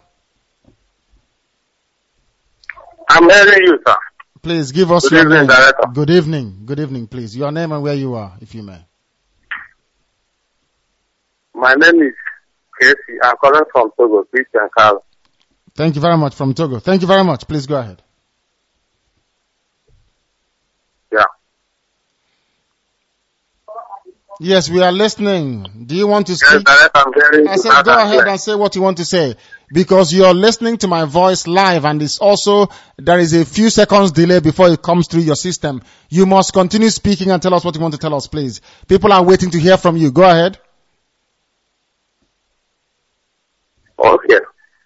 I'm hearing you, sir. Please give us your name. Director. Good evening. Good evening, please. Your name and where you are, if you may. My name is Casey. I'm calling from Togo, Christian Carl. Thank you very much from Togo. Thank you very much. Please go ahead. Yeah. Yes, we are listening. Do you want to speak? Yes, Director, I said go ahead and say what you want to say. Because you're listening to my voice live and it's also, there is a few seconds delay before it comes through your system. You must continue speaking and tell us what you want to tell us, please. People are waiting to hear from you. Go ahead. Okay.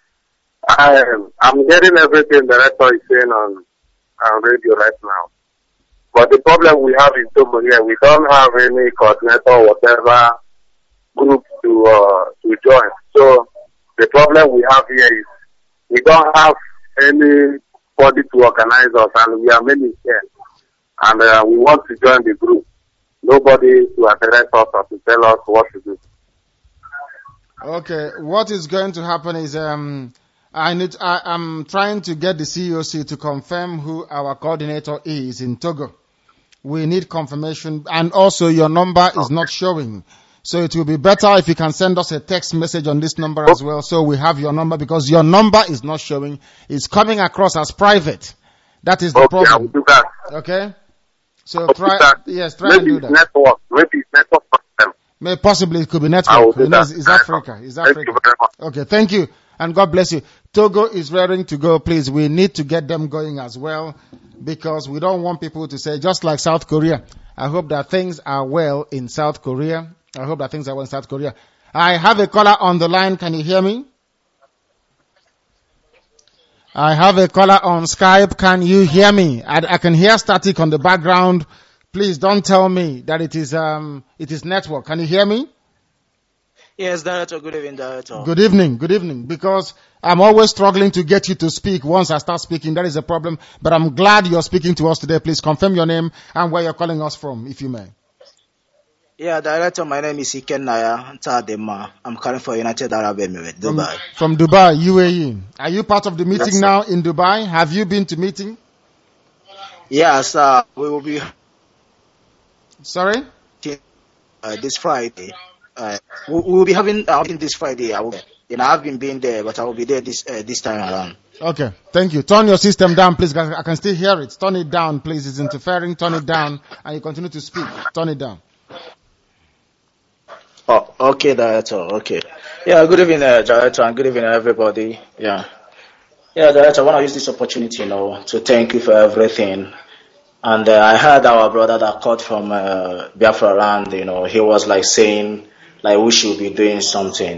I'm hearing everything the Director is saying on radio right now. But the problem we have in Togo here, we don't have any coordinator or whatever group to join. So, the problem we have here is we don't have anybody to organize us, and we are many here. And we want to join the group. Nobody to address us or to tell us what to do. Okay, what is going to happen is I'm trying to get the COC to confirm who our coordinator is in Togo. We need confirmation, and also your number is not showing. So it will be better if you can send us a text message on this number as well, so we have your number, because your number is not showing. It's coming across as private. That is the problem. I will do that. Okay? So try and do that. Network. Maybe it's network problem. Possibly it could be network. It's Africa. It's Africa. Thank you very much. Okay, thank you. And God bless you. Togo is raring to go, please. We need to get them going as well. because we don't want people to say, just like South Korea. I hope that things are well in South Korea. I have a caller on the line. Can you hear me? I have a caller on Skype. Can you hear me? I can hear static on the background. Please don't tell me that it is network. Can you hear me? Yes, Director. Good evening, Director. Good evening. Because I'm always struggling to get you to speak. Once I start speaking, that is a problem. But I'm glad you're speaking to us today. Please confirm your name and where you're calling us from, if you may. Yeah, Director, my name is Iken Naya Tadema. I'm calling for United Arab Emirates, Dubai. From Dubai, UAE. Are you part of the meeting now in Dubai? Have you been to meeting? Yes, we will be. Sorry? This Friday. We will be having this Friday. I've been there, but I will be there this time around. Okay, thank you. Turn your system down, please. I can still hear it. Turn it down, please. It's interfering. Turn it down, and you continue to speak. Turn it down. Oh, okay, Director. Okay. Yeah, good evening, Director, and good evening, everybody. Yeah, Director, I want to use this opportunity, to thank you for everything. And I heard our brother that called from Biafra land, he was like saying, like we should be doing something,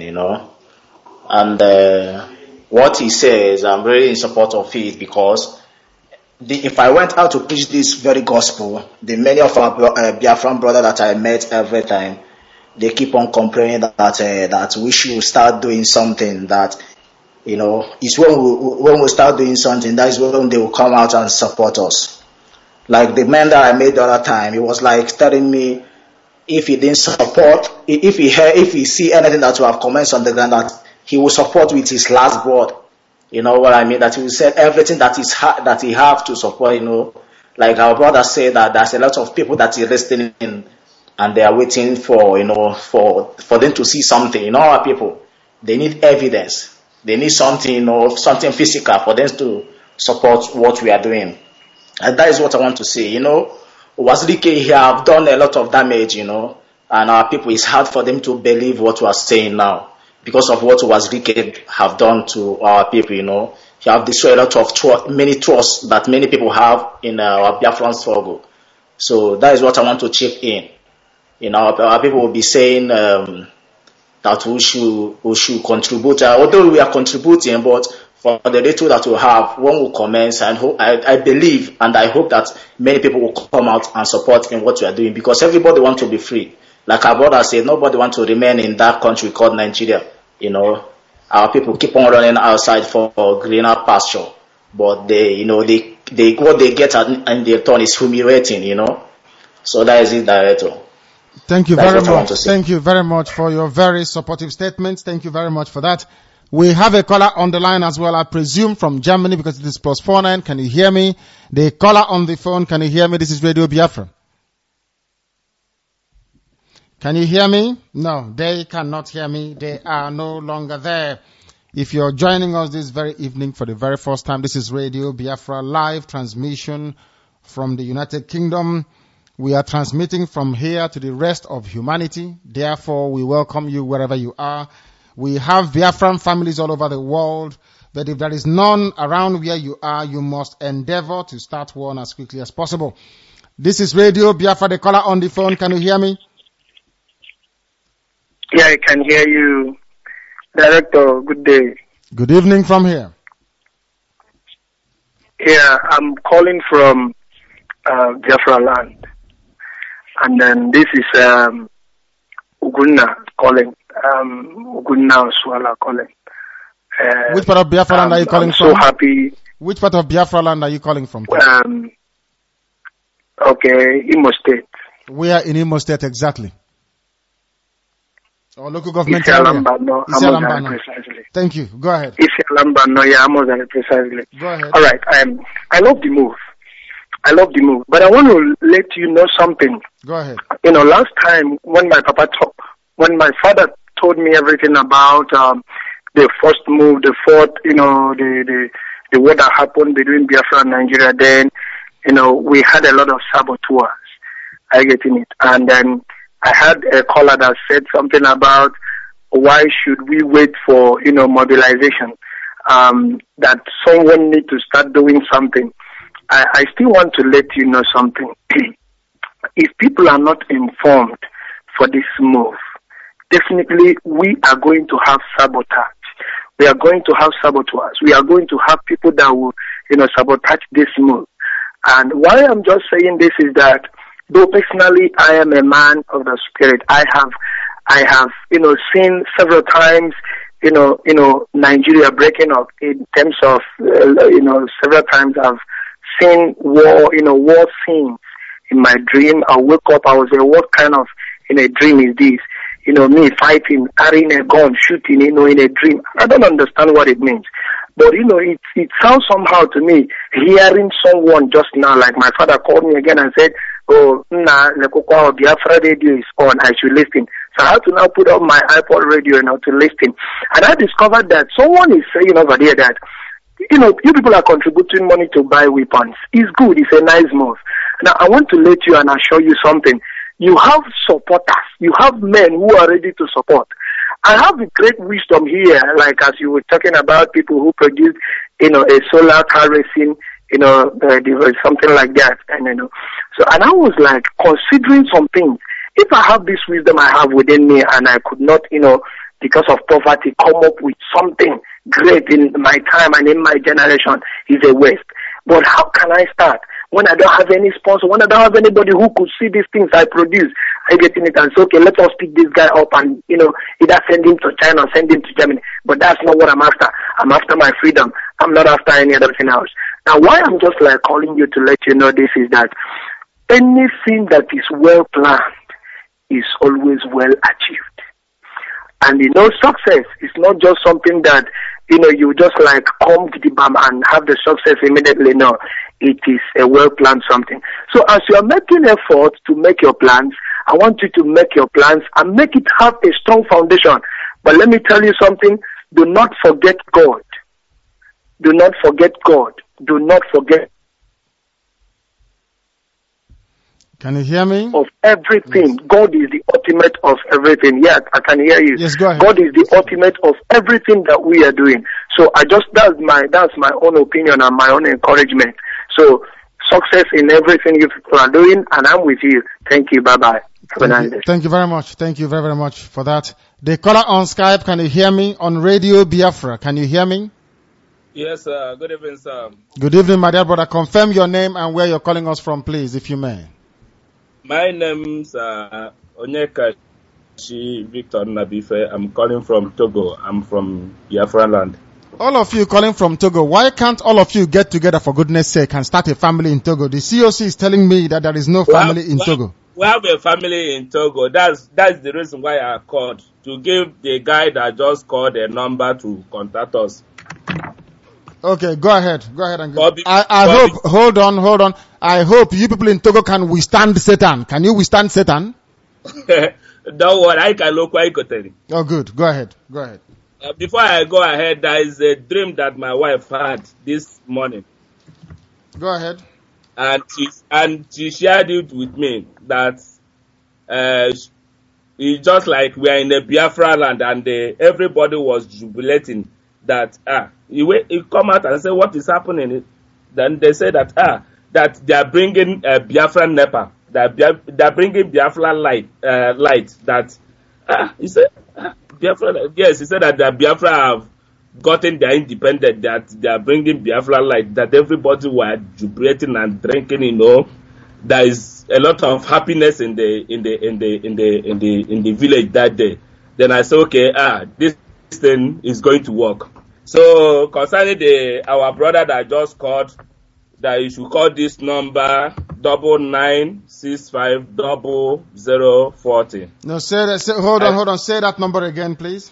And what he says, I'm really in support of it, because if I went out to preach this very gospel, the many of our Biafran brothers that I met every time, they keep on complaining that we should start doing something, that, it's when we start doing something, that is when they will come out and support us. Like the man that I met the other time, he was like telling me, if he didn't support, if he see anything that will have comments on the ground, that he will support with his last word. You know what I mean? That he will say everything that he have to support. Like our brother said, that there's a lot of people that is listening in, and they are waiting for for them to see something. Our people, they need evidence. They need something, something physical for them to support what we are doing. And that is what I want to say. Wazirike here have done a lot of damage, and our people, it's hard for them to believe what we are saying now because of what Wazirike have done to our people, He have destroyed a lot of many trusts that many people have in our Biafran struggle. So that is what I want to chip in. Our people will be saying that we should contribute, although we are contributing, but for the little that we have, one will commence, and I believe and I hope that many people will come out and support in what we are doing, because everybody wants to be free. Like our brother said, nobody wants to remain in that country called Nigeria. Our people keep on running outside for greener pasture, but they what they get in their turn is humiliating. So that is it, Director. Thank you very much. Thank you very much for your very supportive statements. Thank you very much for that. We have a caller on the line as well, I presume from Germany, because it is +49. Can you hear me? The caller on the phone, can you hear me? This is Radio Biafra. Can you hear me? No, they cannot hear me. They are no longer there. If you're joining us this very evening for the very first time, this is Radio Biafra live transmission from the United Kingdom. We are transmitting from here to the rest of humanity. Therefore, we welcome you wherever you are. We have Biafran families all over the world, but if there is none around where you are, you must endeavor to start one as quickly as possible. This is Radio Biafra, the caller on the phone. Can you hear me? Yeah, I can hear you. Director, good day. Good evening from here. Yeah, I'm calling from Biafra land. And then this is Ugunna calling. Ugunna Oswala calling. Which part of Biafra land are you calling from? I'm so happy. Which part of Biafra land are you calling from? Okay, Imo State. Where in Imo State exactly? Or local government Isialambano, precisely. Thank you. Go ahead. Isialambano, Amozani, precisely. Go ahead. All right. I love the move. But I want to let you know something. Go ahead. Last time when my father told me everything about the first move, the fourth, the war that happened between Biafra and Nigeria, then, we had a lot of saboteurs. I get in it. And then I had a caller that said something about why should we wait for, mobilization, that someone need to start doing something. I still want to let you know something. If people are not informed for this move, definitely we are going to have sabotage. We are going to have saboteurs. We are going to have people that will, sabotage this move. And why I'm just saying this is that, though personally I am a man of the spirit, I have, seen several times, Nigeria breaking up in terms of, several times I've seen war scenes in my dream. I wake up, I was like, what kind of, dream is this? Me fighting, carrying a gun, shooting, in a dream. I don't understand what it means. But, it sounds somehow to me, hearing someone just now, like my father called me again and said, oh, Lekokwa Biafra radio is on, I should listen. So I had to now put on my iPod radio, to listen. And I discovered that someone is saying over there that, you people are contributing money to buy weapons. It's good, it's a nice move. Now, I want to let you and assure you something. You have supporters. You have men who are ready to support. I have a great wisdom here, like as you were talking about people who produce, a solar car racing, something like that. And, and I was like considering some things. If I have this wisdom I have within me and I could not, because of poverty, come up with something great in my time and in my generation, is a waste. But how can I start? When I don't have any sponsor, when I don't have anybody who could see these things I produce, I get in it and say, okay, let us pick this guy up and, either send him to China or send him to Germany. But that's not what I'm after. I'm after my freedom. I'm not after any other thing else. Now, why I'm just like calling you to let you know this is that anything that is well planned is always well achieved. And success is not just something that, you just like come to the bam and have the success immediately. No, it is a well-planned something. So as you are making effort to make your plans, I want you to make your plans and make it have a strong foundation. But let me tell you something, do not forget God. Do not forget God. Do not forget. Can you hear me? Of everything. Yes. God is the ultimate of everything. Yes, I can hear you. Yes, go ahead. God is the ultimate of everything that we are doing. So that's my own opinion and my own encouragement. So success in everything you people are doing, and I'm with you. Thank you. Bye-bye. Have a nice day. Thank you very much. Thank you very, very much for that. The caller on Skype, can you hear me? On Radio Biafra, can you hear me? Yes, sir. Good evening, sir. Good evening, my dear brother. Confirm your name and where you're calling us from, please, if you may. My name's Onyeka Victor Nabife. I'm calling from Togo. I'm from Biafra land. All of you calling from Togo, why can't all of you get together for goodness sake and start a family in Togo? The COC is telling me that there is no family in Togo. We have a family in Togo. That's the reason why I called, to give the guy that just called a number to contact us. Okay, go ahead and go. I hope, hold on. I hope you people in Togo can withstand Satan. Can you withstand Satan? Don't worry, I can look what I could tell you. Oh, good. Go ahead. Before I go ahead, there is a dream that my wife had this morning. Go ahead. And she shared it with me that it's just like we are in the Biafra land and everybody was jubilating that he come out and say what is happening. Then they say that that they are bringing Biafra NEPA, that they are bringing Biafra light that he said Biafra, yes, he said that the Biafra have gotten their independence, that they are bringing Biafra light, that everybody were jubilating and drinking. There is a lot of happiness in the village that day. Then I said, okay, this thing is going to work. So concerning our brother that just called, that you should call this number 99650040. No, hold on. Say that number again, please.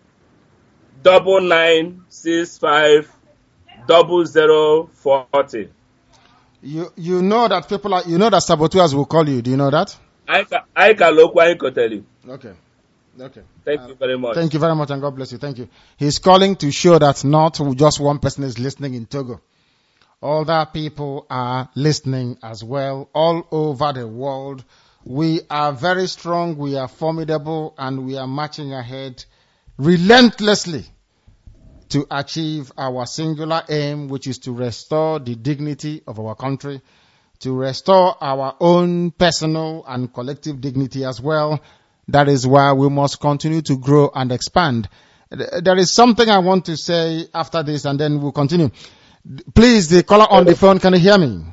99650040. You know that that saboteurs will call you. Do you know that? I can look what I can tell you. Okay. Thank you very much. Thank you very much, and God bless you. Thank you. He's calling to show that not just one person is listening in Togo. Other people are listening as well all over the world. We are very strong, we are formidable, and we are marching ahead relentlessly to achieve our singular aim, which is to restore the dignity of our country, to restore our own personal and collective dignity as well. That is why we must continue to grow and expand. There is something I want to say after this, and then we'll continue. Please, the caller on the phone, can you hear me?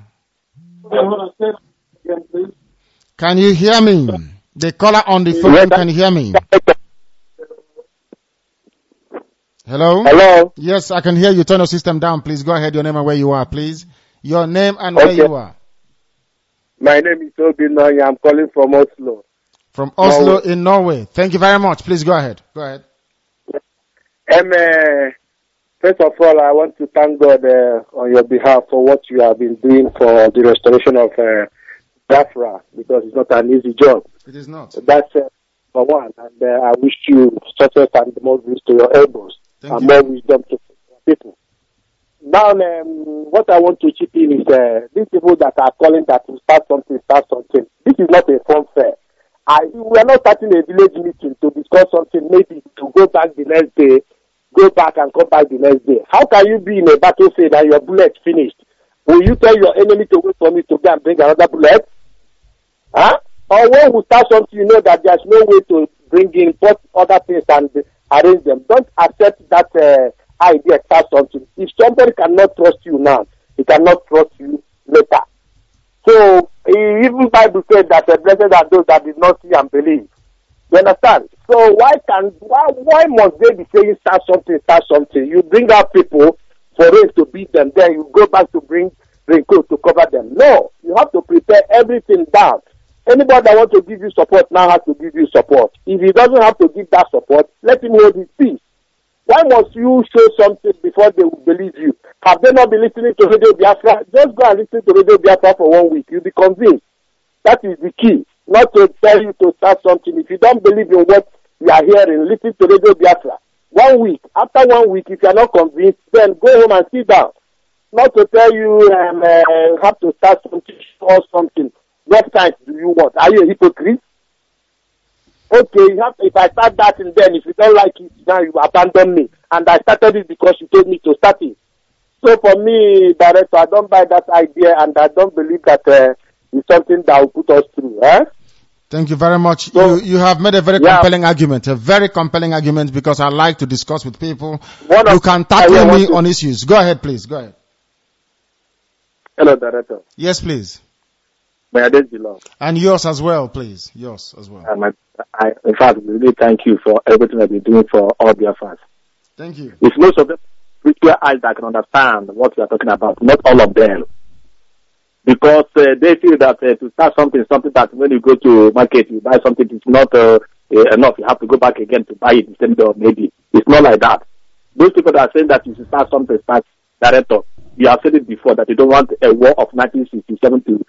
Can you hear me? The caller on the phone, can you hear me? Hello? Hello? Yes, I can hear you. Turn your system down, please. Go ahead, your name and where you are, please. Your name and where you are. My name is Obinoy. I'm calling from Oslo. From Oslo in Norway. Thank you very much. Please go ahead. Go ahead. First of all, I want to thank God on your behalf for what you have been doing for the restoration of Biafra, because it's not an easy job. It is not. That's for one. And I wish you success and more grace to your elbows and more wisdom to people. Now, what I want to chip in is these people that are calling that to start something. This is not a fun fair. We are not starting a village meeting to discuss something, maybe to go back the next day, go back and come back the next day. How can you be in a battlefield and your bullet finished? Will you tell your enemy to wait for me to go and bring another bullet? Huh? Or when we start something, you know that there's no way to bring in both other things and arrange them. Don't accept that idea, start something. If somebody cannot trust you now, he cannot trust you later. So, even Bible said that blessed are those that did not see and believe. You understand? So why must they be saying start something? You bring out people for rain to beat them, then you go back to bring raincoat to cover them. No, you have to prepare everything down. Anybody that wants to give you support now has to give you support. If he doesn't have to give that support, let him hold his peace. Why must you show something before they will believe you? Have they not been listening to Radio Biafra? Just go and listen to Radio Biafra for 1 week. You'll be convinced. That is the key. Not to tell you to start something. If you don't believe in what you are hearing, listen to Radio Biafra. 1 week. After 1 week, if you are not convinced, then go home and sit down. Not to tell you have to start something or something. What kind do you want? Are you a hypocrite? Okay, if I start that and then if you don't like it, now you abandon me. And I started it because you told me to start it. So for me, Director, I don't buy that idea and I don't believe that it's something that will put us through. Thank you very much. So, you have made a very compelling argument, because I like to discuss with people. You can tackle me on issues. Go ahead, please. Go ahead. Hello, Director. Yes, please. My address belongs. And yours as well, please. Yours as well. In fact, really thank you for everything that you're doing for all Biafrans. Thank you. It's most of them spiritual eyes that can understand what we are talking about, not all of them. Because they feel that to start something that when you go to market, you buy something, it's not enough. You have to go back again to buy it the same day or maybe. It's not like that. Those people that are saying that you should start something, Director, you have said it before that you don't want a war of 1967 to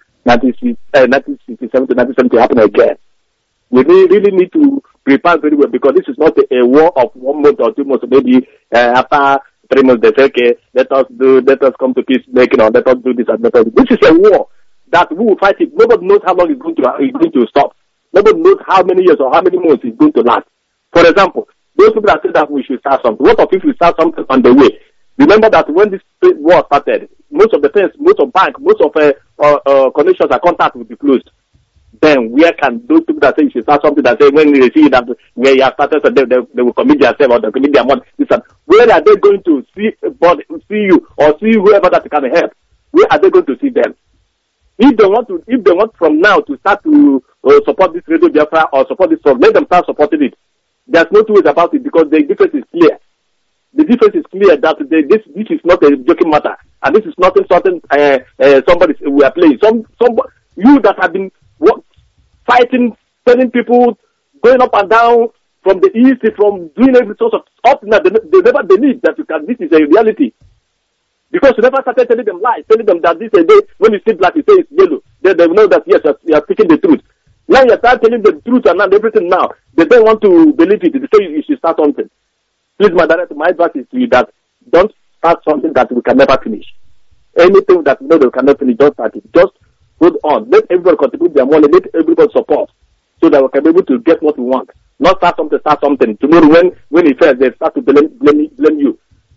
1970 to happen again. We really need to prepare very well because this is not a war of 1 month or 2 months. Maybe after 3 months they say, okay, let us come to peace making or let us do this and let us do. This is a war that we will fight it. Nobody knows how long it's going to stop. Nobody knows how many years or how many months it's going to last. For example, those people that say that we should start something. What if we start something on the way? Remember that when this war started, most of the things, most of bank, most of connections and contacts will be closed. Then where can those people that say you should start something that say when they see that where you have started, so they will commit themselves or they commit their money? Where are they going to see you or see whoever that can help? Where are they going to see them? If they want from now to start to support this Radio Biafra or support this song, let them start supporting it. There's no two ways about it because the difference is clear. The difference is clear that this is not a joking matter, and this is not something somebody we are playing. You that have been fighting, telling people, going up and down from the east, from doing every sort of up now, they never believe that this is a reality. Because you never started telling them lies, telling them that this is a day when you see black, you say it's yellow. They know that yes, you are speaking the truth. Now you start telling them the truth and everything now. They don't want to believe it. They say you should start something. Please, my Director, my advice is to you that don't start something that we can never finish. Anything that we know that we cannot finish, don't start it. Just hold on. Let everybody contribute their money. Let everybody support so that we can be able to get what we want. Not start something. Tomorrow when it fails, they start to blame you.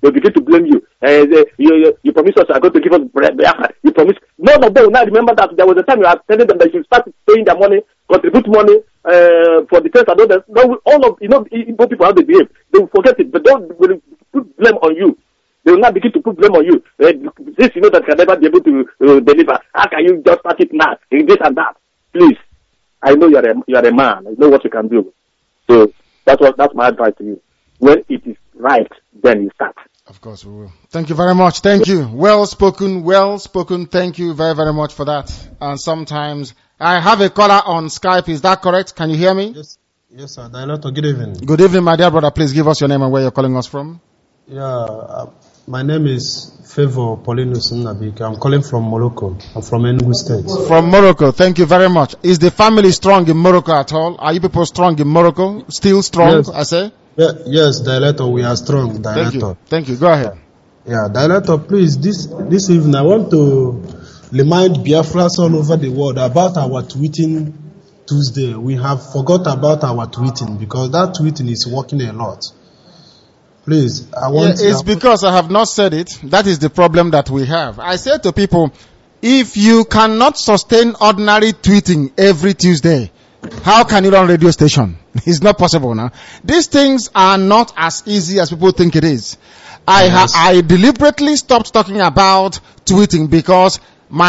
they'll begin to blame you. You promised us you are going to give us bread. You promised. None of them will not remember that there was a time you are telling them that you start paying their money, contribute money for the test and others. All of people how they behave. They will forget it, but don't will put blame on you. They will not begin to put blame on you. This that can never be able to deliver. How can you just start it now? This and that. Please. I know you are a man. I know what you can do. So that's my advice to you. When it is right, then you start. Of course we will. Thank you very much. Thank you. Well spoken. Thank you very, very much for that. And sometimes I have a caller on Skype. Is that correct? Can you hear me? Yes, sir. Director, good evening. Good evening, my dear brother. Please give us your name and where you're calling us from. Yeah, my name is Favor Paulinus Nnabika. I'm calling from Morocco. I'm from Enugu State. From Morocco. Thank you very much. Is the family strong in Morocco at all? Are you people strong in Morocco? Still strong, yes. I say? Yes, Director, we are strong, Director. Thank you. Go ahead. Yeah, Director, please, this evening I want to remind Biafrans all over the world about our tweeting Tuesday. We have forgot about our tweeting because that tweeting is working a lot. Please, it's because I have not said it. That is the problem that we have. I said to people, if you cannot sustain ordinary tweeting every Tuesday, how can you run radio station? It's not possible now. These things are not as easy as people think it is. I deliberately stopped talking about tweeting because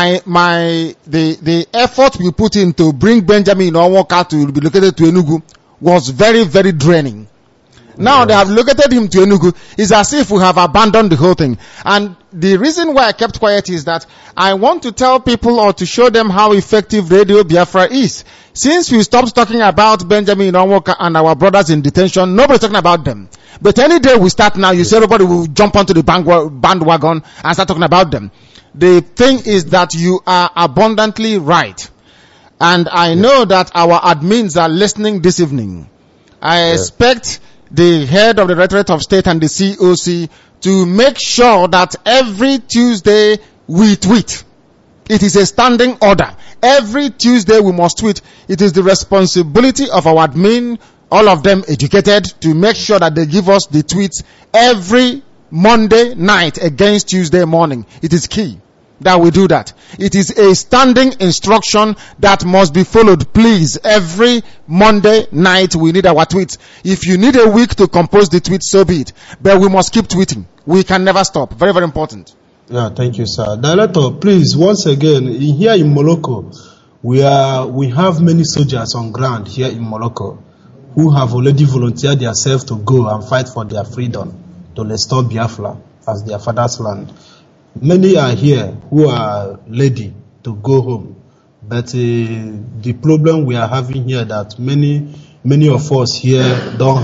the effort we put in to bring Benjamin Onwoka to be located to Enugu was very, very draining. Now they have located him to Enugu. It's as if we have abandoned the whole thing. And the reason why I kept quiet is that I want to tell people or to show them how effective Radio Biafra is. Since we stopped talking about Benjamin Onwoka and our brothers in detention, nobody's talking about them. But any day we start now, you see everybody will jump onto the bandwagon and start talking about them. The thing is that you are abundantly right. And I know that our admins are listening this evening. I expect the head of the Directorate of State and the COC to make sure that every Tuesday we tweet. It is a standing order. Every Tuesday we must tweet. It is the responsibility of our admin, all of them educated, to make sure that they give us the tweets every Monday night against Tuesday morning. It is key that we do that. It is a standing instruction that must be followed. Please, every Monday night we need our tweets. If you need a week to compose the tweets, so be it. But we must keep tweeting. We can never stop. Very, very important. Yeah, thank you, sir. Director, please, once again, here in Morocco, we have many soldiers on ground here in Morocco who have already volunteered themselves to go and fight for their freedom, to restore Biafra as their father's land. Many are here who are ready to go home, but the problem we are having here that many of us here don't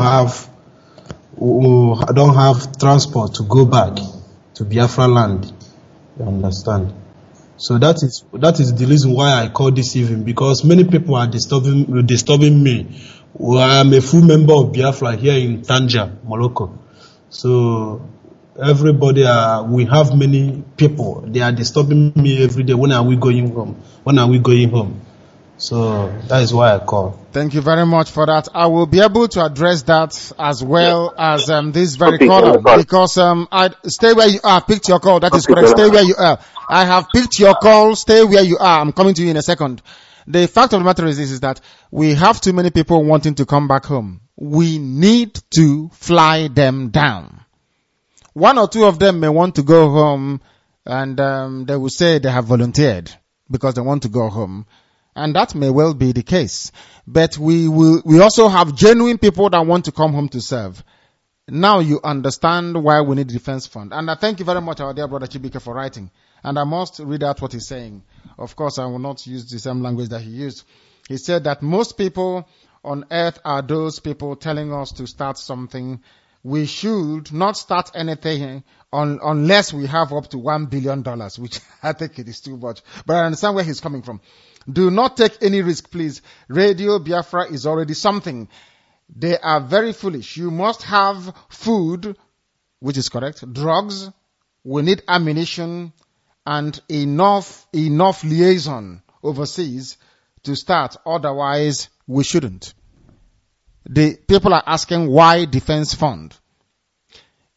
have transport to go back to Biafra land. You understand? So that is the reason why I called this evening, because many people are disturbing me. I am a full member of Biafra here in Tanja, Morocco. So everybody, we have many people. They are disturbing me every day. When are we going home? When are we going home? So that is why I call. Thank you very much for that. I will be able to address that as well as this very caller, because I stay where you are. Picked your call. That is correct. Stay where you are. I have picked your call. Stay where you are. I'm coming to you in a second. The fact of the matter is that we have too many people wanting to come back home. We need to fly them down. One or two of them may want to go home, and they will say they have volunteered because they want to go home. And that may well be the case. But we also have genuine people that want to come home to serve. Now you understand why we need the defense fund. And I thank you very much, our dear brother Chibike, for writing. And I must read out what he's saying. Of course, I will not use the same language that he used. He said that most people on earth are those people telling us to start something. We should not start anything unless we have up to $1 billion, which I think it is too much. But I understand where he's coming from. Do not take any risk, please. Radio Biafra is already something. They are very foolish. You must have food, which is correct, drugs. We need ammunition and enough liaison overseas to start. Otherwise, we shouldn't. The people are asking why defense fund.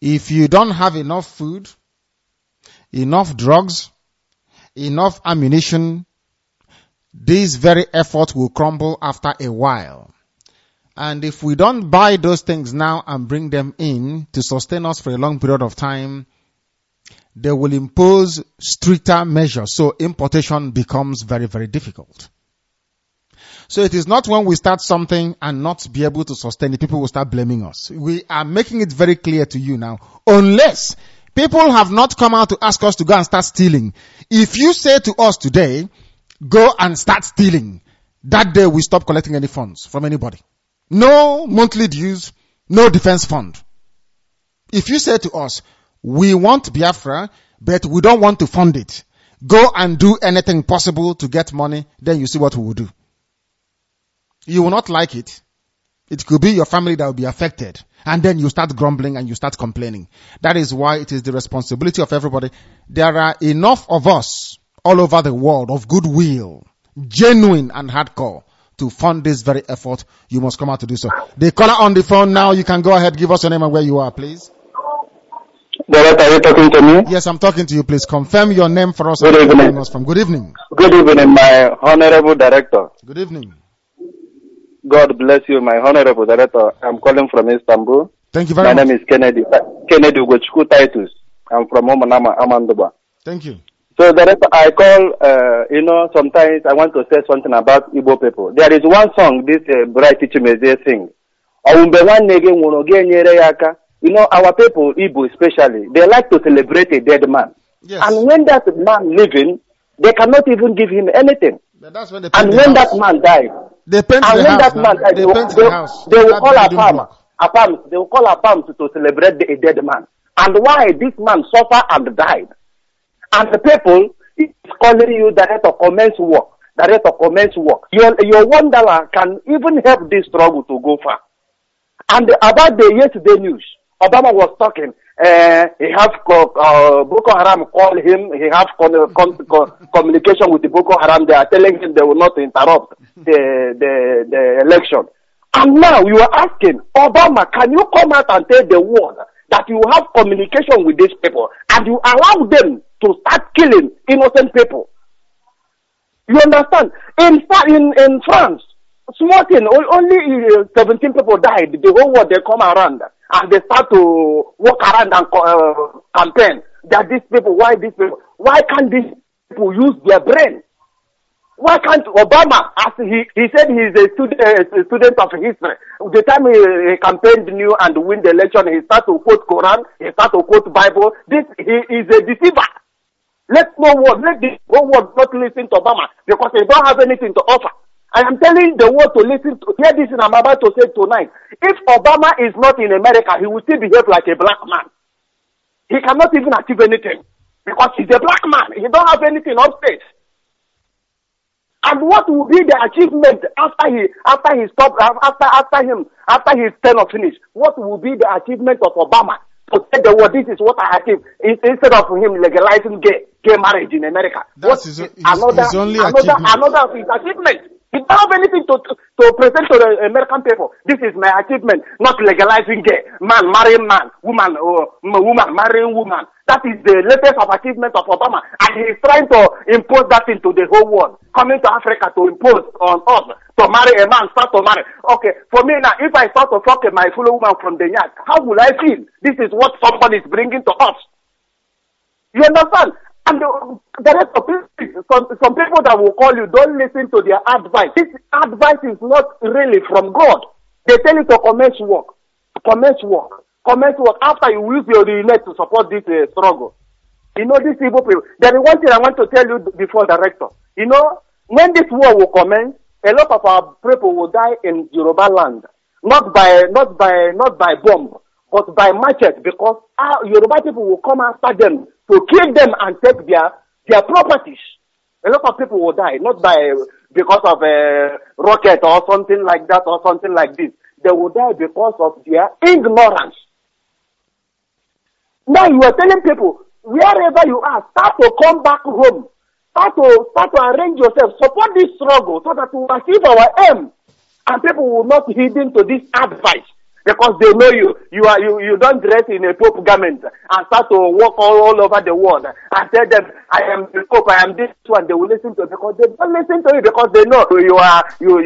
If you don't have enough food, enough drugs, enough ammunition, this very effort will crumble after a while. And if we don't buy those things now and bring them in to sustain us for a long period of time, they will impose stricter measures. So importation becomes very, very difficult. So it is not when we start something and not be able to sustain it, people will start blaming us. We are making it very clear to you now. Unless people have not come out to ask us to go and start stealing. If you say to us today, go and start stealing, that day we stop collecting any funds from anybody. No monthly dues, no defense fund. If you say to us, we want Biafra, but we don't want to fund it, go and do anything possible to get money, then you see what we will do. You will not like it. It could be your family that will be affected. And then you start grumbling and you start complaining. That is why it is the responsibility of everybody. There are enough of us all over the world of goodwill, genuine and hardcore, to fund this very effort. You must come out to do so. The caller on the phone now, you can go ahead, give us your name and where you are, please. Director, are you talking to me? Yes, I'm talking to you. Please confirm your name for us. Good evening. Us from. Good evening. Good evening, my honorable director. Good evening. God bless you, my honorable director. I'm calling from Istanbul. Thank you very much. My name is Kennedy Ugochukwu Titus. I'm from Omanama, Amandoba. Thank you. So, director, I call, sometimes I want to say something about Igbo people. There is one song this Bright Chichimeze sings. Our people, Igbo especially, they like to celebrate a dead man. Yes. And when that man living, they cannot even give him anything. But that's when and when that man died, they paint and the when house. that man died, They paint the house. They will call Apam. They will call Apam to celebrate a dead man. And why this man suffered and died? And the people is calling you director commence work. Director commence work. Your $1 can even help this struggle to go far. And about the yesterday news, Obama was talking. He have Boko Haram call him. He have communication with the Boko Haram. They are telling him they will not interrupt the election. And now you are asking Obama, can you come out and tell the world that you have communication with these people and you allow them to start killing innocent people? You understand? In France, small thing, only 17 people died. The whole world, they come around and they start to walk around and campaign that these people, why can't these people use their brain? Why can't Obama, as he said he's a student of history, the time he campaigned new and win the election, he started to quote Quran, he started to quote Bible. He is a deceiver. Let the whole world not listen to Obama because they don't have anything to offer. I am telling the world to listen to, hear this and I'm about to say tonight. If Obama is not in America, he will still behave like a black man. He cannot even achieve anything because he's a black man. He don't have anything on stage. And what will be the achievement after his tenure finished? What will be the achievement of Obama to say the world, this is what I achieved, instead of him legalizing gay marriage in America? That's another of his achievement. He don't have anything to present to the American people. This is my achievement, not legalizing gay, man marrying man, woman marrying woman. That is the latest of achievement of Obama. And he is trying to impose that into the whole world. Coming to Africa to impose on us to marry a man, start to marry. Okay, for me now, if I start to fuck my fellow woman from the yard, how will I feel? This is what somebody is bringing to us. You understand? And the rest of people, some people that will call you, don't listen to their advice. This advice is not really from God. They tell you to commence work. After you use your net to support this struggle. You know, these Igbo people. There is one thing I want to tell you before, director. You know, when this war will commence, a lot of our people will die in Yoruba land. Not by bomb, but by machete, because our Yoruba people will come after them to kill them and take their properties. A lot of people will die, not because of a rocket or something like that or something like this. They will die because of their ignorance. Now you are telling people, wherever you are, start to come back home. Start to arrange yourself, support this struggle so that we will achieve our aim. And people will not heed into this advice Because they know you. You don't dress in a Pope garment and start to walk all over the world and tell them, I am the Pope, I am this one. They will listen to you because they don't listen to you because they know you are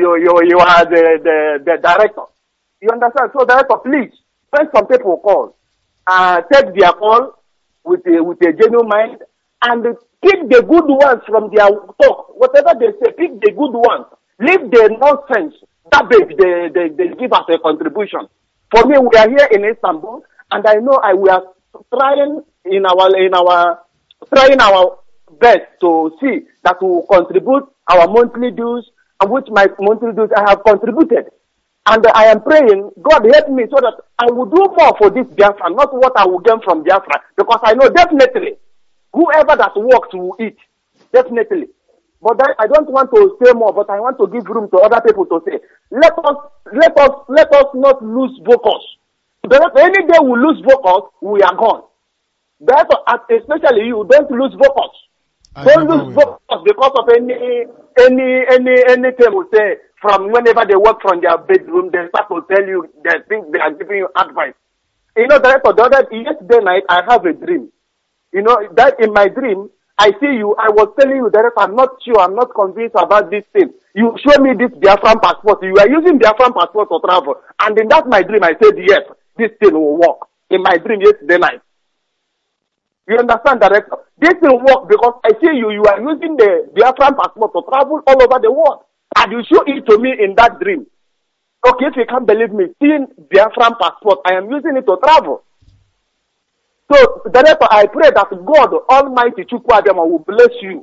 the director. You understand? So director, please, when some people call, take their call with a genuine mind and pick the good ones from their talk. Whatever they say, pick the good ones. Leave the nonsense, garbage they give us a contribution. For me, we are here in Istanbul, and I know we are trying our best to see that we will contribute our monthly dues, and which my monthly dues I have contributed. And I am praying, God help me so that I will do more for this Biafra, not what I will gain from Biafra. Because I know definitely, whoever that works will eat. Definitely. But I don't want to say more, but I want to give room to other people to say, let us not lose focus. Because any day we lose focus, we are gone. Therefore, especially you, don't lose focus. Don't lose focus because of anything we say. From whenever they work from their bedroom, they start to tell you, they think they are giving you advice. You know, yesterday night, I have a dream. You know, that in my dream, I see you, I was telling you that I'm not sure, I'm not convinced about this thing. You show me this Biafran passport. You are using Biafran passport to travel. And in that my dream, I said, yes, this thing will work. In my dream yesterday night. You understand, Director? This will work because I see you are using the Biafran passport to travel all over the world. And you show it to me in that dream. Okay, if you can't believe me, seeing Biafran passport, I am using it to travel. So, therefore, I pray that God Almighty Chukwuadema will bless you.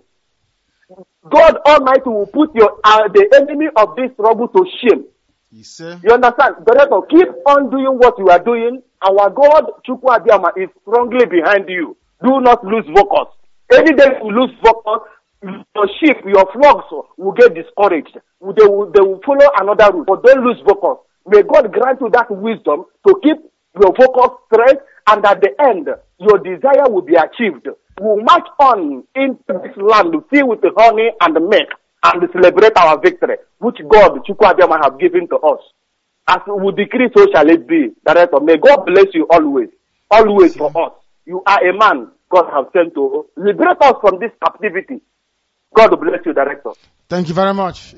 God Almighty will put the enemy of this struggle to shame. Yes, you understand? Therefore, keep on doing what you are doing. Our God Chukwuadema is strongly behind you. Do not lose focus. Any day you lose focus, your sheep, your flocks will get discouraged. They will follow another route. But don't lose focus. May God grant you that wisdom to keep your focus straight, and at the end, your desire will be achieved. We'll march on into this land filled with honey and milk and celebrate our victory, which God, Chukwuadema, have given to us. As we decree, so shall it be. Director, may God bless you always for us. You are a man God has sent to liberate us from this captivity. God bless you, Director. Thank you very much.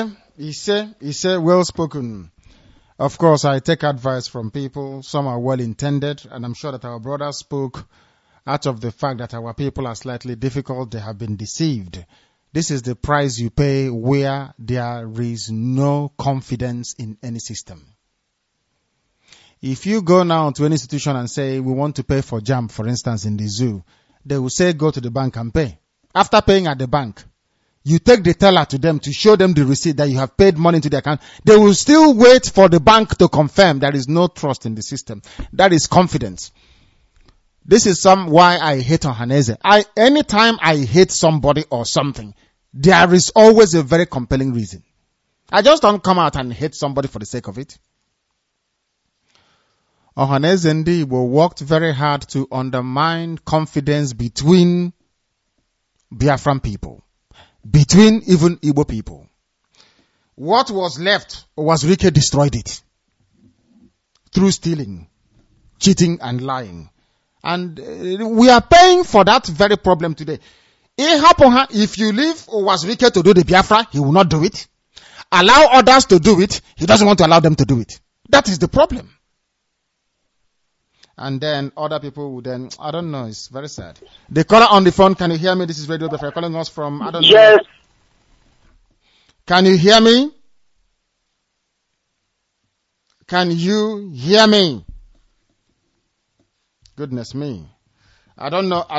Ise, well spoken. Of course, I take advice from people. Some are well-intended, and I'm sure that our brother spoke out of the fact that our people are slightly difficult. They have been deceived. This is the price you pay where there is no confidence in any system. If you go now to an institution and say, we want to pay for JAMB, for instance, in the zoo, they will say, go to the bank and pay. After paying at the bank, you take the teller to them to show them the receipt that you have paid money into the account. They will still wait for the bank to confirm there is no trust in the system. That is confidence. This is why I hate Ohanaeze. Anytime I hate somebody or something, there is always a very compelling reason. I just don't come out and hate somebody for the sake of it. Ohanaeze Ndigbo worked very hard to undermine confidence between Biafran people, between even Igbo people. What was left was Wike destroyed it through stealing, cheating, and lying. And we are paying for that very problem today. If you leave Wike to do the Biafra, he will not do it. Allow others to do it, he doesn't want to allow them to do it. That is the problem. And then other people would then, I don't know, it's very sad. The caller on the phone, can you hear me? This is Radio Biafra calling us from, I don't know. Yes. Can you hear me? Can you hear me? Goodness me. I don't know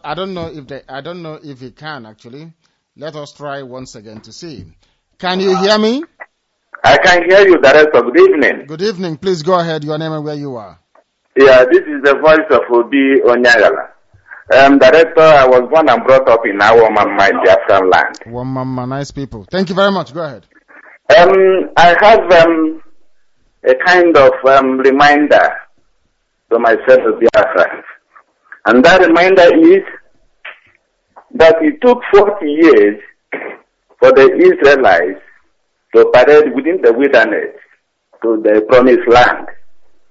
if he can actually. Let us try once again to see. Can you hear me? I can hear you, Director. Good evening. Good evening. Please go ahead. Your name and where you are. Yeah, this is the voice of Obi Onyagala. Director, I was born and brought up in Awamama, Biafran land. Wamama, nice people. Thank you very much. Go ahead. I have a kind of reminder to myself of Biafra. And that reminder is that it took 40 years for the Israelites to parade within the wilderness to the promised land.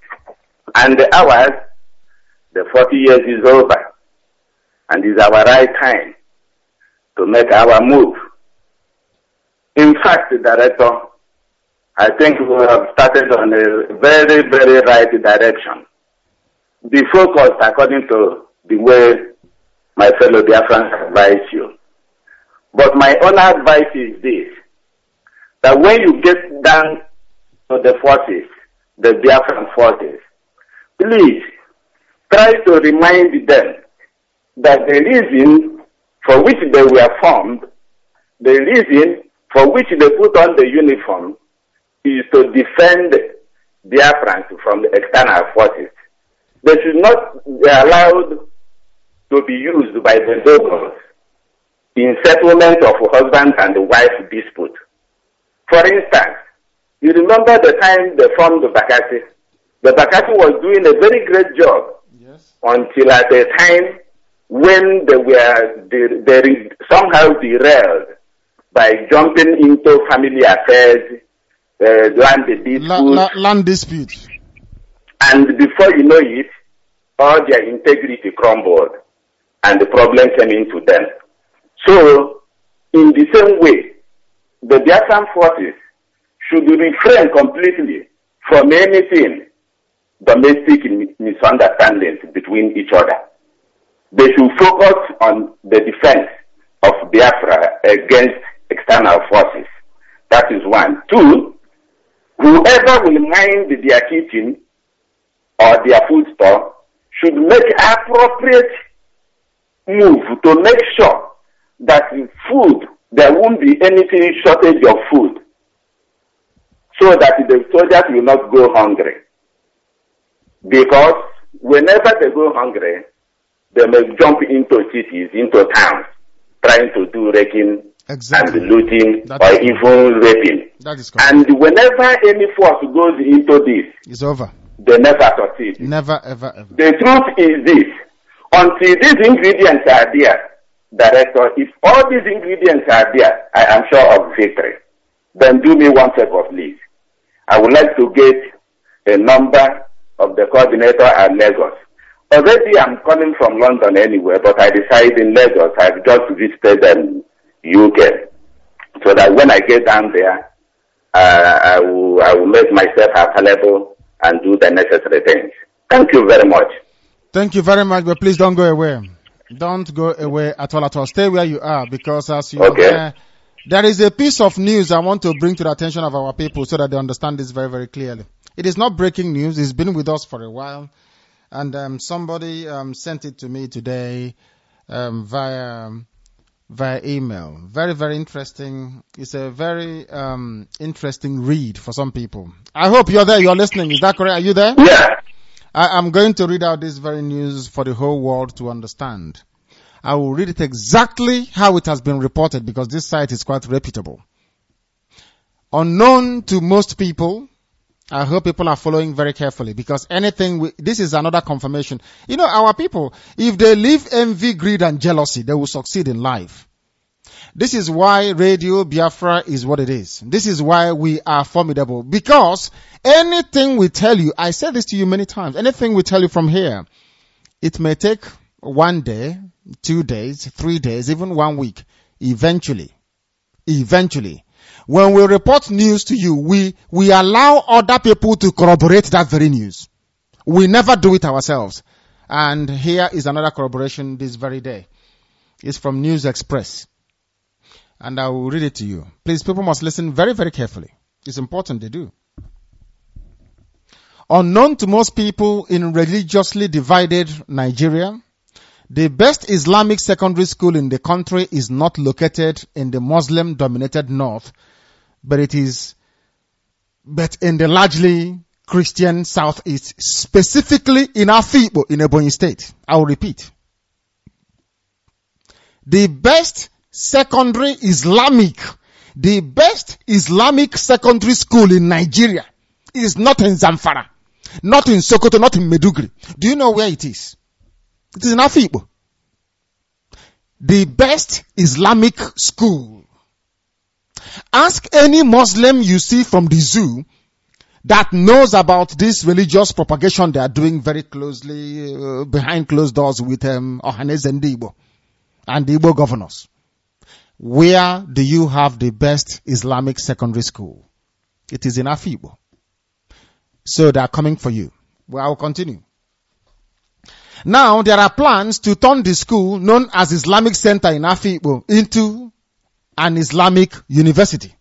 And ours, the 40 years is over. And it's our right time to make our move. In fact, Director, I think we have started on a very, very right direction. Be focused according to the way my fellow Biafrans advise you. But my own advice is this, that when you get down to the forces, the Biafran forces, please try to remind them that the reason for which they were formed, the reason for which they put on the uniform is to defend Biafrans from the external forces. They should not be allowed to be used by the locals in settlement of husband and wife dispute. For instance, you remember the time they formed the Bakassi? The Bakassi was doing a very great job until at a time when they were somehow derailed by jumping into family affairs, land dispute. And before you know it, all their integrity crumbled and the problem came into them. So, in the same way, the Biafran forces should refrain completely from anything domestic misunderstandings between each other. They should focus on the defense of Biafra against external forces. That is one. Two, whoever will mind their kitchen or their food store should make appropriate move to make sure that food, there won't be anything shortage of food, so that the soldiers will not go hungry. Because whenever they go hungry, they may jump into cities, into towns, trying to do wrecking and looting or even raping. And whenever any force goes into this, it's over. They never succeed. Never, ever, ever. The truth is this. Until these ingredients are there, Director, if all these ingredients are there, I am sure of victory. Then do me one favor, please. I would like to get a number of the coordinator at Lagos. Already I'm coming from London anyway, but I reside in Lagos. I've just visited UK. So that when I get down there, I will make myself available and do the necessary things. Thank you very much. Thank you very much, but please don't go away. Don't go away at all. Stay where you are, because as you there is a piece of news I want to bring to the attention of our people so that they understand this very, very clearly. It is not breaking news. It's been with us for a while. And somebody sent it to me today via email. Very, very interesting. It's a very interesting read for some people. I hope you're there. You're listening. Is that correct? Are you there? Yeah. I'm going to read out this very news for the whole world to understand. I will read it exactly how it has been reported, because this site is quite reputable. Unknown to most people, I hope people are following very carefully, because this is another confirmation. You know, our people, if they leave envy, greed and jealousy, they will succeed in life. This is why Radio Biafra is what it is. This is why we are formidable. Because anything we tell you, I said this to you many times, anything we tell you from here, it may take 1 day, 2 days, 3 days, even 1 week. Eventually, when we report news to you, we allow other people to corroborate that very news. We never do it ourselves. And here is another corroboration this very day. It's from News Express. And I will read it to you. Please, people must listen very, very carefully. It's important they do. Unknown to most people in religiously divided Nigeria, the best Islamic secondary school in the country is not located in the Muslim-dominated north, but in the largely Christian southeast, specifically in Afikpo, in Ebonyi State. I will repeat. The best Islamic secondary school in Nigeria is not in Zamfara, not in Sokoto, not in Meduguri. Do you know where it is? It is in Afikpo. The best Islamic school. Ask any Muslim you see from the zoo that knows about this religious propagation they are doing very closely behind closed doors with Ohaneze Ndigbo and the Igbo governors. Where do you have the best Islamic secondary school? It is in Afikpo. So they are coming for you. Well, I will continue. Now, there are plans to turn the school known as Islamic Center in Afikpo into an Islamic university.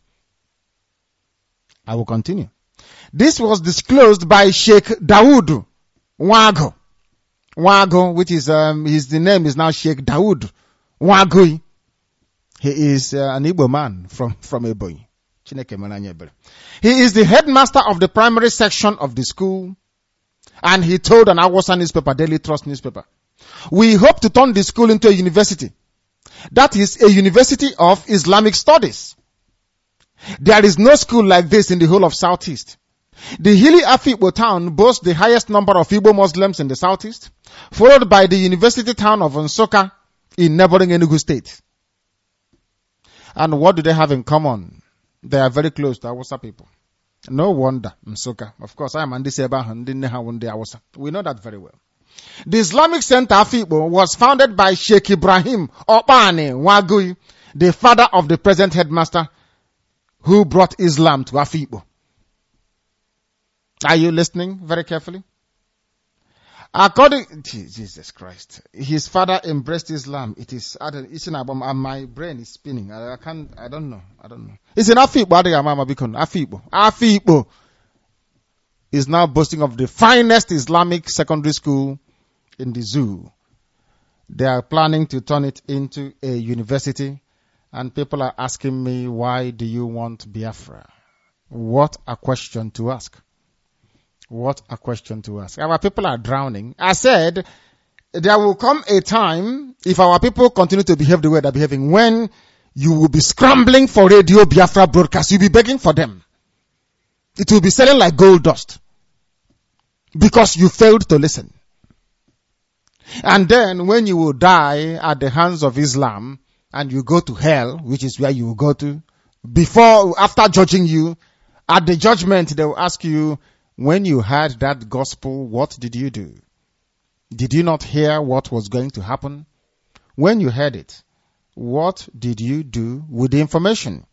I will continue. This was disclosed by Sheikh Dawood Wago. Wago, which is, the name is now Sheikh Dawood Wagui. He is an Igbo man from Ebonyi. He is the headmaster of the primary section of the school, and he told an Awasa newspaper, Daily Trust newspaper, we hope to turn the school into a university. That is a university of Islamic studies. There is no school like this in the whole of Southeast. The hilly Afikpo town boasts the highest number of Igbo Muslims in the Southeast, followed by the university town of Nsukka in neighboring Enugu State. And what do they have in common? They are very close to Awasa people. No wonder, Nsukka. Of course, I am Andi Seba Handi Nehawundi Awasa. We know that very well. The Islamic Center Afikpo was founded by Sheikh Ibrahim Opane Wagui, the father of the present headmaster who brought Islam to Afikpo. Are you listening very carefully? According to Jesus Christ, his father embraced Islam. It is, it's in my brain is spinning. I don't know. It's in Afikpo. Afikpo is now boasting of the finest Islamic secondary school in the zoo. They are planning to turn it into a university, and people are asking me, why do you want Biafra? What a question to ask. What a question to ask. Our people are drowning. I said, there will come a time, if our people continue to behave the way they're behaving, when you will be scrambling for Radio Biafra broadcasts. You'll be begging for them. It will be selling like gold dust. Because you failed to listen. And then when you will die at the hands of Islam, and you go to hell, which is where you will go to, after judging you, at the judgment they will ask you, when you heard that gospel, what did you do? Did you not hear what was going to happen? When you heard it, what did you do with the information?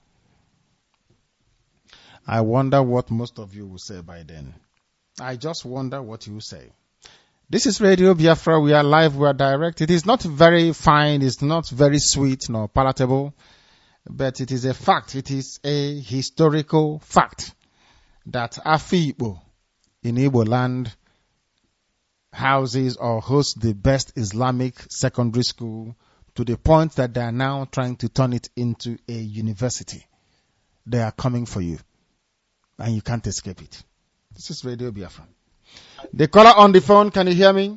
I wonder what most of you will say by then. I just wonder what you will say. This is Radio Biafra. We are live, we are direct. It is not very fine, it's not very sweet nor palatable, but it is a fact. It is a historical fact that Afikpo in Igbo land houses or hosts the best Islamic secondary school, to the point that they are now trying to turn it into a university. They are coming for you, and you can't escape it. This is Radio Biafra. The caller on the phone, can you hear me?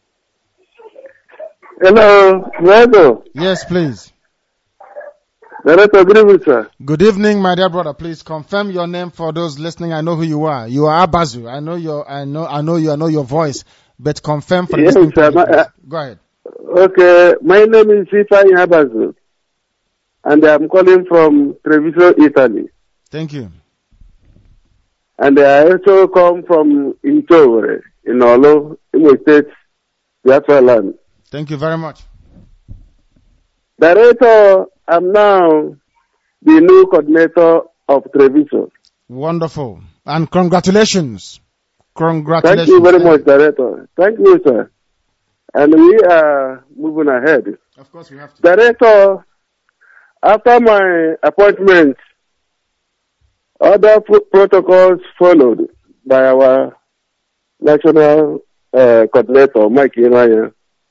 Hello, Redo. Yes, please. Director, good evening, sir. Good evening, my dear brother. Please confirm your name for those listening. I know who you are. You are Abazu. I know your voice, but confirm for listening. Sir, go ahead. Okay, my name is Ifeanyi Abazu, and I'm calling from Treviso, Italy. Thank you. And I also come from Intore, in Olo, Imo State, Biafra land. Thank you very much. Director, I'm now the new coordinator of Treviso. Wonderful. And congratulations. Congratulations. Thank you very much, Director. Thank you, sir. And we are moving ahead. Of course we have to. Director, after my appointment, other protocols followed by our national coordinator, Mike Iraya.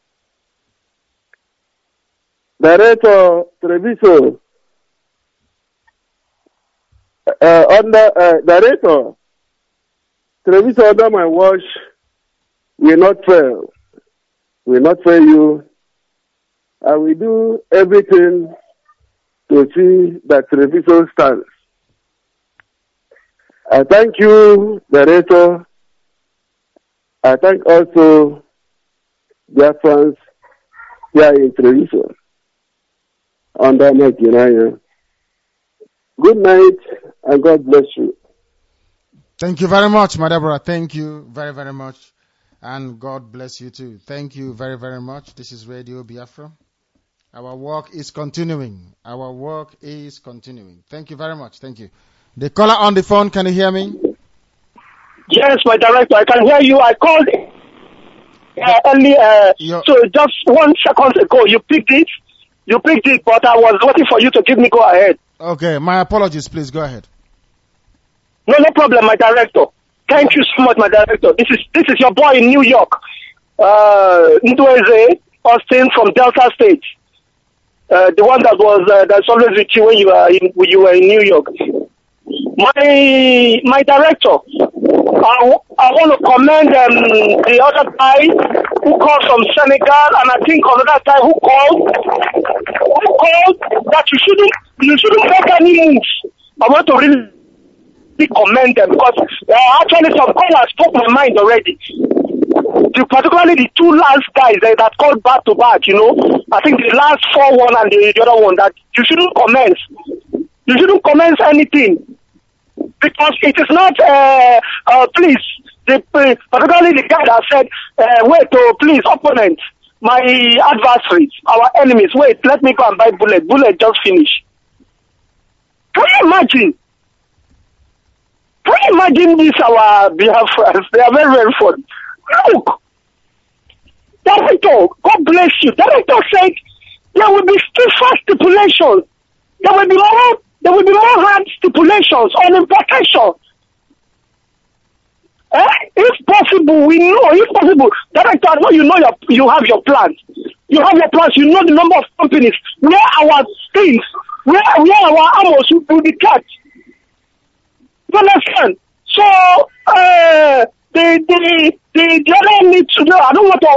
Director Treviso, Director Treviso under my watch will not fail. Will not fail you. I will do everything to see that Treviso stands. I thank you, Director. I thank also their friends here in Treviso under Nigeria. Good night and God bless you. Thank you very much, my Deborah. Thank you very, very much. And God bless you too. Thank you very, very much. This is Radio Biafra. Our work is continuing. Our work is continuing. Thank you very much. Thank you. The caller on the phone, can you hear me? Yes, my director, I can hear you. I called earlier, so just 1 second ago, you picked it, but I was waiting for you to give me go ahead. Okay, my apologies, please go ahead. No problem, my director. Thank you so much, my director. This is your boy in New York, Ndweze Austin from Delta State, the one that was that's always with you when you were in New York. My director, I want to commend the other guy who called from Senegal, and I think another guy who called that you shouldn't make any moves. I want to really commend them because actually some callers spoke my mind already. Particularly the two last guys that called back to back, I think the last 4-1 and the other one, that you shouldn't commence. You shouldn't commence anything. Because it is not, please, particularly the guy that said, wait, please, opponent, my adversaries, our enemies, wait, let me go and buy bullet. Bullet just finished. Can you imagine? Can you imagine this, our Biafrans? They are very, very fun. Look, Director, God bless you. Director said there will be stiffer stipulations. There will be more hard stipulations on importation. If possible, Director, I know you have your plans. You have your plans, you know the number of companies, where our things, where our armors will be kept. You understand? So, the other needs to know, I don't want to,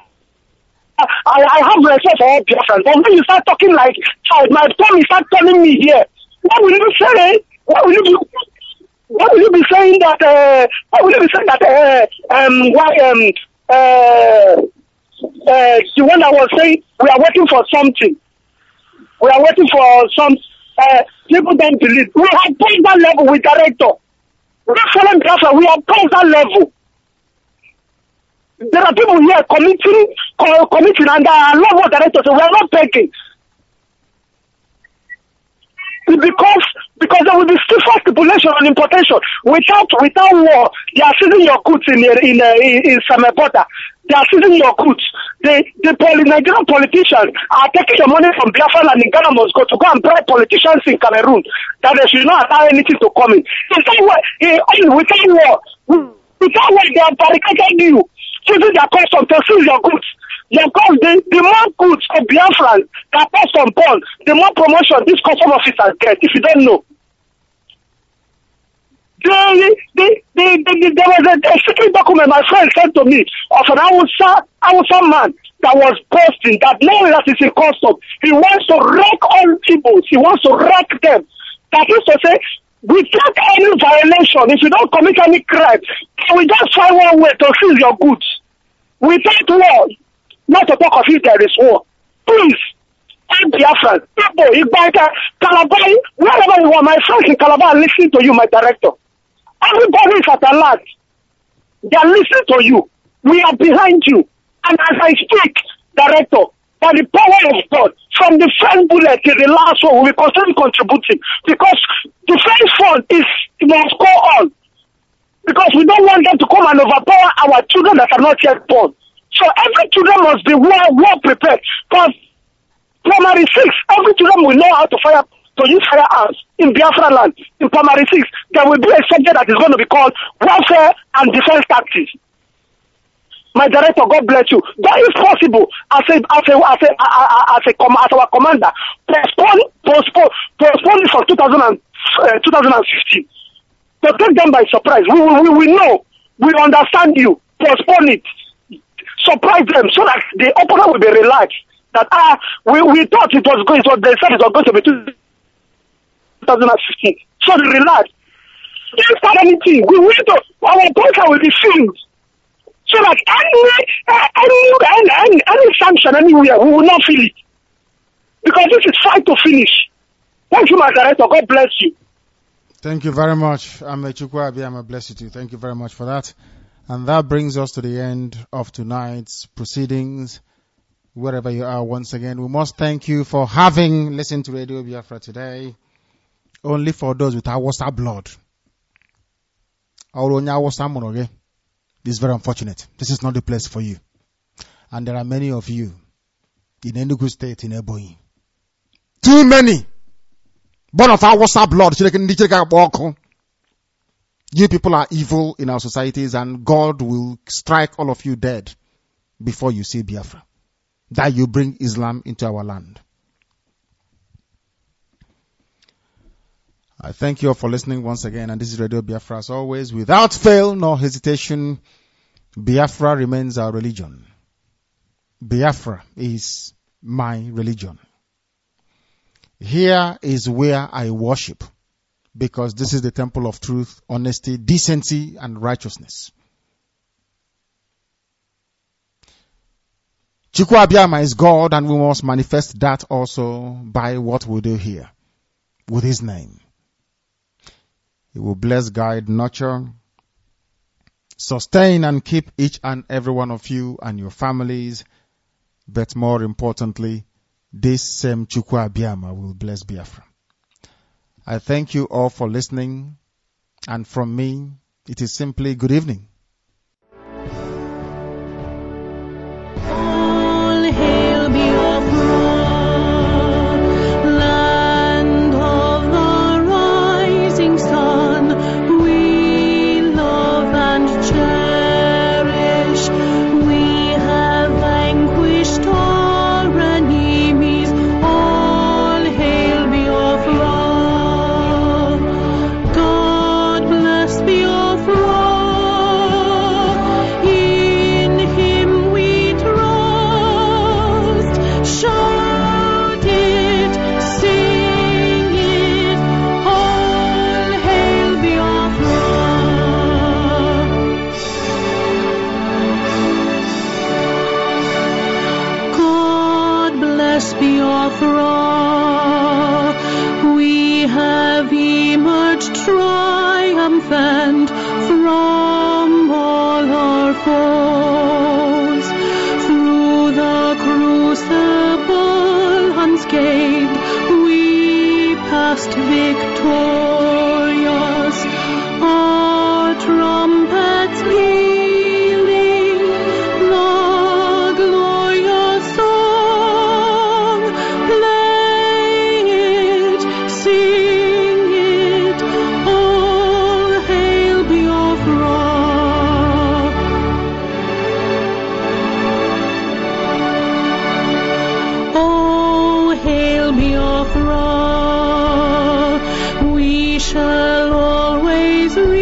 I have respect for all Biafrans, but when you start talking like child, my tongue start telling me here, what will you say? Why will you be saying that the one that was saying we are waiting for something. We are waiting for some people don't believe. We have passed that level with Director. We are following Biafra, we have passed that level. There are people here committing, and I love what Director said. We are not begging. Because there will be stiffer stipulation on importation. Without war, they are seizing your goods in Samepota. They are seizing your goods. The Nigerian politicians are taking the money from Biafra and in Ghana must go to go and bribe politicians in Cameroon that they should not allow anything to come in. Without war, they are barricading you, seizing their customs to seize your goods. The more goods of Biafrans that pass on bond, the more promotion these custom officers get, if you don't know. There was a secret document my friend sent to me of an Hausa man that was posting that now that is in custom, he wants to wreck all people. He wants to wreck them. That is to say, without any violation, if you don't commit any crime, we just find one way to seize your goods. Without war, not to talk of if there is war. Please, I'm Biafran, people, Igbaika, Calabar, wherever you are, my friends in Calabar are listening to you, my director. Everybody is at alert. They are listening to you. We are behind you. And as I speak, director, by the power of God, from the first bullet to the last one, we will continue contributing. Because the first fund must go on. Because we don't want them to come and overpower our children that are not yet born. So every children must be well prepared. Because primary 6, every children will know how to use firearms in Biafra land. In primary 6, there will be a subject that is going to be called warfare and defense tactics. My director, God bless you. That is possible as our commander. Postpone it for 2015. To take them by surprise. We know. We understand you. Postpone it. Surprise them so that the opponent will be relaxed. That we thought they said it was going to be 2015. So they relaxed. They didn't start anything. We wait to our bunker will be filled. So that any sanction anywhere, we will not feel it. Because this is fight to finish. Thank you, my director. God bless you. Thank you very much. Amechukwu Abiyama, bless you too. Thank you very much for that. And that brings us to the end of tonight's proceedings. Wherever you are, once again, we must thank you for having listened to Radio Biafra today. Only for those with Awasa blood. This is very unfortunate. This is not the place for you. And there are many of you in Enugu State, in Ebonyi. Too many. Born of Awasa blood. You people are evil in our societies, and God will strike all of you dead before you see Biafra. That you bring Islam into our land. I thank you all for listening once again, and this is Radio Biafra as always. Without fail nor hesitation, Biafra remains our religion. Biafra is my religion. Here is where I worship, because this is the temple of truth, honesty, decency, and righteousness. Chukwu Abiyama is God, and we must manifest that also by what we do here with his name. He will bless, guide, nurture, sustain, and keep each and every one of you and your families. But more importantly, this same Chukwu Abiyama will bless Biafra. I thank you all for listening, and from me, it is simply good evening. All hail Biafra, land of the rising sun. We love and cherish. We have vanquished our enemies. All hail Biafra. God bless Biafra. In him we trust. Shout it, sing it. All hail Biafra. God bless Biafra. We have emerged triumphant from all our foes. Through the crucible unscathed, we passed victorious. Our trumpets pealing the glorious song. Play it, sing it, all hail Biafra. Oh, hail Biafra. We shall always